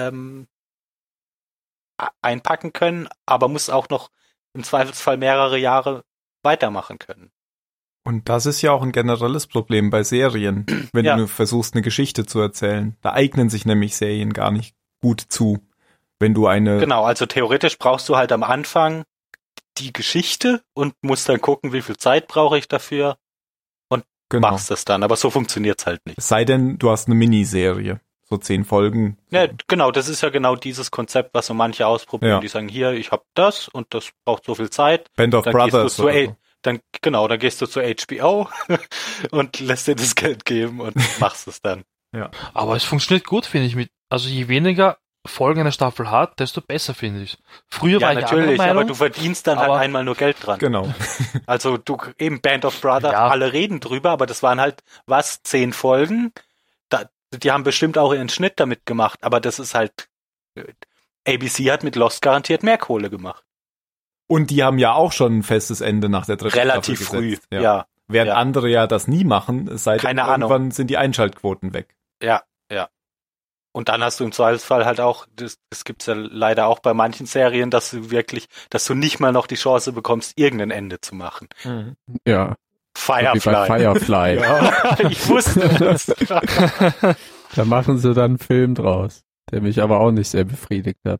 einpacken können, aber musst auch noch im Zweifelsfall mehrere Jahre weitermachen können. Und das ist ja auch ein generelles Problem bei Serien, wenn du versuchst, eine Geschichte zu erzählen. Da eignen sich nämlich Serien gar nicht gut zu, wenn du eine... Genau, also theoretisch brauchst du halt am Anfang die Geschichte und musst dann gucken, wie viel Zeit brauche ich dafür und machst es dann. Aber so funktioniert's halt nicht. Es sei denn, du hast eine Miniserie, so 10 Folgen. Ja, genau, das ist ja genau dieses Konzept, was so manche ausprobieren. Die sagen, hier, ich habe das und das braucht so viel Zeit. Band of Brothers. Dann gehst du zu HBO und lässt dir das Geld geben und machst es dann. Ja. Aber es funktioniert gut, finde ich. Also je weniger Folgen eine Staffel hat, desto besser, finde ich. Früher war ich natürlich, aber du verdienst dann halt einmal nur Geld dran. Genau. Also eben Band of Brothers, alle reden drüber, aber das waren halt, 10 Folgen. Die haben bestimmt auch ihren Schnitt damit gemacht, aber das ist halt, ABC hat mit Lost garantiert mehr Kohle gemacht. Und die haben ja auch schon ein festes Ende nach der 3. Relativ Staffel früh, gesetzt. ja. Während andere ja das nie machen, es sei denn, irgendwann sind die Einschaltquoten weg. Ja. Und dann hast du im Zweifelsfall halt auch, das gibt's ja leider auch bei manchen Serien, dass du nicht mal noch die Chance bekommst, irgendein Ende zu machen. Mhm. Ja. Firefly. Wie bei Firefly. Ja, ich wusste das. Da machen sie dann einen Film draus. der mich aber auch nicht sehr befriedigt hat.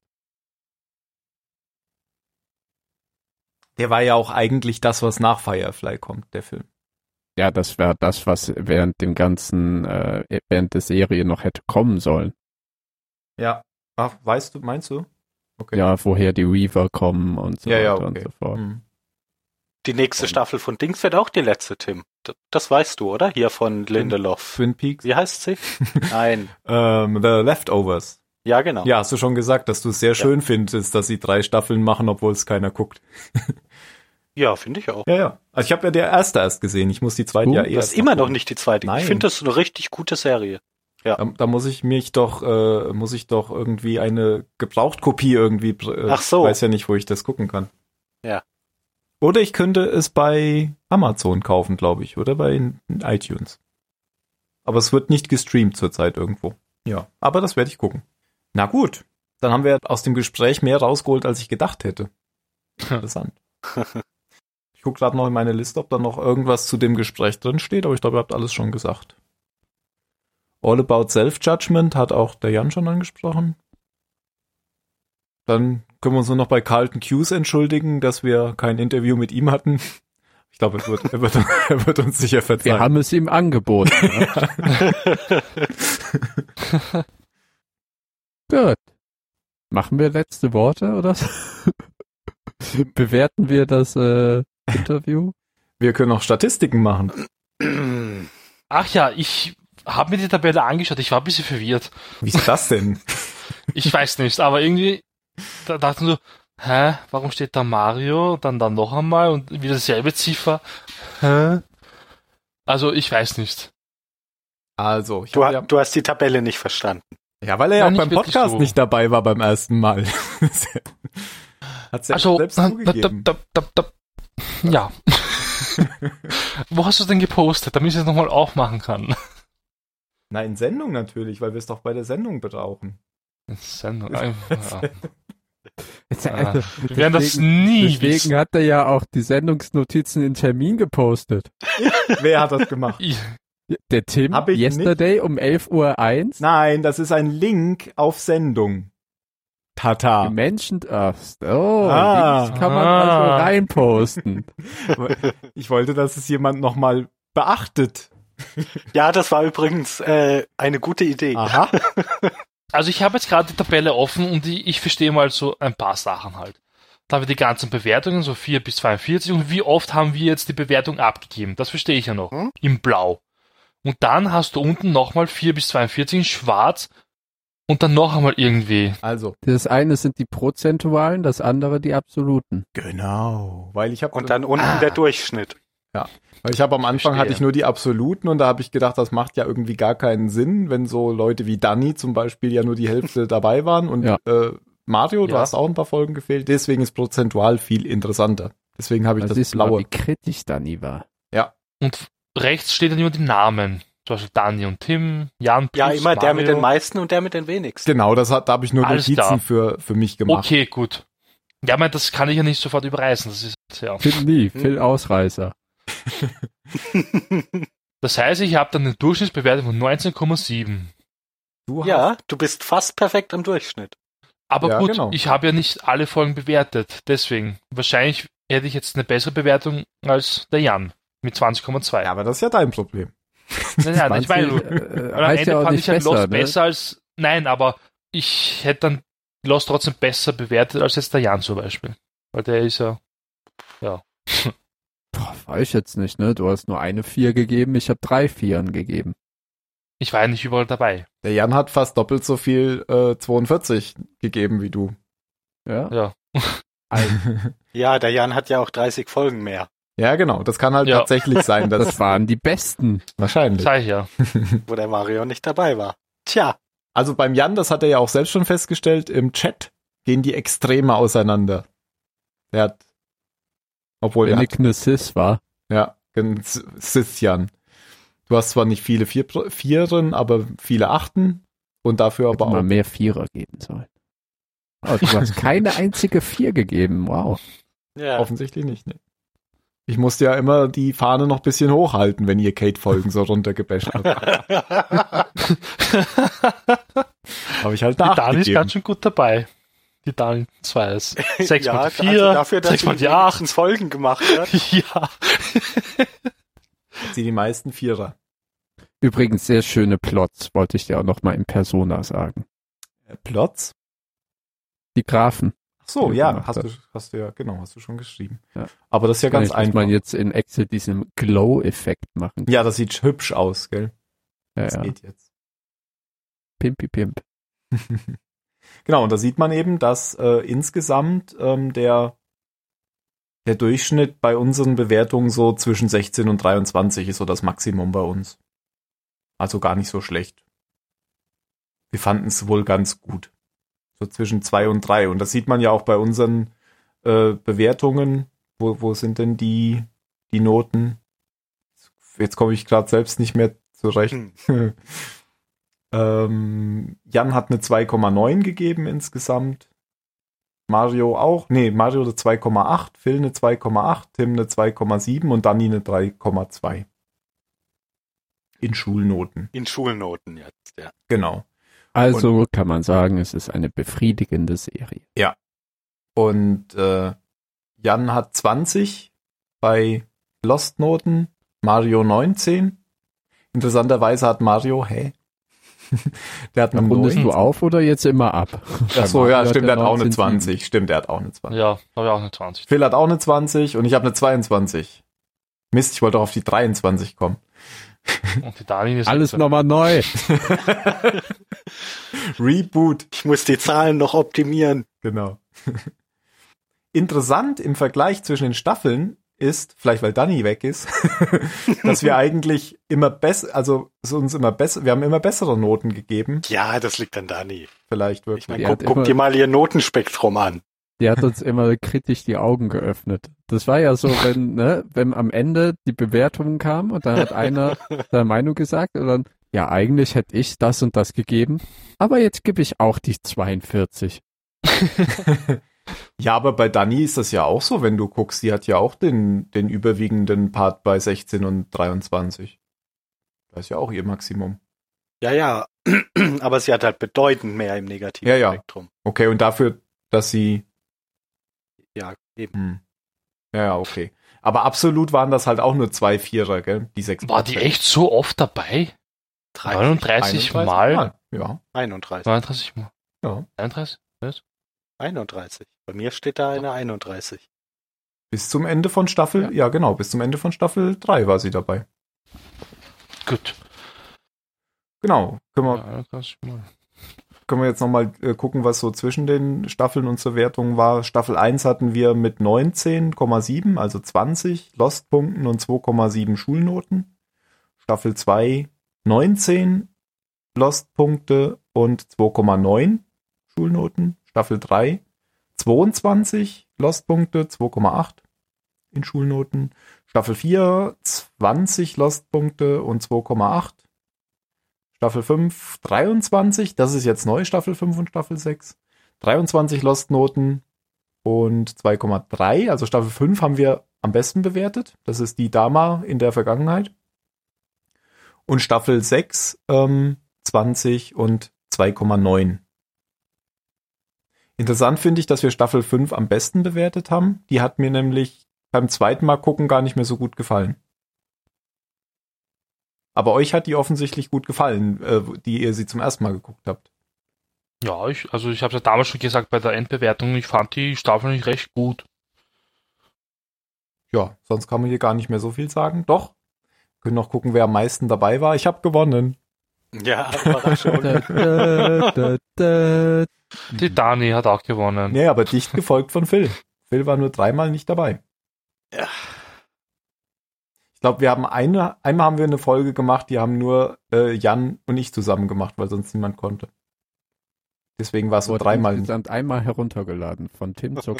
Der war ja auch eigentlich das, was nach Firefly kommt, der Film. Ja, das wäre das, was während dem ganzen, während der Serie noch hätte kommen sollen. Ja. Ach, meinst du? Okay. Ja, woher die Weaver kommen und so Ja, weiter okay. und so fort. Hm. Die nächste Staffel von Dings wird auch die letzte, Tim. Das weißt du, oder? Hier von Lindelof. Twin Peaks. Wie heißt sie? Nein. The Leftovers. Ja, genau. Ja, hast du schon gesagt, dass du es sehr schön findest, dass sie 3 Staffeln machen, obwohl es keiner guckt. Ja, finde ich auch. Ja. Also ich habe ja die erste erst gesehen. Ich muss die zweite ja Das erst ist immer noch gucken. nicht die zweite. Nein. Ich finde das eine richtig gute Serie. Da muss ich doch irgendwie eine Gebrauchtkopie irgendwie. Ach so. Ich weiß ja nicht, wo ich das gucken kann. Ja. Oder ich könnte es bei Amazon kaufen, glaube ich, oder bei iTunes. Aber es wird nicht gestreamt zurzeit irgendwo. Ja, aber das werde ich gucken. Na gut, dann haben wir aus dem Gespräch mehr rausgeholt, als ich gedacht hätte. Interessant. Ich gucke gerade noch in meine Liste, ob da noch irgendwas zu dem Gespräch drin steht, aber ich glaube, ihr habt alles schon gesagt. All About Self-Judgment hat auch der Jan schon angesprochen. Dann können wir uns nur noch bei Carlton Cuse entschuldigen, dass wir kein Interview mit ihm hatten. Ich glaube, er wird uns sicher verzeihen. Wir haben es ihm angeboten. Gut. Machen wir letzte Worte, oder? Bewerten wir das Interview? Wir können auch Statistiken machen. Ach ja, ich habe mir die Tabelle angeschaut, ich war ein bisschen verwirrt. Wie ist das denn? Ich weiß nicht, aber irgendwie da dachte ich so, warum steht da Mario, dann noch einmal und wieder dieselbe Ziffer? Also ich weiß nicht. Also, Du hast die Tabelle nicht verstanden. Ja, weil er ja auch Nein, beim nicht wirklich Podcast so. nicht dabei war beim ersten Mal. Hat's ja Also, selbst zugegeben. ja. Wo hast du denn gepostet, damit ich das nochmal aufmachen kann? Na, in Sendung natürlich, weil wir es doch bei der Sendung brauchen. Sendung, einfach, ja. Also, Wir werden das nie deswegen wissen. hat er ja auch die Sendungsnotizen in Termin gepostet. Wer hat das gemacht? Der Tim, Hab ich yesterday um 11:01 Uhr. Nein, das ist ein Link auf Sendung. Tata. Gemenschent, Links kann man also reinposten. Ich wollte, dass es jemand nochmal beachtet. Ja, das war übrigens eine gute Idee. Aha. Also ich habe jetzt gerade die Tabelle offen und ich verstehe mal so ein paar Sachen halt. Da haben wir die ganzen Bewertungen, so 4 bis 42 und wie oft haben wir jetzt die Bewertung abgegeben? Das verstehe ich ja noch. Im Blau. Und dann hast du unten nochmal 4 bis 42 in Schwarz und dann noch einmal irgendwie. Also. Das eine sind die prozentualen, das andere die absoluten. Genau. Weil ich habe Und dann unten der Durchschnitt. Weil ich habe am Anfang Verstehe. hatte ich nur die absoluten und da habe ich gedacht, das macht ja irgendwie gar keinen Sinn, wenn so Leute wie Danny zum Beispiel ja nur die Hälfte dabei waren und Ja. Mario, du Ja. hast auch ein paar Folgen gefehlt, deswegen ist prozentual viel interessanter. Deswegen habe ich Das das ist mal, blaue. wie kritisch Dani war. Und rechts steht dann immer die Namen. Zum Beispiel Dani und Tim, Jan plus Ja, immer der mit den Mario. meisten und der mit den wenigsten. Genau, da habe ich nur Alles Notizen klar. für mich gemacht. Okay, gut. Ja, ich meine, das kann ich ja nicht sofort überreißen. Das ist ja. Phil nie, Phil Ausreißer. Das heißt, ich habe dann eine Durchschnittsbewertung von 19,7. Du hast, Ja, du bist fast perfekt am Durchschnitt. Aber Ja, gut, genau. ich habe ja nicht alle Folgen bewertet. Deswegen, wahrscheinlich hätte ich jetzt eine bessere Bewertung als der Jan mit 20,2. ja, aber das ist ja dein Problem. Nein, ich meine, Manche, weil am heißt Ende ja auch fand nicht ich halt besser, Lost ne? besser als. Nein, aber ich hätte dann Lost trotzdem besser bewertet als jetzt der Jan zum Beispiel. Weil der ist ja. Boah, weiß ich jetzt nicht, ne? Du hast nur eine 4 gegeben, ich habe 3 Vieren gegeben. Ich war ja nicht überall dabei. Der Jan hat fast doppelt so viel 42 gegeben wie du. Ja. Ja. Ja, der Jan hat ja auch 30 Folgen mehr, Ja, genau. Das kann halt Ja. tatsächlich sein. Das Das waren die besten. wahrscheinlich. Sag ich ja. wo der Mario nicht dabei war. Tja, Also beim Jan, das hat er ja auch selbst schon festgestellt, im Chat gehen die Extreme auseinander. Der hat, obwohl Wenn er Nick eine Sis war. ja, Sis-Jan. Du hast zwar nicht viele Vieren, aber viele Achten und dafür Hätte aber mal auch. mehr Vierer geben sollen. Oh, du hast keine einzige 4 gegeben. Wow. ja. Offensichtlich nicht, ne? Ich musste ja immer die Fahne noch ein bisschen hochhalten, wenn ihr Kate-Folgen so runtergebasht habt. Habe ich halt Die eine 8 Dani ist gegeben. ganz schön gut dabei. Die Dani 2 ist 6 ja, mal die 4, also dafür, dass 6 mal sie die 8. wenigstens Folgen gemacht hat. Ja. Sie die meisten Vierer. Übrigens sehr schöne Plots, wollte ich dir auch noch mal in Persona sagen. Plots? Die Graphen. Ach so, Die du ja, gemacht hast du ja, genau, hast du schon geschrieben. Ja. Aber das ist ja ganz Vielleicht muss einfach. man jetzt in Excel diesen Glow-Effekt machen. Ja, das sieht hübsch aus, gell? Ja, Das ja. geht jetzt. Pimpi Pimp. Genau, und da sieht man eben, dass insgesamt der Durchschnitt bei unseren Bewertungen so zwischen 16 und 23 ist so das Maximum bei uns. Also gar nicht so schlecht. Wir fanden es wohl ganz gut. So zwischen 2 und 3. Und das sieht man ja auch bei unseren Bewertungen. Wo sind denn die Noten? Jetzt komme ich gerade selbst nicht mehr zurecht. Jan hat eine 2,9 gegeben insgesamt. Mario auch. Nee, Mario eine 2,8, Phil eine 2,8, Tim eine 2,7 und Dani eine 3,2. In Schulnoten. In Schulnoten jetzt, ja. Genau. Also kann man sagen, es ist eine befriedigende Serie. Und Jan hat 20 bei Lost-Noten, Mario 19. Interessanterweise hat Mario, der hat eine Rundest 9. du auf oder jetzt immer ab? Achso, ja, Mario stimmt, der hat auch eine 19,7. 20. Stimmt, der hat auch eine 20. Ja, habe ich auch eine 20. Phil hat auch eine 20 und ich habe eine 22. Mist, ich wollte doch auf die 23 kommen. Und die Dani ist Alles nochmal neu. Reboot. Ich muss die Zahlen noch optimieren. Genau. Interessant im Vergleich zwischen den Staffeln ist, vielleicht weil Dani weg ist, dass wir eigentlich immer besser, also es uns immer besser, wir haben immer bessere Noten gegeben. Ja, das liegt an Dani. Vielleicht Ich wirklich. meine, Die hat guck immer- dir mal ihr Notenspektrum an. Die hat uns immer kritisch die Augen geöffnet. Das war ja so, wenn am Ende die Bewertungen kamen und dann hat einer seine Meinung gesagt und dann, ja, eigentlich hätte ich das und das gegeben, aber jetzt gebe ich auch die 42. Ja, aber bei Dani ist das ja auch so, wenn du guckst, die hat ja auch den überwiegenden Part bei 16 und 23. Das ist ja auch ihr Maximum. Ja, ja. Aber sie hat halt bedeutend mehr im negativen Ja, ja. Spektrum. Okay, und dafür, dass sie Ja, eben. Ja, okay. Aber absolut waren das halt auch nur 2 Vierer, gell? Die 6. War die echt so oft dabei? 39 Mal? Ja. 31. 39 Mal? Ja. 31? Was? 31. Bei mir steht da eine 31. Bis zum Ende von Staffel, ja genau, bis zum Ende von Staffel 3 war sie dabei. Gut. Genau. Können wir, Ja, 31 Mal. können wir jetzt nochmal gucken, was so zwischen den Staffeln und zur Wertung war. Staffel 1 hatten wir mit 19,7, also 20 Lost-Punkten und 2,7 Schulnoten. Staffel 2 19 Lost-Punkte und 2,9 Schulnoten. Staffel 3 22 Lost-Punkte, 2,8 in Schulnoten. Staffel 4 20 Lost-Punkte und 2,8. Staffel 5 23, das ist jetzt neu, Staffel 5 und Staffel 6. 23 Lost-Noten und 2,3. Also Staffel 5 haben wir am besten bewertet. Das ist die Dama in der Vergangenheit. Und Staffel 6 20 und 2,9. Interessant finde ich, dass wir Staffel 5 am besten bewertet haben. Die hat mir nämlich beim zweiten Mal gucken gar nicht mehr so gut gefallen. Aber euch hat die offensichtlich gut gefallen, die ihr sie zum ersten Mal geguckt habt. Ja, ich habe es ja damals schon gesagt bei der Endbewertung, ich fand die Staffel nicht recht gut. Ja, sonst kann man hier gar nicht mehr so viel sagen. Doch, wir können noch gucken, wer am meisten dabei war. Ich habe gewonnen. Ja, Überraschung. Die Dani hat auch gewonnen. Nee, aber dicht gefolgt von Phil. Phil war nur 3-mal nicht dabei. Ja. Ich glaube, wir haben einmal haben wir eine Folge gemacht, die haben nur Jan und ich zusammen gemacht, weil sonst niemand konnte. Deswegen war es so Wurde 3-mal nicht. insgesamt einmal heruntergeladen von Tim zur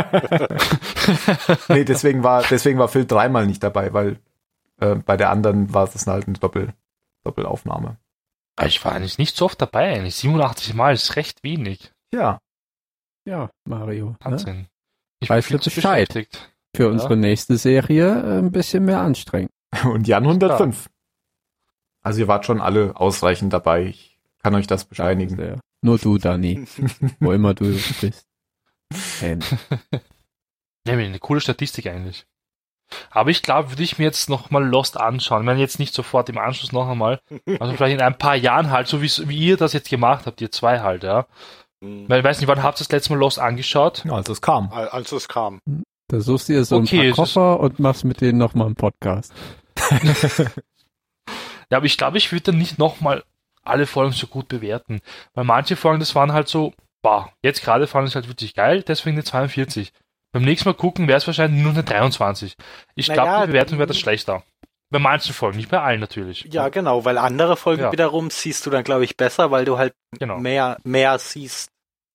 Nee, deswegen war Phil 3-mal nicht dabei, weil bei der anderen war es halt eine Doppelaufnahme. Ich war eigentlich nicht so oft dabei, eigentlich 87 Mal ist recht wenig. Ja, Ja, Mario. Ne? Wahnsinn. Ich Weißt bin du viel zu Bescheid? beschäftigt. Für unsere nächste Serie ein bisschen mehr anstrengen. und Jan 105. Also ihr wart schon alle ausreichend dabei. Ich kann euch das bescheinigen. Sehr. Nur du, Dani. Wo immer du bist. Ja, eine coole Statistik eigentlich. Aber ich glaube, würde ich mir jetzt nochmal Lost anschauen. Ich meine, jetzt nicht sofort im Anschluss noch einmal. Also vielleicht in ein paar Jahren halt, so wie ihr das jetzt gemacht habt, ihr zwei halt, ja. Weil ich weiß nicht, wann habt ihr das letzte Mal Lost angeschaut? Ja, als es kam. Als es kam. Da suchst du dir so ein paar Koffer und machst mit denen nochmal einen Podcast. Ja, aber ich glaube, ich würde dann nicht nochmal alle Folgen so gut bewerten. Weil manche Folgen, das waren halt so, boah, jetzt gerade fand ich halt wirklich geil, deswegen eine 42. Beim nächsten Mal gucken wäre es wahrscheinlich nur eine 23. Ich glaube, die Bewertung wäre das schlechter. Bei manchen Folgen, nicht bei allen natürlich. Ja, genau, weil andere Folgen wiederum siehst du dann, glaube ich, besser, weil du halt mehr siehst.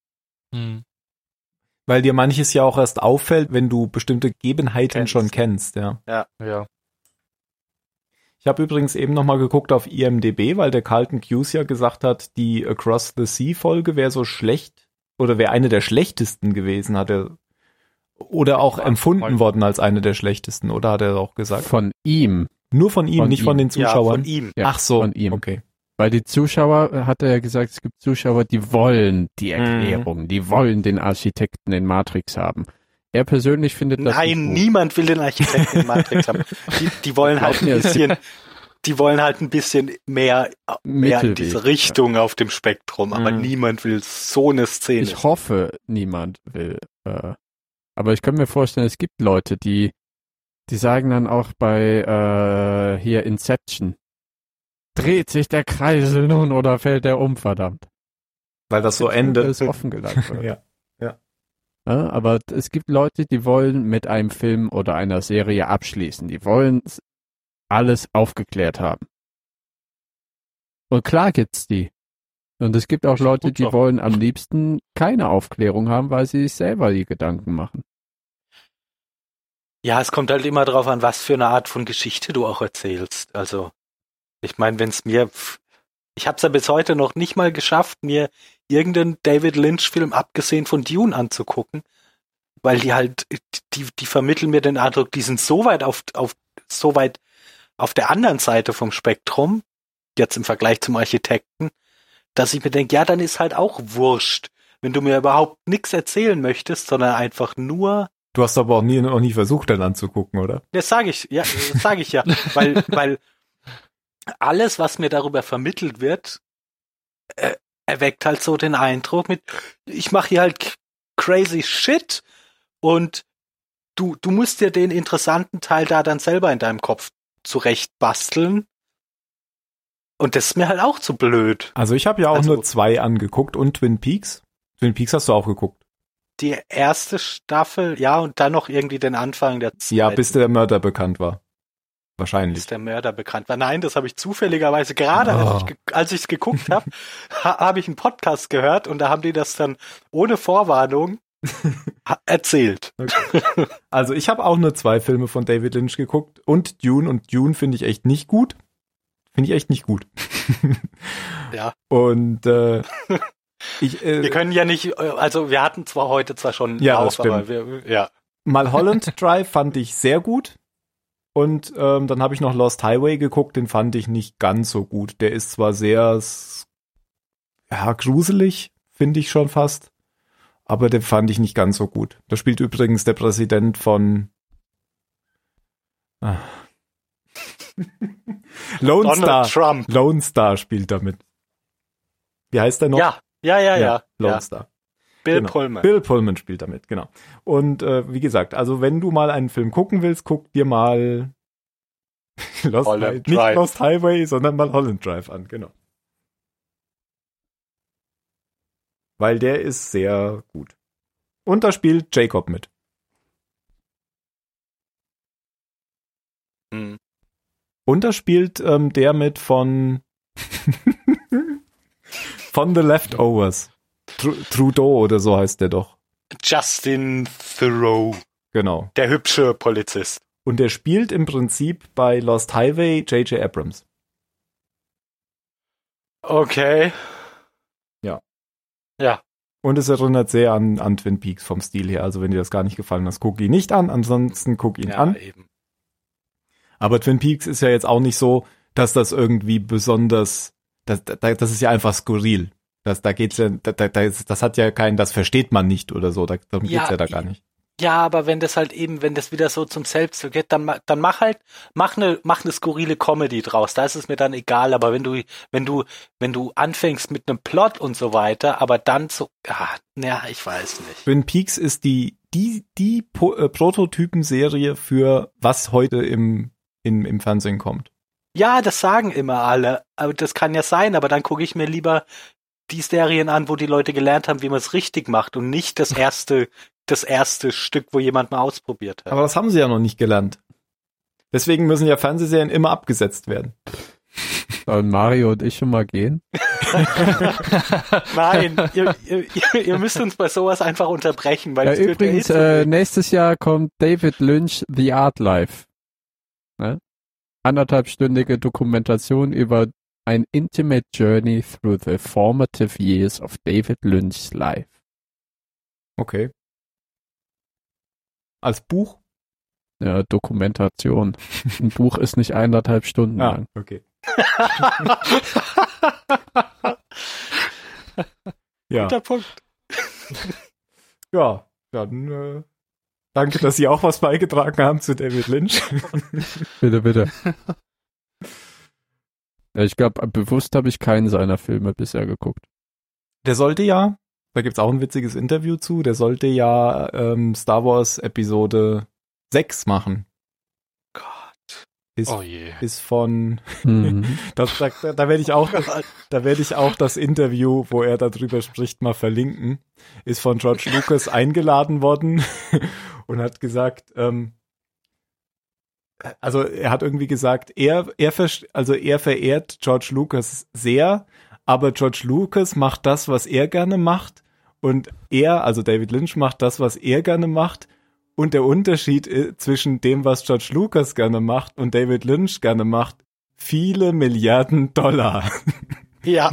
Weil dir manches ja auch erst auffällt, wenn du bestimmte Gegebenheiten schon kennst, ja. Ja. Ich habe übrigens eben nochmal geguckt auf IMDb, weil der Carlton Cuse ja gesagt hat, die Across the Sea Folge wäre so schlecht oder wäre eine der schlechtesten gewesen, hat er oder auch empfunden worden als eine der schlechtesten, oder hat er auch gesagt? Von ihm. Nur von ihm, nicht von den Zuschauern? Ja, von ihm. Ja, ach so, von ihm. Okay. Weil die Zuschauer, hat er ja gesagt, es gibt Zuschauer, die wollen die Erklärung, die wollen den Architekten in Matrix haben. Er persönlich findet das nicht gut. Niemand will den Architekten in Matrix haben. Die wollen halt ein bisschen mehr in diese Richtung auf dem Spektrum, aber niemand will so eine Szene. Ich hoffe, niemand will. Aber ich kann mir vorstellen, es gibt Leute, die sagen dann auch bei hier Inception, dreht sich der Kreisel nun oder fällt er um, verdammt. Weil das so endet. Ist offen gelassen wird. Ja. Ja, aber es gibt Leute, die wollen mit einem Film oder einer Serie abschließen. Die wollen alles aufgeklärt haben. Und klar gibt's die. Und es gibt auch Leute, die wollen am liebsten keine Aufklärung haben, weil sie sich selber die Gedanken machen. Ja, es kommt halt immer drauf an, was für eine Art von Geschichte du auch erzählst. Also, ich meine, ich habe es ja bis heute noch nicht mal geschafft, mir irgendeinen David Lynch-Film abgesehen von Dune anzugucken, weil die halt, die vermitteln mir den Eindruck, die sind so weit auf der anderen Seite vom Spektrum, jetzt im Vergleich zum Architekten, dass ich mir denke, ja, dann ist halt auch wurscht, wenn du mir überhaupt nichts erzählen möchtest, sondern einfach nur. Du hast aber auch nie versucht, den anzugucken, oder? Das sage ich ja, weil alles, was mir darüber vermittelt wird, erweckt halt so den Eindruck ich mache hier halt crazy shit und du musst dir den interessanten Teil da dann selber in deinem Kopf zurecht basteln. Und das ist mir halt auch zu blöd. Also ich habe ja auch nur 2 angeguckt und Twin Peaks. Twin Peaks hast du auch geguckt. Die erste Staffel, ja, und dann noch irgendwie den Anfang der zweiten. Ja, bis der Mörder bekannt war. Wahrscheinlich. Bis der Mörder bekannt war. Nein, das habe ich zufälligerweise gerade, als ich es geguckt habe, habe ich einen Podcast gehört und da haben die das dann ohne Vorwarnung erzählt. Okay. Also ich habe auch nur 2 Filme von David Lynch geguckt und Dune finde ich echt nicht gut. Ja. Und wir können ja nicht, also wir hatten heute schon auf, aber Mulholland Drive fand ich sehr gut. Und dann habe ich noch Lost Highway geguckt, den fand ich nicht ganz so gut. Der ist zwar sehr gruselig, finde ich schon fast, aber den fand ich nicht ganz so gut. Da spielt übrigens der Präsident von Lone Star. Trump. Lone Star spielt damit. Wie heißt der noch? Ja. Lone Star. Bill Pullman. Bill Pullman spielt damit, genau. Und wie gesagt, also wenn du mal einen Film gucken willst, guck dir mal nicht Lost Highway, sondern mal Mulholland Drive an, genau. Weil der ist sehr gut. Und da spielt Jacob mit. Mhm. Und da spielt der mit von The Leftovers. Trudeau oder so heißt der doch. Justin Theroux. Genau. Der hübsche Polizist. Und der spielt im Prinzip bei Lost Highway J.J. Abrams. Okay. Ja. Und es erinnert sehr an Twin Peaks vom Stil her. Also wenn dir das gar nicht gefallen hat, guck ihn nicht an. Ansonsten guck ihn an. Eben. Aber Twin Peaks ist ja jetzt auch nicht so, dass das irgendwie besonders, das ist ja einfach skurril. Da geht's ja, das hat ja das versteht man nicht oder so, darum geht's ja da gar nicht. Ja, aber wenn das wieder so zum Selbstzweck geht, dann mach eine skurrile Comedy draus. Da ist es mir dann egal. Aber wenn du anfängst mit einem Plot und so weiter, aber dann so, ich weiß nicht. Twin Peaks ist die Prototypenserie für was heute im Fernsehen kommt. Ja, das sagen immer alle. Aber das kann ja sein. Aber dann gucke ich mir lieber die Serien an, wo die Leute gelernt haben, wie man es richtig macht und nicht das erste Stück, wo jemand mal ausprobiert hat. Aber das haben sie ja noch nicht gelernt. Deswegen müssen ja Fernsehserien immer abgesetzt werden. Sollen Mario und ich schon mal gehen? Nein, ihr müsst uns bei sowas einfach unterbrechen. Weil übrigens, nächstes Jahr kommt David Lynch The Art Life. Ne? 1,5-stündige Dokumentation über ein intimate journey through the formative years of David Lynch's life. Okay. Als Buch? Ja, Dokumentation. Ein Buch ist nicht 1,5 Stunden lang. Okay. Ja. Guter Punkt. Ja, dann danke, dass Sie auch was beigetragen haben zu David Lynch. Bitte. Ja, ich glaube, bewusst habe ich keinen seiner Filme bisher geguckt. Der sollte ja, da gibt's auch ein witziges Interview zu, der sollte ja Star Wars Episode 6 machen. Gott. Ist von Mhm. da werde ich auch das Interview, wo er darüber spricht, mal verlinken. Ist von George Lucas eingeladen worden und hat gesagt, also er hat irgendwie gesagt, er verehrt George Lucas sehr, aber George Lucas macht das, was er gerne macht und also David Lynch macht das, was er gerne macht. Und der Unterschied zwischen dem, was George Lucas gerne macht und David Lynch gerne macht, viele Milliarden $. Ja.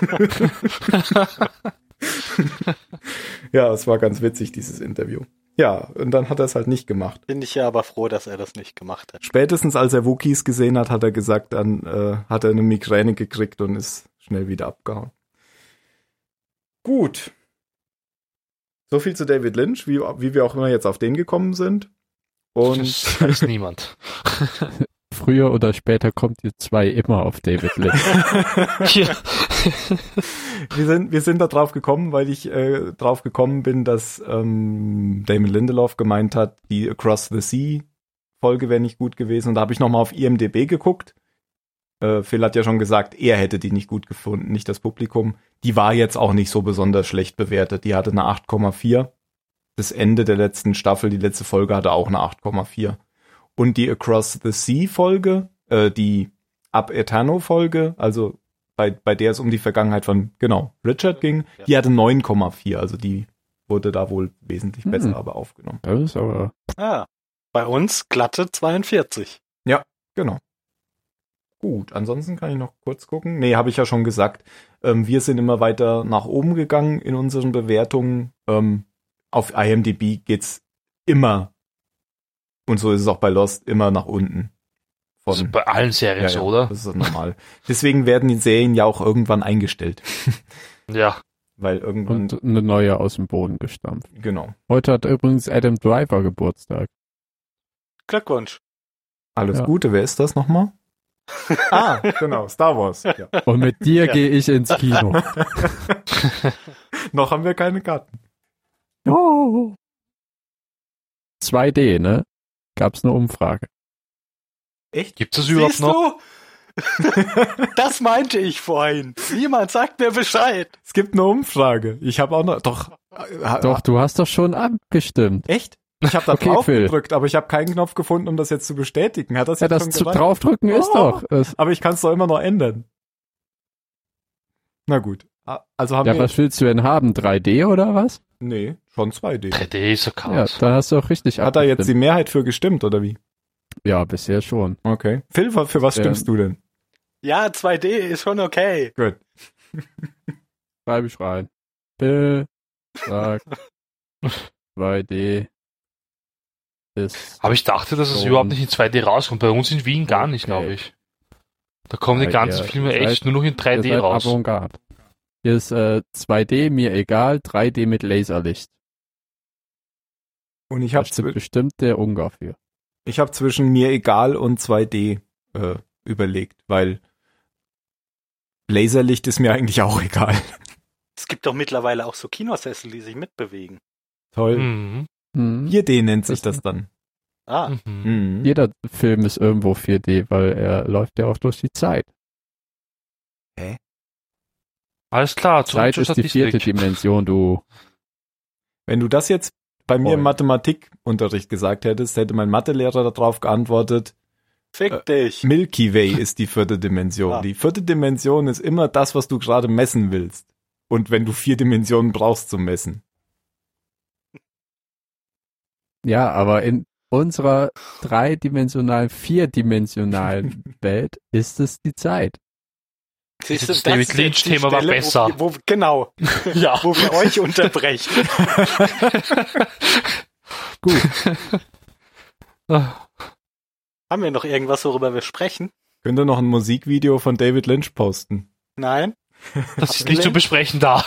Ja, es war ganz witzig, dieses Interview. Ja, und dann hat er es halt nicht gemacht. Bin ich ja aber froh, dass er das nicht gemacht hat. Spätestens als er Wookiees gesehen hat, hat er gesagt, dann hat er eine Migräne gekriegt und ist schnell wieder abgehauen. Gut. So viel zu David Lynch, wie wir auch immer jetzt auf den gekommen sind. Und Das weiß niemand. Früher oder später kommt ihr 2 immer auf David Lynch. Ja. wir sind da drauf gekommen, weil ich drauf gekommen bin, dass Damon Lindelof gemeint hat, die Across the Sea Folge wäre nicht gut gewesen. Und da habe ich nochmal auf IMDb geguckt. Phil hat ja schon gesagt, er hätte die nicht gut gefunden, nicht das Publikum. Die war jetzt auch nicht so besonders schlecht bewertet. Die hatte eine 8,4. Das Ende der letzten Staffel, die letzte Folge hatte auch eine 8,4. Und die Across the Sea Folge, die Ab Eterno Folge, also bei der es um die Vergangenheit von, Richard ging, die hatte 9,4. Also die wurde da wohl wesentlich besser aber aufgenommen. Das ist aber... Bei uns glatte 42. Ja, genau. Gut, ansonsten kann ich noch kurz gucken. Nee, habe ich ja schon gesagt. Wir sind immer weiter nach oben gegangen in unseren Bewertungen. Auf IMDb geht's immer, und so ist es auch bei Lost, immer nach unten. Also bei allen Serien so, oder? Das ist normal. Deswegen werden die Serien ja auch irgendwann eingestellt. Ja. Weil irgendwann... Und eine neue aus dem Boden gestampft. Genau. Heute hat übrigens Adam Driver Geburtstag. Glückwunsch. Alles Gute, wer ist das nochmal? Genau, Star Wars. Ja. Und mit dir gehe ich ins Kino. Noch haben wir keine Karten. Oh. 2D, ne? Gab's eine Umfrage. Echt? Gibt es überhaupt Siehst noch? du? Das meinte ich vorhin. Niemand sagt mir Bescheid. Es gibt eine Umfrage. Ich habe auch noch... Doch, Du hast doch schon abgestimmt. echt? Ich habe da Okay, drauf Phil. gedrückt, aber ich habe keinen Knopf gefunden, um das jetzt zu bestätigen. Hat das Ja, jetzt das schon zu gereicht? draufdrücken ist doch. Aber ich kann es doch immer noch ändern. Na gut. Also haben Ja, wir... was willst du denn haben? 3D oder was? Nee, schon 2D. 3D ist so Ja, Chaos. da hast du auch richtig Hat da jetzt die abgestimmt. Mehrheit für gestimmt, oder wie? Ja, bisher schon. Okay. Phil, für was stimmst du denn? Ja, 2D ist schon okay. Gut. Schreibe ich rein. Bill sagt 2D ist... Aber ich dachte, dass es So. überhaupt nicht in 2D rauskommt. Bei uns in Wien gar nicht, Okay. glaube ich. Da kommen die Ja, ganzen ihr Filme seid- echt nur noch in Ihr 3D seid raus. Avantgarde. Hier ist 2D, mir egal, 3D mit Laserlicht. Und ich Da habe stimmt bestimmt der Ungar für. zwischen mir egal und 2D überlegt, weil Laserlicht ist mir eigentlich auch egal. Es gibt doch mittlerweile auch so Kinosessel, die sich mitbewegen. Toll. Mhm. 4D nennt sich das dann. Ah, Mhm. Mhm. Jeder Film ist irgendwo 4D, weil er läuft ja auch durch die Zeit. Alles klar, zurück Zeit zur ist die vierte Statistik. Dimension, du. Wenn du das jetzt bei mir im Voll. Mathematikunterricht gesagt hättest, hätte mein Mathelehrer darauf geantwortet, fick dich. Milky Way ist die 4. Dimension. Ah. Die 4. Dimension ist immer das, was du gerade messen willst. Und wenn du 4 Dimensionen brauchst zum Messen. Ja, aber in unserer dreidimensionalen, vierdimensionalen Welt ist es die Zeit. Siehst Das David ist jetzt die Lynch-Thema war Stelle, besser. Genau, Ja. wo wir euch unterbrechen. Gut. Haben wir noch irgendwas, worüber wir sprechen? Könnt ihr noch ein Musikvideo von David Lynch posten? Nein? Das ist nicht zu besprechen da.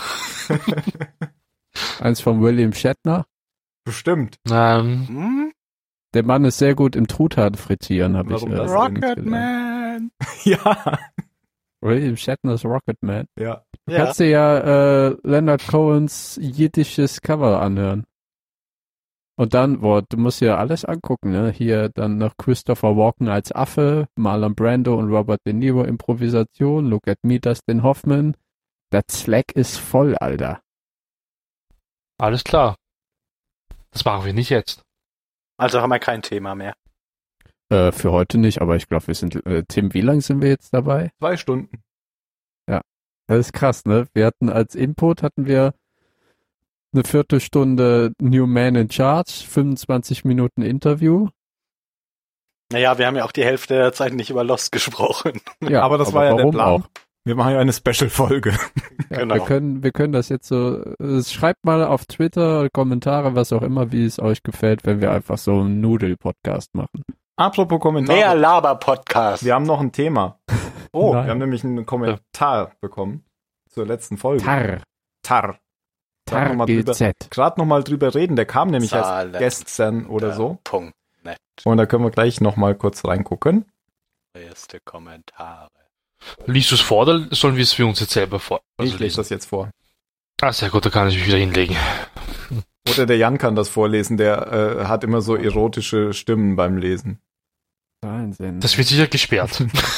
Eins von William Shatner. Bestimmt. Hm? Der Mann ist sehr gut im Truthahn frittieren, habe ich Warum das? gelernt. Rocketman. Ja. William Shatner's Rocketman. Ja. Du Ja. kannst dir ja Leonard Cohens jiddisches Cover anhören. Und dann, du musst dir alles angucken, ne? Hier dann noch Christopher Walken als Affe, Marlon Brando und Robert De Niro Improvisation, Look at Me, Dustin Hoffman. Der Slack ist voll, Alter. Alles klar. Das machen wir nicht jetzt. Also haben wir kein Thema mehr. Für heute nicht, aber ich glaube, wir sind, Tim, wie lang sind wir jetzt dabei? 2 Stunden. Das ist krass, ne? Wir hatten als Input eine Viertelstunde New Man in Charge, 25 Minuten Interview. Naja, wir haben ja auch die Hälfte der Zeit nicht über Lost gesprochen. Ja, Aber das war ja der warum Plan. auch? Wir machen ja eine Special-Folge. Ja, Genau. wir können das jetzt so, schreibt mal auf Twitter, Kommentare, was auch immer, wie es euch gefällt, wenn wir einfach so einen Nudel-Podcast machen. Apropos Kommentare. Mehr Laber-Podcast. Wir haben noch ein Thema. Oh, Nein. Wir haben nämlich einen Kommentar bekommen zur letzten Folge. Tar Gerade noch mal drüber reden. Der kam nämlich Zahlen. erst gestern oder so. Punkt. Net. Und da können wir gleich noch mal kurz reingucken. Erste Kommentare. Liest du es vor oder sollen wir es für uns jetzt selber vor? Ich lese das jetzt vor. Ah, sehr gut, da kann ich mich wieder hinlegen. Oder der Jan kann das vorlesen. Der hat immer so erotische Stimmen beim Lesen. Zahlensender. Das wird sicher gesperrt.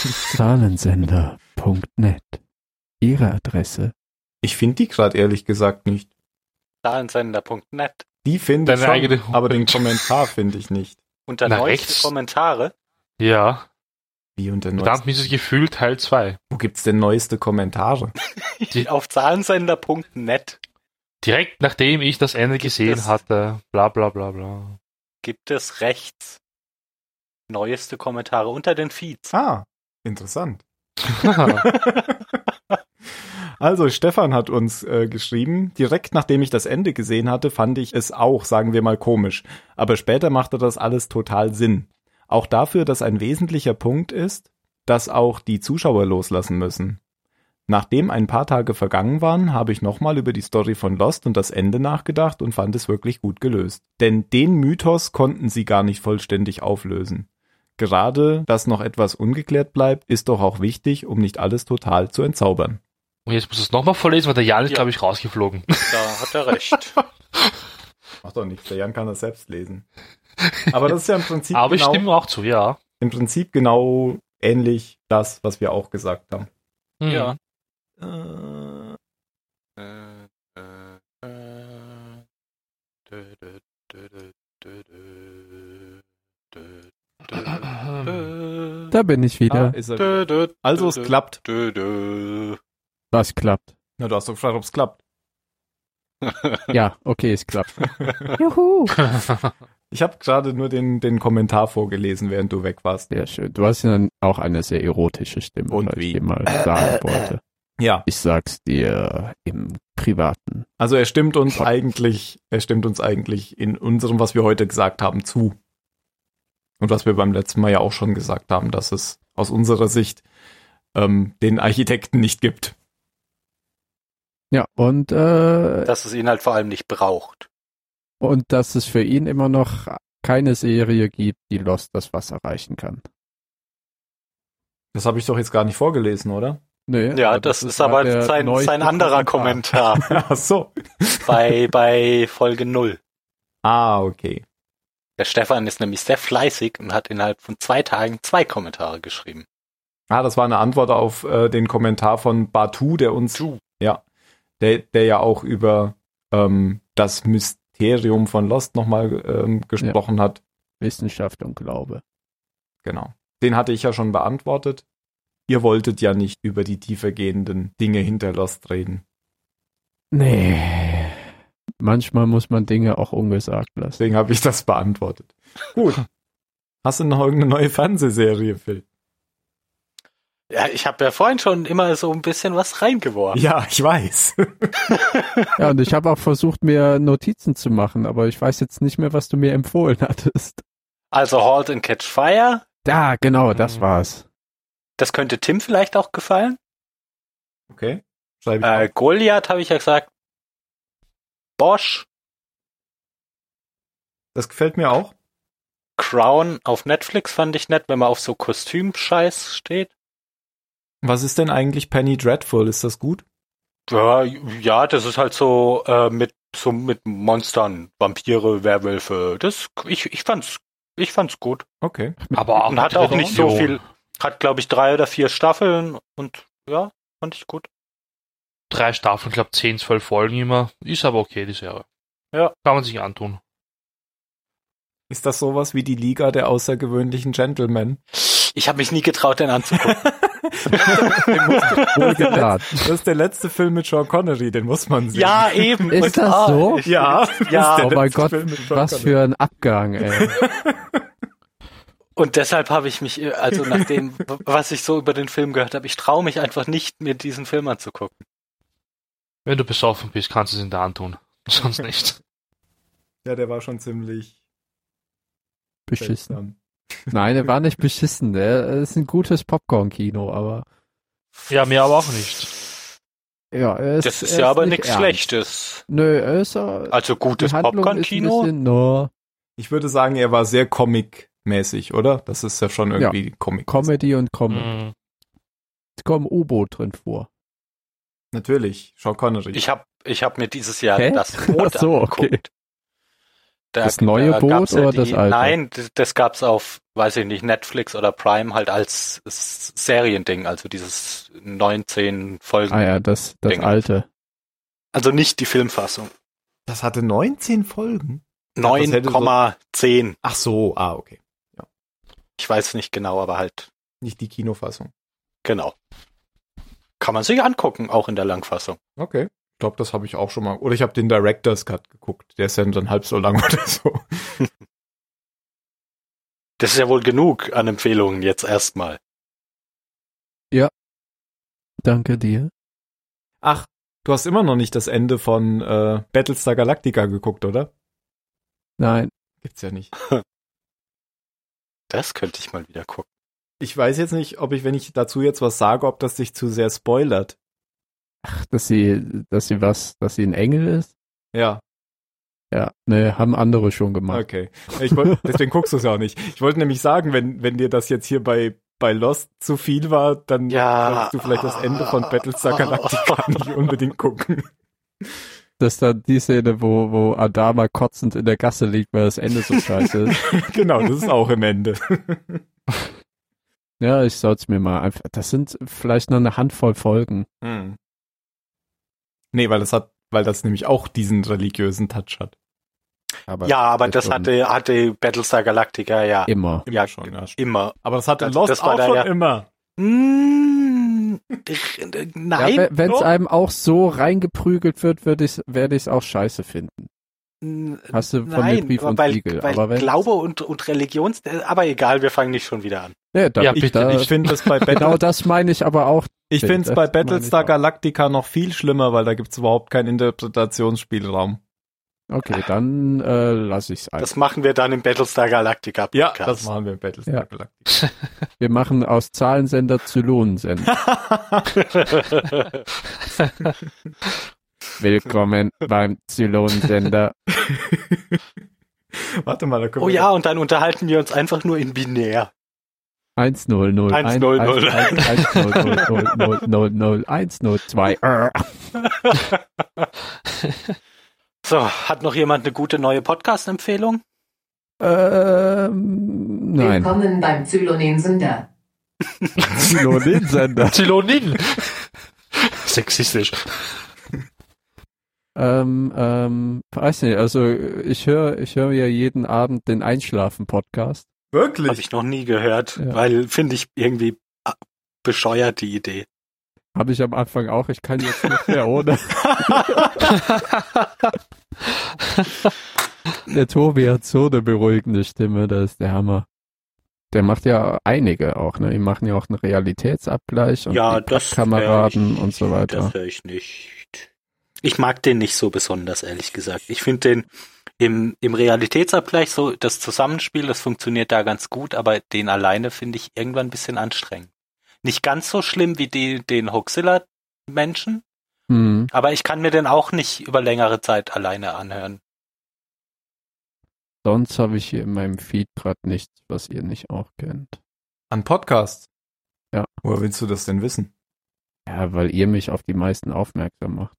Zahlensender.net. Ihre Adresse. Ich finde die gerade ehrlich gesagt nicht. Zahlensender.net. Die finde ich Deine eigene schon, aber den Homepage. Kommentar finde ich nicht. Unter Na, neueste rechts. Kommentare. Ja. Wie und der Verdammt mieses Gefühl, Teil 2. Wo gibt's denn neueste Kommentare? Auf Zahlensender.net Direkt nachdem ich das Ende gesehen es- hatte, bla bla bla bla. gibt es rechts neueste Kommentare unter den Feeds. Ah, interessant. Also, Stefan hat uns geschrieben, direkt nachdem ich das Ende gesehen hatte, fand ich es auch, sagen wir mal, komisch. Aber später machte das alles total Sinn. Auch dafür, dass ein wesentlicher Punkt ist, dass auch die Zuschauer loslassen müssen. Nachdem ein paar Tage vergangen waren, habe ich nochmal über die Story von Lost und das Ende nachgedacht und fand es wirklich gut gelöst. Denn den Mythos konnten sie gar nicht vollständig auflösen. Gerade, dass noch etwas ungeklärt bleibt, ist doch auch wichtig, um nicht alles total zu entzaubern. Und jetzt muss ich es nochmal vorlesen, weil der Jan ist, Ja. glaube ich, rausgeflogen. Da hat er recht. Macht doch nichts, der Jan kann das selbst lesen. Aber das ist ja im Prinzip, Aber ich stimme auch zu, ja. genau ähnlich das, was wir auch gesagt haben. Hm. Ja. Da bin ich Ah, wieder. ist er. Also es klappt. Was klappt? Na, du hast doch gefragt, ob es klappt. Ja, okay, es klappt. Juhu. Ich habe gerade nur den Kommentar vorgelesen, während du weg warst. Sehr schön. Du hast ja dann auch eine sehr erotische Stimme, Und weil wie? ich dir mal sagen wollte. Ja, Ich sag's dir im Privaten. also er stimmt uns eigentlich in unserem, was wir heute gesagt haben, zu. Und was wir beim letzten Mal ja auch schon gesagt haben, dass es aus unserer Sicht den Architekten nicht gibt. Ja, und Dass es ihn halt vor allem nicht braucht. dass es für ihn immer noch keine Serie gibt, die Lost das was erreichen kann. Das habe ich doch jetzt gar nicht vorgelesen, oder? Nee, Ja, das ist aber der sein neueste anderer Kommentar Ach so. bei Folge 0. Ah, okay. Der Stefan ist nämlich sehr fleißig und hat innerhalb von 2 Tagen 2 Kommentare geschrieben. Ah, das war eine Antwort auf den Kommentar von Batu, der uns, ja, der ja auch über das Mysterium von Lost nochmal gesprochen hat. Wissenschaft und Glaube. Genau. Den hatte ich ja schon beantwortet. Ihr wolltet ja nicht über die tiefergehenden Dinge hinter Lost reden. Nee. Manchmal muss man Dinge auch ungesagt lassen. Deswegen habe ich das beantwortet. Gut. Hast du noch irgendeine neue Fernsehserie, Phil? Ja, ich habe ja vorhin schon immer so ein bisschen was reingeworfen. Ja, ich weiß. Ja, und ich habe auch versucht, mir Notizen zu machen, aber ich weiß jetzt nicht mehr, was du mir empfohlen hattest. Also Halt and Catch Fire. Da, genau, das war's. Das könnte Tim vielleicht auch gefallen. Okay. Schreibe ich auf. Goliath habe ich ja gesagt. Bosch. Das gefällt mir auch. Crown auf Netflix fand ich nett, wenn man auf so Kostümscheiß steht. Was ist denn eigentlich Penny Dreadful? Ist das gut? Ja, das ist halt so mit Monstern, Vampire, Werwölfe. Ich fand's gut. Okay. Aber Und hat auch nicht so Religion. viel, hat glaube ich 3 oder 4 Staffeln und ja, fand ich gut. 3 Staffeln, glaube 10, 12 Folgen immer. Ist aber okay, die Serie. Ja. Kann man sich antun. Ist das sowas wie die Liga der außergewöhnlichen Gentlemen? Ich habe mich nie getraut, den anzugucken. Wohl getan. Das ist der letzte Film mit Sean Connery, den muss man sehen. Ja, eben. Ist das so? Ja. Ja. Das ist der Oh mein letzte Gott, Film mit Sean was Connery. für ein Abgang, ey. Und deshalb habe ich mich, also nach dem, was ich so über den Film gehört habe, ich traue mich einfach nicht, mir diesen Film anzugucken. Wenn du besoffen bist, kannst du es in der Hand tun. Sonst nicht. Ja, der war schon ziemlich Beschissen. seltsam. Nein, er war nicht beschissen. Er ist ein gutes Popcorn-Kino, aber Ja, mir aber auch nicht. ja, er ist. Das ist er ja aber nicht nichts ernst. Schlechtes. Nö, er ist Also die gutes Handlung ist ein Popcorn-Kino. bisschen, no, Ich würde sagen, er war sehr Comic-mäßig, oder? Das ist ja schon irgendwie Comic. Comedy und Comedy. Mhm. Es kommt U-Boot drin vor. Natürlich, Sean Connery. Ich hab mir dieses Jahr Hä? das Boot Ach so, angeguckt. okay. Das neue Boot gab's oder das alte? Nein, das gab's auf, weiß ich nicht, Netflix oder Prime halt als Seriending, also dieses 19 Folgen. Ah ja, das Dinge. alte. Also nicht die Filmfassung. Das hatte 19 Folgen. Das hätte so- 9,10. Ach so, okay. Ich weiß nicht genau, aber halt, Nicht die Kinofassung. genau. Kann man sich angucken, auch in der Langfassung. Okay. Ich glaube, das habe ich auch schon mal. Oder ich habe den Director's Cut geguckt. Der ist ja dann halb so lang oder so. Das ist ja wohl genug an Empfehlungen jetzt erstmal. Danke dir. Ach, du hast immer noch nicht das Ende von Battlestar Galactica geguckt, oder? Nein, Gibt's ja nicht. Das könnte ich mal wieder gucken. Ich weiß jetzt nicht, ob ich, wenn ich dazu jetzt was sage, ob das dich zu sehr spoilert. dass sie ein Engel ist? Ja, Ja, ne, haben andere schon gemacht. okay. Deswegen guckst du es ja auch nicht. Ich wollte nämlich sagen, wenn dir das jetzt hier bei Lost zu viel war, dann Ja. solltest du vielleicht das Ende von Battlestar Galactica nicht unbedingt gucken. Das ist dann die Szene, wo Adama kotzend in der Gasse liegt, weil das Ende so scheiße ist. Genau, das ist auch im Ende. Ja, ich soll's mir mal einfach. Das sind vielleicht noch eine Handvoll Folgen. Hm. Nee, weil das nämlich auch diesen religiösen Touch hat. Ja, aber das schon hatte Battlestar Galactica ja immer. Ja, schon, ja, stimmt. immer. Aber das hatte Das- Lost das war auch da schon ja- immer. Nein. Ja, wenn es doch. einem auch so reingeprügelt wird, werde ich's auch scheiße finden. Hast du von mir Brief und weil, Siegel. weil Aber wenn Glaube und Religions, aber egal, wir fangen nicht schon wieder an. ja, da, Ja, ich, bitte da, Ich finde das bei genau das meine ich aber auch. Ich finde es das bei meine ich Battlestar auch. Galactica noch viel schlimmer, weil da gibt's überhaupt keinen Interpretationsspielraum. Okay, dann lasse ich's ein. Das machen wir dann im Battlestar Galactica Ja, Podcast. das machen wir in Battlestar Ja. Galactica. Wir machen aus Zahlensender Zylonensender. Willkommen beim Zylonensender. Warte mal, da können Oh ja, und dann unterhalten wir uns einfach nur in binär. 1-0-0. 1-0-0. 1-0-2. So, hat noch jemand eine gute neue Podcast-Empfehlung? Nein. Willkommen beim Zylonensender. Zylonensender. Zylonin! Sexistisch. Weiß nicht, also ich höre ja jeden Abend den Einschlafen-Podcast. Wirklich? Habe ich noch nie gehört, Ja. weil finde ich irgendwie bescheuert die Idee. Habe ich am Anfang auch, ich kann jetzt nicht mehr ohne. Der Tobi hat so eine beruhigende Stimme, das ist der Hammer. Der macht ja einige auch, ne? Die machen ja auch einen Realitätsabgleich und Ja, die das Kameraden und so weiter. Das höre ich nicht. Ich mag den nicht so besonders, ehrlich gesagt. Ich finde den im Realitätsabgleich so, das Zusammenspiel, das funktioniert da ganz gut, aber den alleine finde ich irgendwann ein bisschen anstrengend. Nicht ganz so schlimm wie den Hoaxilla-Menschen, Hm. aber ich kann mir den auch nicht über längere Zeit alleine anhören. Sonst habe ich hier in meinem Feed gerade nichts, was ihr nicht auch kennt. An Podcasts? Ja. Woher willst du das denn wissen? Ja, weil ihr mich auf die meisten aufmerksam macht.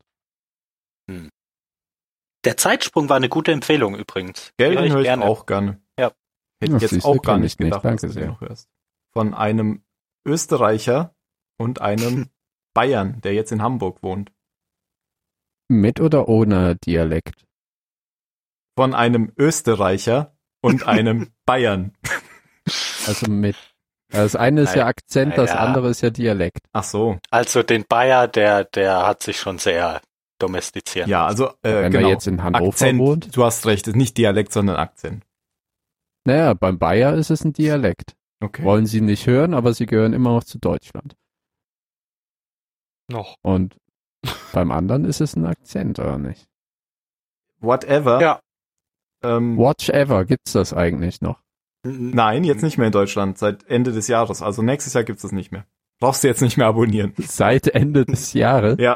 Der Zeitsprung war eine gute Empfehlung übrigens. Gell, Die den höre ich gerne. auch gerne. Ja. Hätte Ja, ich jetzt siehste, auch gar kenn nicht ich nicht. gedacht, Danke dass du den sehr. noch hörst. Von einem Österreicher und einem Bayern, der jetzt in Hamburg wohnt. Mit oder ohne Dialekt? Von einem Österreicher und einem Bayern. Also mit. Das eine ist ja Akzent, das Ja. andere ist ja Dialekt. Ach so. Also den Bayer, der hat sich schon sehr domestiziert. Ja, also Wenn genau. er jetzt in Hannover Akzent. wohnt. Du hast recht, ist nicht Dialekt, sondern Akzent. Naja, beim Bayer ist es ein Dialekt. Okay. Wollen sie nicht hören, aber sie gehören immer noch zu Deutschland. Noch. Und beim anderen ist es ein Akzent, oder nicht? Whatever. Ja. Watch Ever, gibt's das eigentlich noch? Nein, jetzt nicht mehr in Deutschland, seit Ende des Jahres. Also nächstes Jahr gibt's das nicht mehr. Brauchst du jetzt nicht mehr abonnieren. Seit Ende des Jahres? Ja.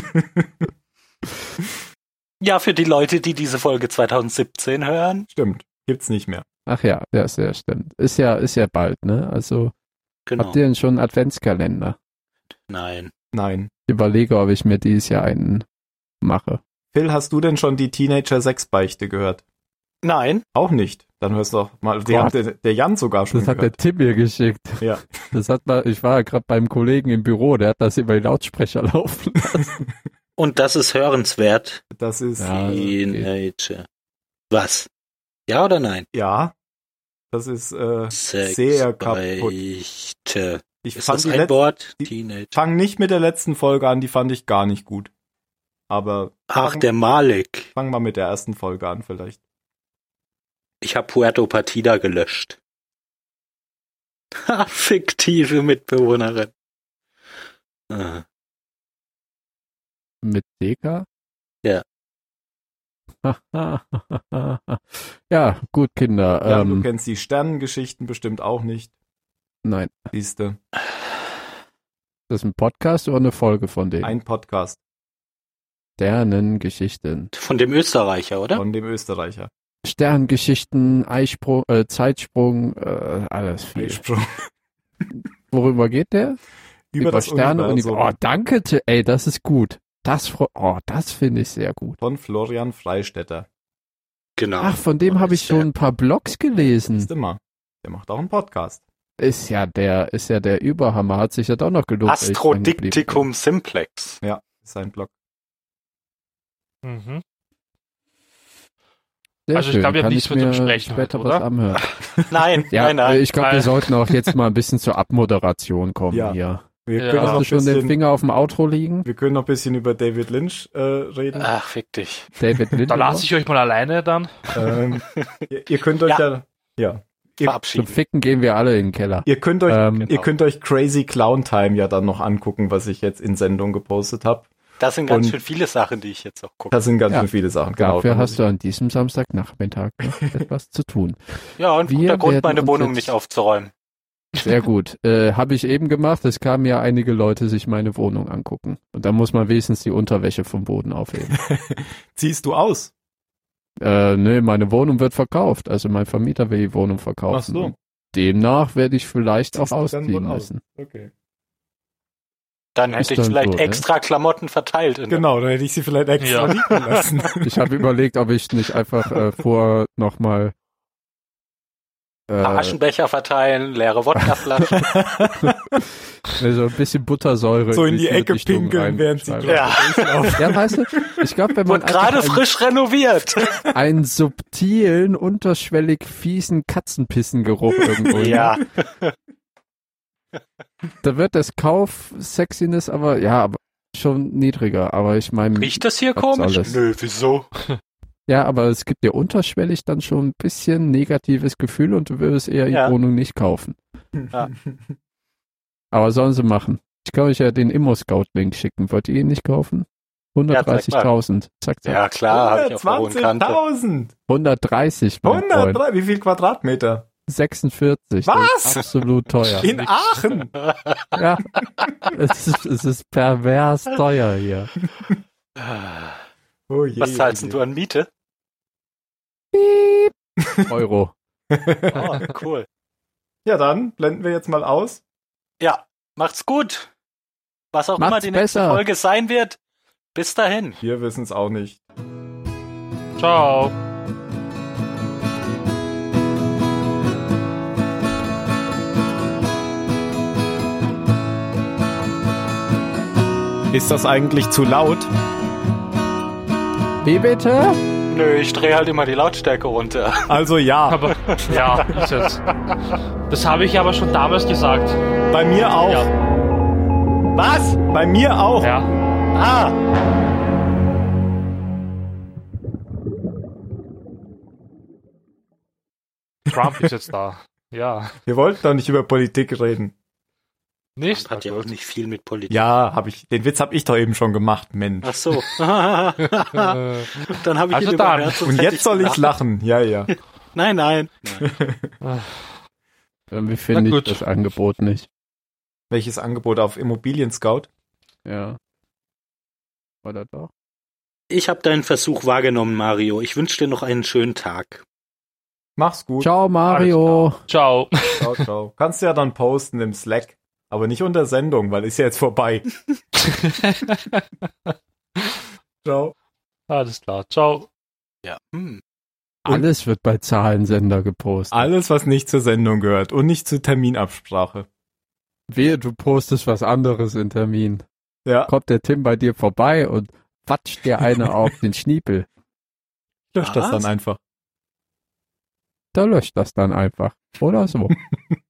Ja, für die Leute, die diese Folge 2017 hören. Stimmt. Gibt's nicht mehr. Ach ja, ja, sehr stimmt. Ist ja bald, ne? Also, Genau. habt ihr denn schon einen Adventskalender? Nein. Nein. Ich überlege, ob ich mir dieses Jahr einen mache. Phil, hast du denn schon die Teenager-6-Beichte gehört? Nein. Auch nicht. Dann hörst du doch mal. Die Gott. hat der Jan sogar schon Das hat der gehört. Tim mir geschickt. Ja. Ich war ja gerade beim Kollegen im Büro, der hat das über die Lautsprecher laufen lassen. Und das ist hörenswert. Das ist, Ja. Teenager. Was? Ja oder nein? ja. Das ist sehr kaputt. Sexbeichte. Ich Ist fand das die ein Wort? die- Teenager. fang nicht mit der letzten Folge an, die fand ich gar nicht gut. Aber Ach, der Malik. fang mal mit der ersten Folge an vielleicht. Ich habe Puerto Partida gelöscht. Ha, fiktive Mitbewohnerin. Ah. Mit Deka? Ja. Ja, gut, Kinder. Ja, du kennst die Sternengeschichten bestimmt auch nicht. Nein, Siehste, das ist ein Podcast oder eine Folge von denen? ein Podcast Sternengeschichten. Von dem Österreicher, oder? von dem Österreicher. Sterngeschichten, Eisprung, Zeitsprung, alles viel. Sprung Worüber geht der? über das Sterne und Universum Oh, danke, ey, das ist gut. Das finde ich sehr gut. von Florian Freistetter. Genau. Ach, von dem habe ich schon ein paar Blogs gelesen. Siehst du mal. Der macht auch einen Podcast. Ist ja der Überhammer, hat sich ja doch noch gelohnt. dass ich dran geblieben bin. Astrodiktikum Simplex. Ja, ist sein Blog. Mhm. Sehr Also ich schön, glaube, wir haben kann nichts ich mehr zu mir besprechen später heute, was oder? anhören. Nein, Ja, nein. ich glaube, wir Nein. sollten auch jetzt mal ein bisschen zur Abmoderation kommen Ja. hier. Wir Ja. können noch Hast du ein schon den bisschen, Finger auf dem Outro liegen? wir können noch ein bisschen über David Lynch reden. Ach, fick dich. David Da Lindelof? lasse ich euch mal alleine dann. Ihr könnt euch Ja. ja. Zum Verabschieden. Ficken gehen wir alle in den Keller. Ihr könnt euch, Genau. ihr könnt euch Crazy Clown Time ja dann noch angucken, was ich jetzt in Sendung gepostet habe. Das sind ganz Und- schön viele Sachen, die ich jetzt noch gucke. Das sind ganz Ja. schön viele Sachen. Genau. Dafür hast du an diesem Samstagnachmittag noch etwas zu tun. Ja, und Wir guter Grund, werden meine uns Wohnung jetzt- nicht aufzuräumen. Sehr gut. Habe ich eben gemacht. Es kamen ja einige Leute sich meine Wohnung angucken. Und da muss man wenigstens die Unterwäsche vom Boden aufheben. Ziehst du aus? Nee, meine Wohnung wird verkauft. Also mein Vermieter will die Wohnung verkaufen. Ach so. Und demnach werde ich vielleicht auch Ziehst du dann ausziehen wohl aus? müssen. Okay. Dann Ist hätte ich dann vielleicht so, ne? extra Klamotten verteilt. Genau, dann hätte ich sie vielleicht extra Ja. liegen lassen. Ich habe überlegt, ob ich nicht einfach vor nochmal Aschenbecher verteilen, leere Wodkaflaschen. so ein bisschen Buttersäure So in die diese Ecke Dichtung pinkeln, während sie reinschreiben. Ja. Ja, weißt du, ich glaube, wenn man Und gerade einfach frisch renoviert. einen subtilen, unterschwellig fiesen Katzenpissengeruch irgendwo Ja. da wird das Kauf-Sexiness aber schon niedriger. Aber ich meine, Riecht das hier Was komisch? soll es? Nö, wieso? ja, aber es gibt dir unterschwellig dann schon ein bisschen negatives Gefühl und du würdest eher Ja. die Wohnung nicht kaufen. Ja. Aber sollen sie machen. Ich kann euch ja den Immo-Scout-Link schicken. Wollt ihr ihn nicht kaufen? 130.000. Zack, zack. Ja, klar, habe ich auf der hohen Kante. 120.000! 130, mein Freund. 103, wie viel Quadratmeter? 46. Was? Das ist absolut teuer. In Aachen! Ja. Es ist pervers teuer hier. Oh je, Was zahlst oh denn je. du an Miete? Euro. Oh, cool. Ja, dann blenden wir jetzt mal aus. Ja, macht's gut. Was auch Macht's immer die nächste besser. Folge sein wird. Bis dahin. Wir wissen es auch nicht. Ciao. Ist das eigentlich zu laut? Wie bitte? Nö, ich drehe halt immer die Lautstärke runter. Also ja, Aber ja, ist es. Das habe ich aber schon damals gesagt. bei mir auch. Ja. Was? Bei mir auch. Ja. Ah, Trump ist jetzt da. Ja. Wir wollten doch nicht über Politik reden. Nicht? hat ja auch nicht viel mit Politik. Ja, den Witz habe ich doch eben schon gemacht, Mensch. Ach so. Dann habe ich Also ihn dann. überhört, sonst Und hätte jetzt soll ich gelacht. lachen. Ja, ja. Nein. Irgendwie finde Na ich gut. das Angebot nicht. Welches Angebot auf Immobilien Scout? Ja. Oder doch? Ich habe deinen Versuch wahrgenommen, Mario. Ich wünsche dir noch einen schönen Tag. Mach's gut. Ciao, Mario. Ciao. Ciao, ciao. Kannst du ja dann posten im Slack. Aber nicht unter Sendung, weil ist ja jetzt vorbei. Ciao. Alles klar. Ciao. Ja. Alles wird bei Zahlensender gepostet. Alles, was nicht zur Sendung gehört und nicht zur Terminabsprache. Wehe, du postest was anderes in Termin. Ja, Kommt der Tim bei dir vorbei und watscht dir eine auf den Schniepel. lösch das Was? dann einfach. Da löscht das dann einfach. Oder so.